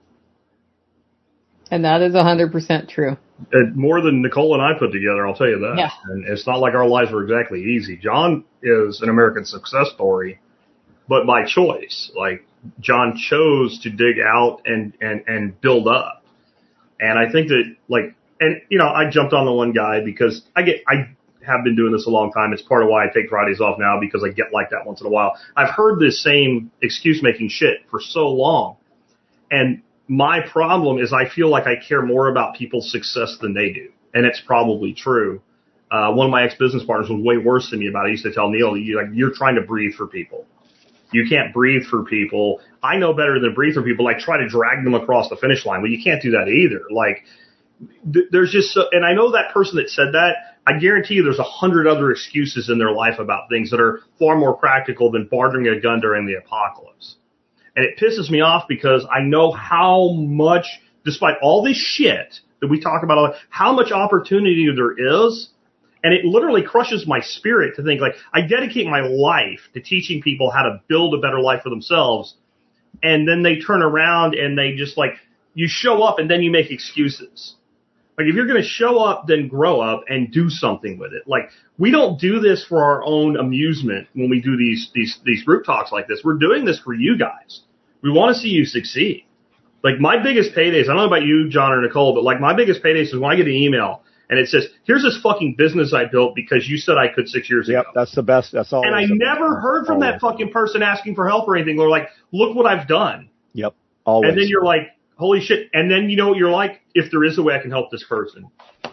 And that is 100% true. More than Nicole and I put together, I'll tell you that. Yeah. And it's not like our lives were exactly easy. John is an American success story, but by choice. Like, John chose to dig out and build up. And I think that, like, and, you know, I jumped on the one guy because I have been doing this a long time. It's part of why I take Fridays off now, because I get like that once in a while. I've heard this same excuse-making shit for so long. And my problem is I feel like I care more about people's success than they do. And it's probably true. One of my ex-business partners was way worse than me about it. I used to tell Neil, you're trying to breathe for people. You can't breathe for people. I know better than breathe for people. Like, try to drag them across the finish line. Well, you can't do that either. Like, there's just so, and I know that person that said that, I guarantee you there's 100 other excuses in their life about things that are far more practical than bartering a gun during the apocalypse. And it pisses me off because I know how much, despite all this shit that we talk about, how much opportunity there is. And it literally crushes my spirit to think, like, I dedicate my life to teaching people how to build a better life for themselves. And then they turn around and they just, like, you show up and then you make excuses. Like, if you're going to show up, then grow up and do something with it. Like, we don't do this for our own amusement when we do these group talks like this. We're doing this for you guys. We want to see you succeed. Like, my biggest paydays, I don't know about you, John or Nicole, but, like, my biggest paydays is when I get an email and it says, here's this fucking business I built because you said I could 6 years ago. Yep, that's the best. That's all. And I never heard from that fucking person asking for help or anything. They're like, look what I've done. Yep, always. And then you're like, holy shit. And then you know what you're like? If there is a way I can help this person,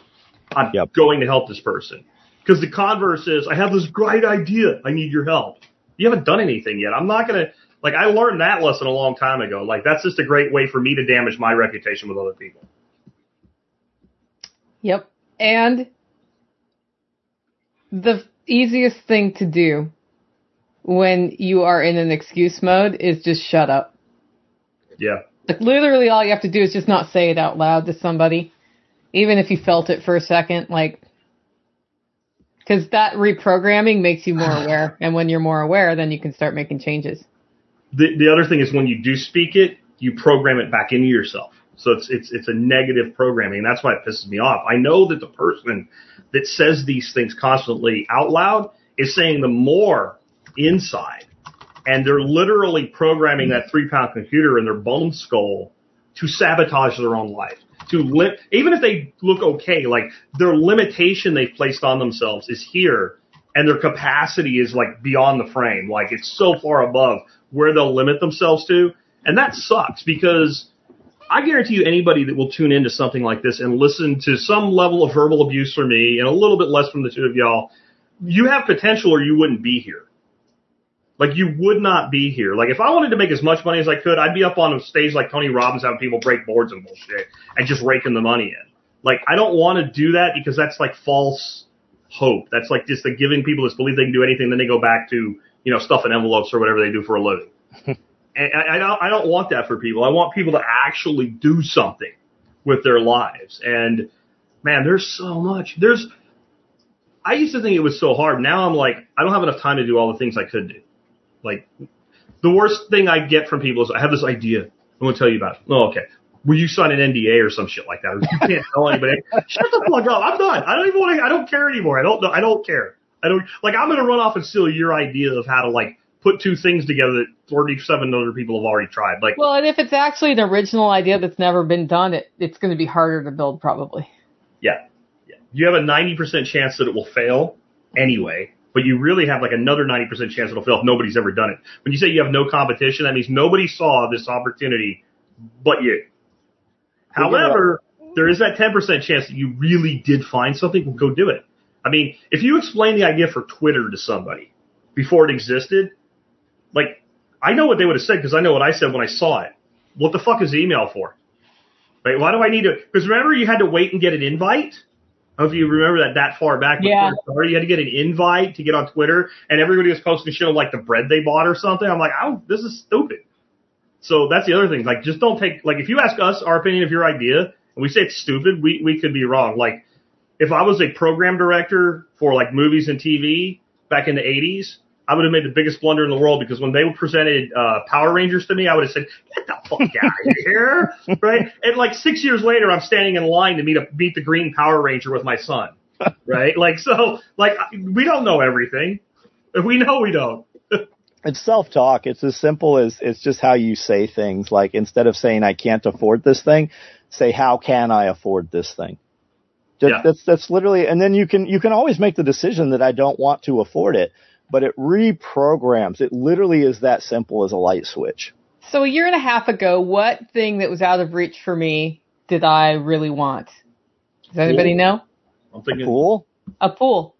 I'm going to help this person. Because the converse is, I have this great idea. I need your help. You haven't done anything yet. I'm not going to, like, I learned that lesson a long time ago. Like, that's just a great way for me to damage my reputation with other people. Yep. And the easiest thing to do when you are in an excuse mode is just shut up. Yeah. Like, literally all you have to do is just not say it out loud to somebody, even if you felt it for a second, like, because that reprogramming makes you more aware. And when you're more aware, then you can start making changes. The other thing is when you do speak it, you program it back into yourself. So it's a negative programming. And that's why it pisses me off. I know that the person that says these things constantly out loud is saying them more inside. And they're literally programming that 3-pound computer in their bone skull to sabotage their own life. Even if they look okay, like, their limitation they've placed on themselves is here, and their capacity is, like, beyond the frame. Like, it's so far above where they'll limit themselves to. And that sucks, because I guarantee you anybody that will tune into something like this and listen to some level of verbal abuse from me and a little bit less from the two of y'all, you have potential or you wouldn't be here. Like, you would not be here. Like, if I wanted to make as much money as I could, I'd be up on a stage like Tony Robbins having people break boards and bullshit and just raking the money in. Like, I don't want to do that because that's like false hope. That's like just like giving people this belief they can do anything, then they go back to, you know, stuffing envelopes or whatever they do for a living. And I don't want that for people. I want people to actually do something with their lives. And, man, there's so much. I used to think it was so hard. Now I'm like, I don't have enough time to do all the things I could do. Like, the worst thing I get from people is, I have this idea. I'm going to tell you about it. Oh, okay. Will you sign an NDA or some shit like that? Or you can't tell anybody. Shut the fuck up. I'm done. I don't care anymore. I don't care. I'm going to run off and steal your idea of how to, like, put two things together that 47 other people have already tried. Like, well, and if it's actually an original idea that's never been done, it's going to be harder to build probably. Yeah. You have a 90% chance that it will fail anyway. But you really have like another 90% chance it'll fail if nobody's ever done it. When you say you have no competition, that means nobody saw this opportunity but you. However, there is that 10% chance that you really did find something. Well, go do it. I mean, if you explain the idea for Twitter to somebody before it existed, like, I know what they would have said because I know what I said when I saw it. What the fuck is email for? Right? Why do I need to? Because remember, you had to wait and get an invite. I don't know if you remember that far back. Yeah. You had to get an invite to get on Twitter, and everybody was posting shit of like the bread they bought or something. I'm like, oh, this is stupid. So that's the other thing. Like, just don't take, like, if you ask us our opinion of your idea, and we say it's stupid, we could be wrong. Like, if I was a program director for like movies and TV back in the 80s, I would have made the biggest blunder in the world because when they presented Power Rangers to me, I would have said, get the fuck out of here, right? And like 6 years later, I'm standing in line to meet the Green Power Ranger with my son, right? Like, so, like, we don't know everything. We know we don't. It's self-talk. It's as simple as it's just how you say things. Like, instead of saying I can't afford this thing, say how can I afford this thing? That's literally, and then you can always make the decision that I don't want to afford it, but it reprograms. It literally is that simple as a light switch. So a year and a half ago, what thing that was out of reach for me did I really want? Does anybody know? I'm thinking, A pool? A pool.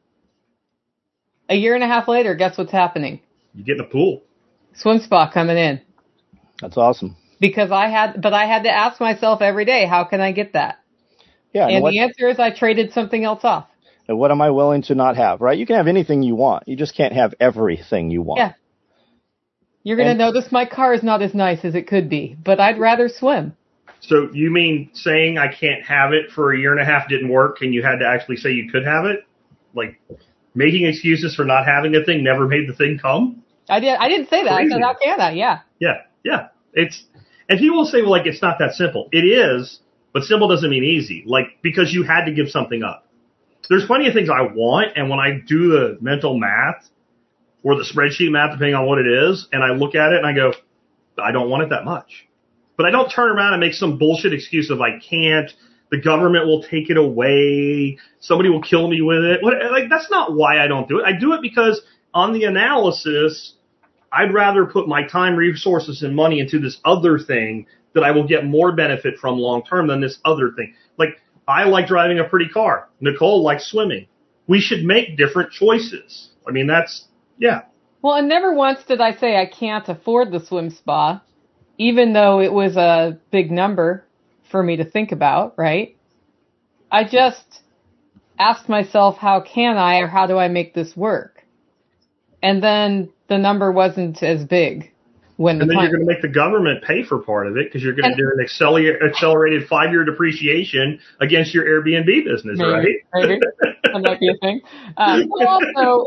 A year and a half later, guess what's happening? You get in a pool. Swim spa coming in. That's awesome. Because I had to ask myself every day, how can I get that? Yeah. And the answer is I traded something else off. And what am I willing to not have, right? You can have anything you want. You just can't have everything you want. Yeah. You're going to notice my car is not as nice as it could be, but I'd rather swim. So you mean saying I can't have it for a year and a half didn't work and you had to actually say you could have it? Like, making excuses for not having a thing never made the thing come? I didn't say that. Crazy. I said, how can I? Yeah. Yeah. And people will say, well, like, it's not that simple. It is, but simple doesn't mean easy. Like, because you had to give something up. There's plenty of things I want, and when I do the mental math or the spreadsheet math, depending on what it is, and I look at it and I go, I don't want it that much. But I don't turn around and make some bullshit excuse of I can't, the government will take it away, somebody will kill me with it. Like, that's not why I don't do it. I do it because on the analysis, I'd rather put my time, resources, and money into this other thing that I will get more benefit from long term than this other thing. Like, I like driving a pretty car. Nicole likes swimming. We should make different choices. I mean, yeah. Well, and never once did I say I can't afford the swim spa, even though it was a big number for me to think about, right? I just asked myself, how can I, or how do I make this work? And then the number wasn't as big. And then you're going to make the government pay for part of it because you're going to do an accelerated 5-year depreciation against your Airbnb business, right? Maybe. That might be a thing. But also,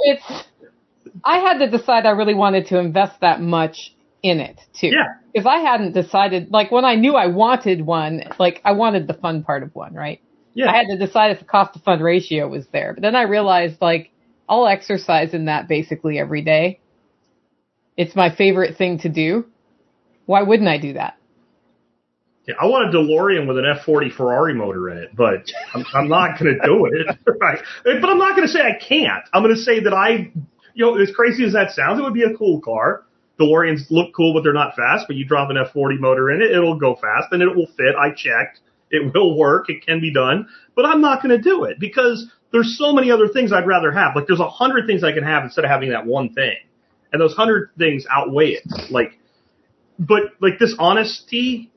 I had to decide I really wanted to invest that much in it, too. Yeah. If I hadn't decided, like when I knew I wanted one, like I wanted the fun part of one, right? Yeah. I had to decide if the cost to fund ratio was there. But then I realized, like, I'll exercise in that basically every day. It's my favorite thing to do. Why wouldn't I do that? Yeah, I want a DeLorean with an F40 Ferrari motor in it, but I'm not going to do it. Right? But I'm not going to say I can't. I'm going to say that as crazy as that sounds, it would be a cool car. DeLoreans look cool, but they're not fast. But you drop an F40 motor in it, it'll go fast, and it will fit. I checked. It will work. It can be done. But I'm not going to do it because there's so many other things I'd rather have. Like, there's 100 things I can have instead of having that one thing. And those 100 things outweigh it. But this honesty,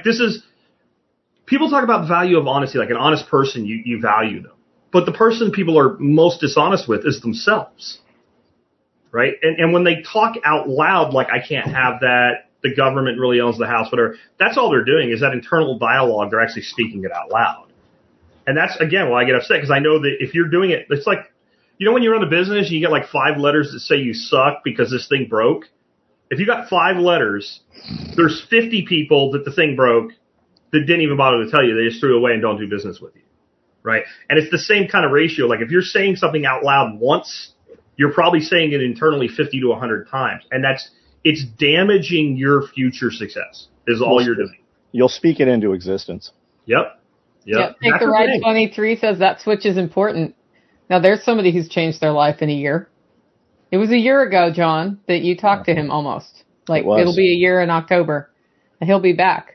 people talk about the value of honesty. Like, an honest person, you value them. But the person people are most dishonest with is themselves. Right? And when they talk out loud, like, I can't have that, the government really owns the house, whatever, that's all they're doing is that internal dialogue. They're actually speaking it out loud. And that's, again, why I get upset, because I know that if you're doing it, it's like, you know when you run a business and you get like 5 letters that say you suck because this thing broke? If you got 5 letters, there's 50 people that the thing broke that didn't even bother to tell you. They just threw it away and don't do business with you. Right? And it's the same kind of ratio. Like, if you're saying something out loud once, you're probably saying it internally 50 to 100 times. And it's damaging your future success is all you're doing. You'll speak it into existence. Yep. Take the Ride 23 says that switch is important. Now, there's somebody who's changed their life in a year. It was a year ago, John, that you talked to him almost. Like, it'll be a year in October, and he'll be back.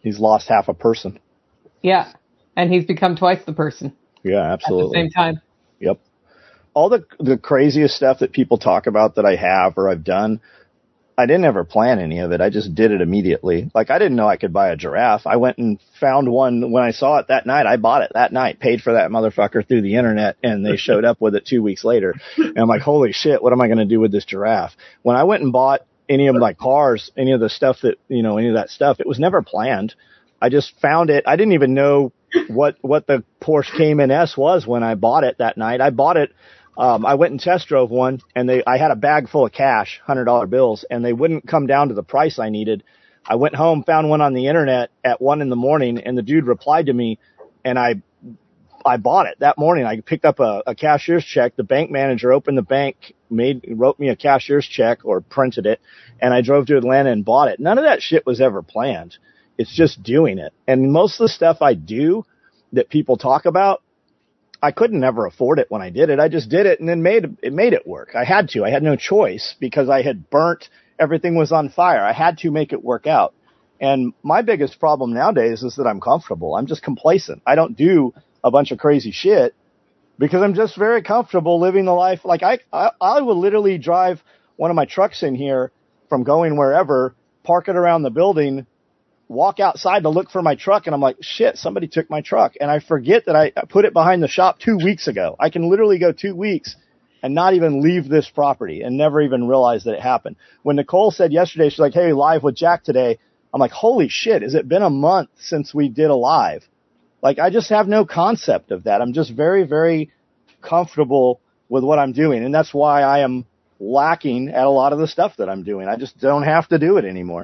He's lost half a person. Yeah. And he's become twice the person Yeah, absolutely. at the same time. Yep. All the craziest stuff that people talk about that I have or I've done, I didn't ever plan any of it. I just did it immediately. Like, I didn't know I could buy a giraffe. I went and found one when I saw it that night. I bought it that night, paid for that motherfucker through the internet, and they showed up with it 2 weeks later. And I'm like, holy shit, what am I going to do with this giraffe? When I went and bought any of my cars, any of the stuff that, any of that stuff, it was never planned. I just found it. I didn't even know what the Porsche Cayman S was when I bought it that night. I bought it. I went and test drove one, and I had a bag full of cash, $100 bills, and they wouldn't come down to the price I needed. I went home, found one on the internet at 1 a.m, and the dude replied to me, and I bought it that morning. I picked up a cashier's check. The bank manager opened the bank, wrote me a cashier's check or printed it, and I drove to Atlanta and bought it. None of that shit was ever planned. It's just doing it. And most of the stuff I do that people talk about, I couldn't ever afford it when I did it. I just did it and then made it work. I had to. I had no choice because I had burnt. Everything was on fire. I had to make it work out. And my biggest problem nowadays is that I'm comfortable. I'm just complacent. I don't do a bunch of crazy shit because I'm just very comfortable living the life. Like I will literally drive one of my trucks in here from going wherever, park it around the building, walk outside to look for my truck, and I'm like, shit, somebody took my truck. And I forget that I put it behind the shop 2 weeks ago. I can literally go 2 weeks and not even leave this property and never even realize that it happened. When Nicole said yesterday, she's like, hey, live with Jack today, I'm like, holy shit, has it been a month since we did a live? Like, I just have no concept of that. I'm just very, very comfortable with what I'm doing. And that's why I am lacking at a lot of the stuff that I'm doing. I just don't have to do it anymore.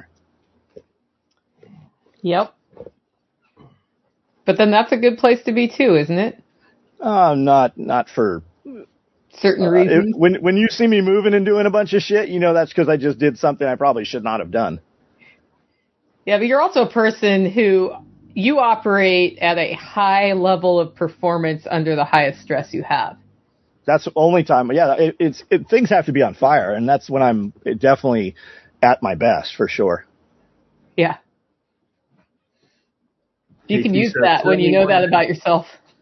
Yep. But then that's a good place to be too, isn't it? Not for certain reasons. When you see me moving and doing a bunch of shit, that's because I just did something I probably should not have done. Yeah, but you're also a person who you operate at a high level of performance under the highest stress you have. That's the only time. Yeah, things have to be on fire, and that's when I'm definitely at my best for sure. Yeah. You can use that when you know that about yourself.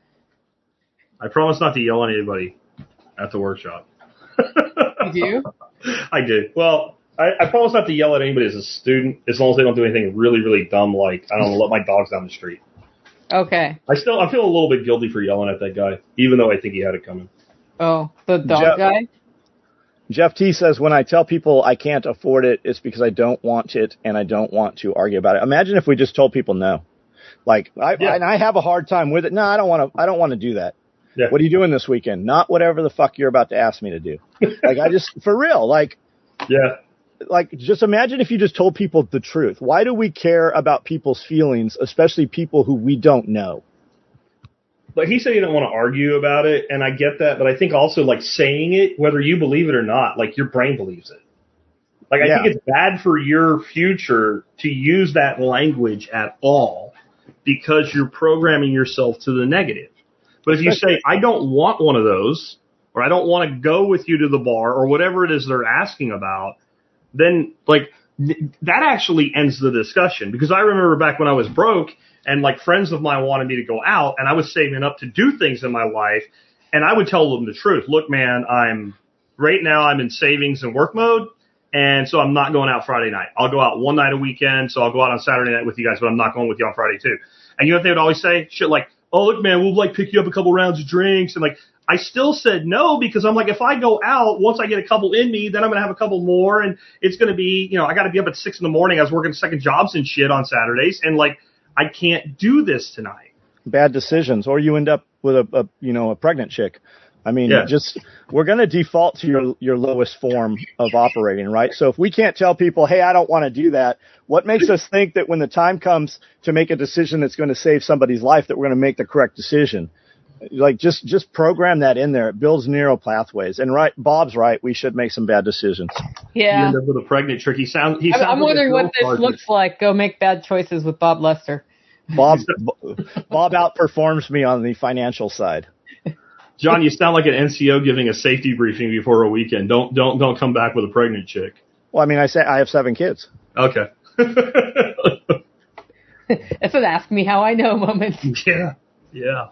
I promise not to yell at anybody at the workshop. You do? I do. Well, I promise not to yell at anybody as a student, as long as they don't do anything really, really dumb, like, I don't know, let my dogs down the street. Okay. I feel a little bit guilty for yelling at that guy, even though I think he had it coming. Oh, the dog guy? Jeff T says, when I tell people I can't afford it, it's because I don't want it and I don't want to argue about it. Imagine if we just told people no. Like, I have a hard time with it. No, I don't want to do that. Yeah. What are you doing this weekend? Not whatever the fuck you're about to ask me to do. Like, for real, like, yeah. Like, just imagine if you just told people the truth. Why do we care about people's feelings, especially people who we don't know? But he said he didn't want to argue about it, and I get that, but I think also, like, saying it, whether you believe it or not, like, your brain believes it. Like, I think it's bad for your future to use that language at all because you're programming yourself to the negative. But if you say, I don't want one of those, or I don't want to go with you to the bar, or whatever it is they're asking about, then, like, that actually ends the discussion. Because I remember back when I was broke, and, like, friends of mine wanted me to go out, and I was saving up to do things in my life, and I would tell them the truth. Look, man, right now I'm in savings and work mode, and so I'm not going out Friday night. I'll go out one night a weekend, so I'll go out on Saturday night with you guys, but I'm not going with you on Friday too. And you know what they would always say? Shit like, oh, look, man, we'll, like, pick you up a couple rounds of drinks, and, like, I still said no because I'm like, if I go out, once I get a couple in me, then I'm going to have a couple more, and it's going to be, I got to be up at 6 a.m. I was working second jobs and shit on Saturdays, and, like, I can't do this tonight. Bad decisions, or you end up with a pregnant chick. I mean, we're going to default to your lowest form of operating, right? So if we can't tell people, hey, I don't want to do that, what makes us think that when the time comes to make a decision that's going to save somebody's life, that we're going to make the correct decision? Like, just program that in there. It builds neural pathways. And Bob's right. We should make some bad decisions. Yeah. You end up with a pregnant trick. I'm wondering what this looks like. Go make bad choices with Bob Lester. Bob outperforms me on the financial side. John, you sound like an NCO giving a safety briefing before a weekend. Don't come back with a pregnant chick. Well, I mean, I have 7 kids. Okay. It's an ask me how I know moment. Yeah. Yeah.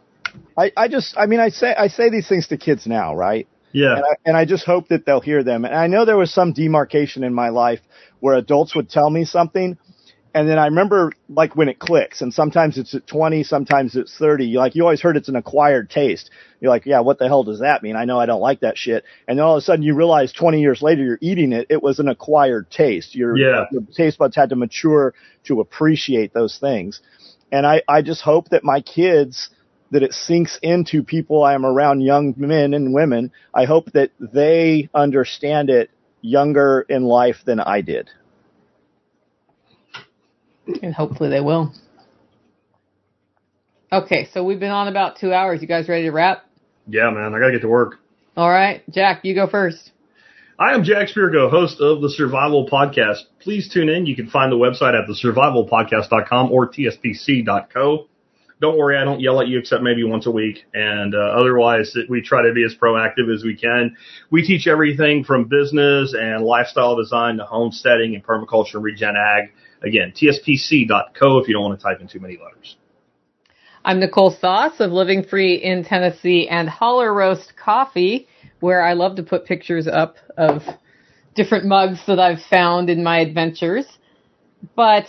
I say these things to kids now, right? Yeah. And I just hope that they'll hear them. And I know there was some demarcation in my life where adults would tell me something, and then I remember like when it clicks, and sometimes it's at 20, sometimes it's 30. You always heard it's an acquired taste. You're like, yeah, what the hell does that mean? I know I don't like that shit. And then all of a sudden you realize 20 years later you're eating it. It was an acquired taste. Your taste buds had to mature to appreciate those things. And I just hope that my kids, that it sinks into people I am around, young men and women. I hope that they understand it younger in life than I did. And hopefully they will. Okay, so we've been on about 2 hours. You guys ready to wrap? Yeah, man. I got to get to work. All right. Jack, you go first. I am Jack Spirko, host of the Survival Podcast. Please tune in. You can find the website at thesurvivalpodcast.com or tspc.co. Don't worry, I don't yell at you except maybe once a week. And otherwise, we try to be as proactive as we can. We teach everything from business and lifestyle design to homesteading and permaculture and regen ag. Again, tspc.co if you don't want to type in too many letters. I'm Nicole Sauce of Living Free in Tennessee and Holler Roast Coffee, where I love to put pictures up of different mugs that I've found in my adventures. But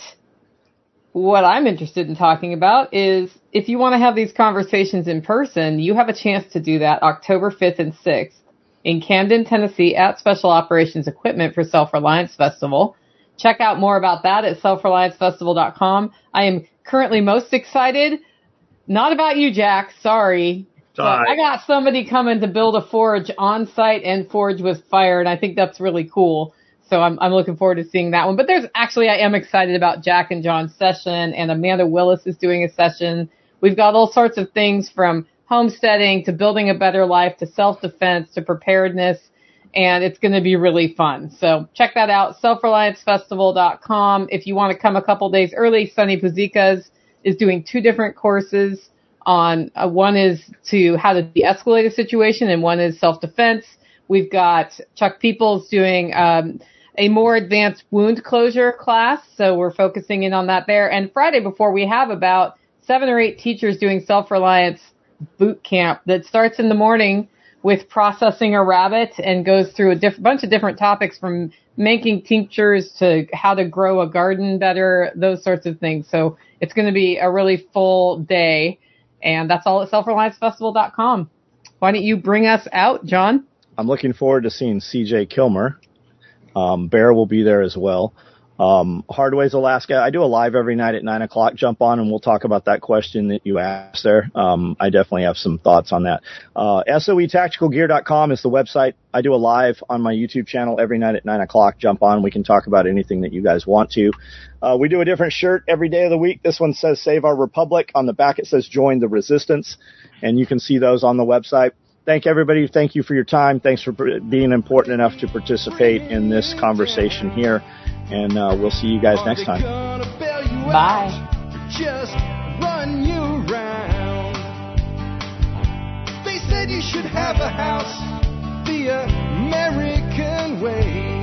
what I'm interested in talking about is if you want to have these conversations in person, you have a chance to do that October 5th and 6th in Camden, Tennessee at Special Operations Equipment for Self-Reliance Festival. Check out more about that at selfreliancefestival.com. I am currently most excited, not about you, Jack, sorry, but I got somebody coming to build a forge on site and forge with fire, and I think that's really cool. So I'm looking forward to seeing that one. But I am excited about Jack and John's session, and Amanda Willis is doing a session. We've got all sorts of things from homesteading to building a better life to self-defense to preparedness, and it's going to be really fun. So check that out, selfreliancefestival.com. If you want to come a couple days early, Sunny Puzikas is doing 2 different courses on, one is to how to de-escalate a situation and one is self-defense. We've got Chuck Peoples doing a more advanced wound closure class, so we're focusing in on that there. And Friday before, we have about 7 or 8 teachers doing self-reliance boot camp that starts in the morning with processing a rabbit and goes through a bunch of different topics from making tinctures to how to grow a garden better, those sorts of things. So it's going to be a really full day, and that's all at selfreliancefestival.com. Why don't you bring us out, John? I'm looking forward to seeing CJ Kilmer. Bear will be there as well. Hardways, Alaska. I do a live every night at 9:00. Jump on and we'll talk about that question that you asked there. I definitely have some thoughts on that. SOEtacticalgear.com is the website. I do a live on my YouTube channel every night at 9:00. Jump on. We can talk about anything that you guys want to. We do a different shirt every day of the week. This one says Save Our Republic. On the back it says Join the Resistance. And you can see those on the website. Thank everybody. Thank you for your time. Thanks for being important enough to participate in this conversation here. And we'll see you guys next time. Bye. Just run you around. They said you should have a house the American way.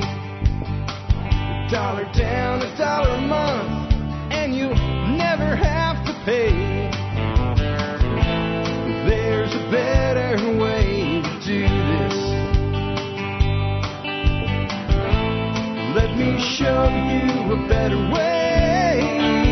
$1 down, $1 a month, and you'll never have to pay. There's a better way to do this. Let me show you a better way.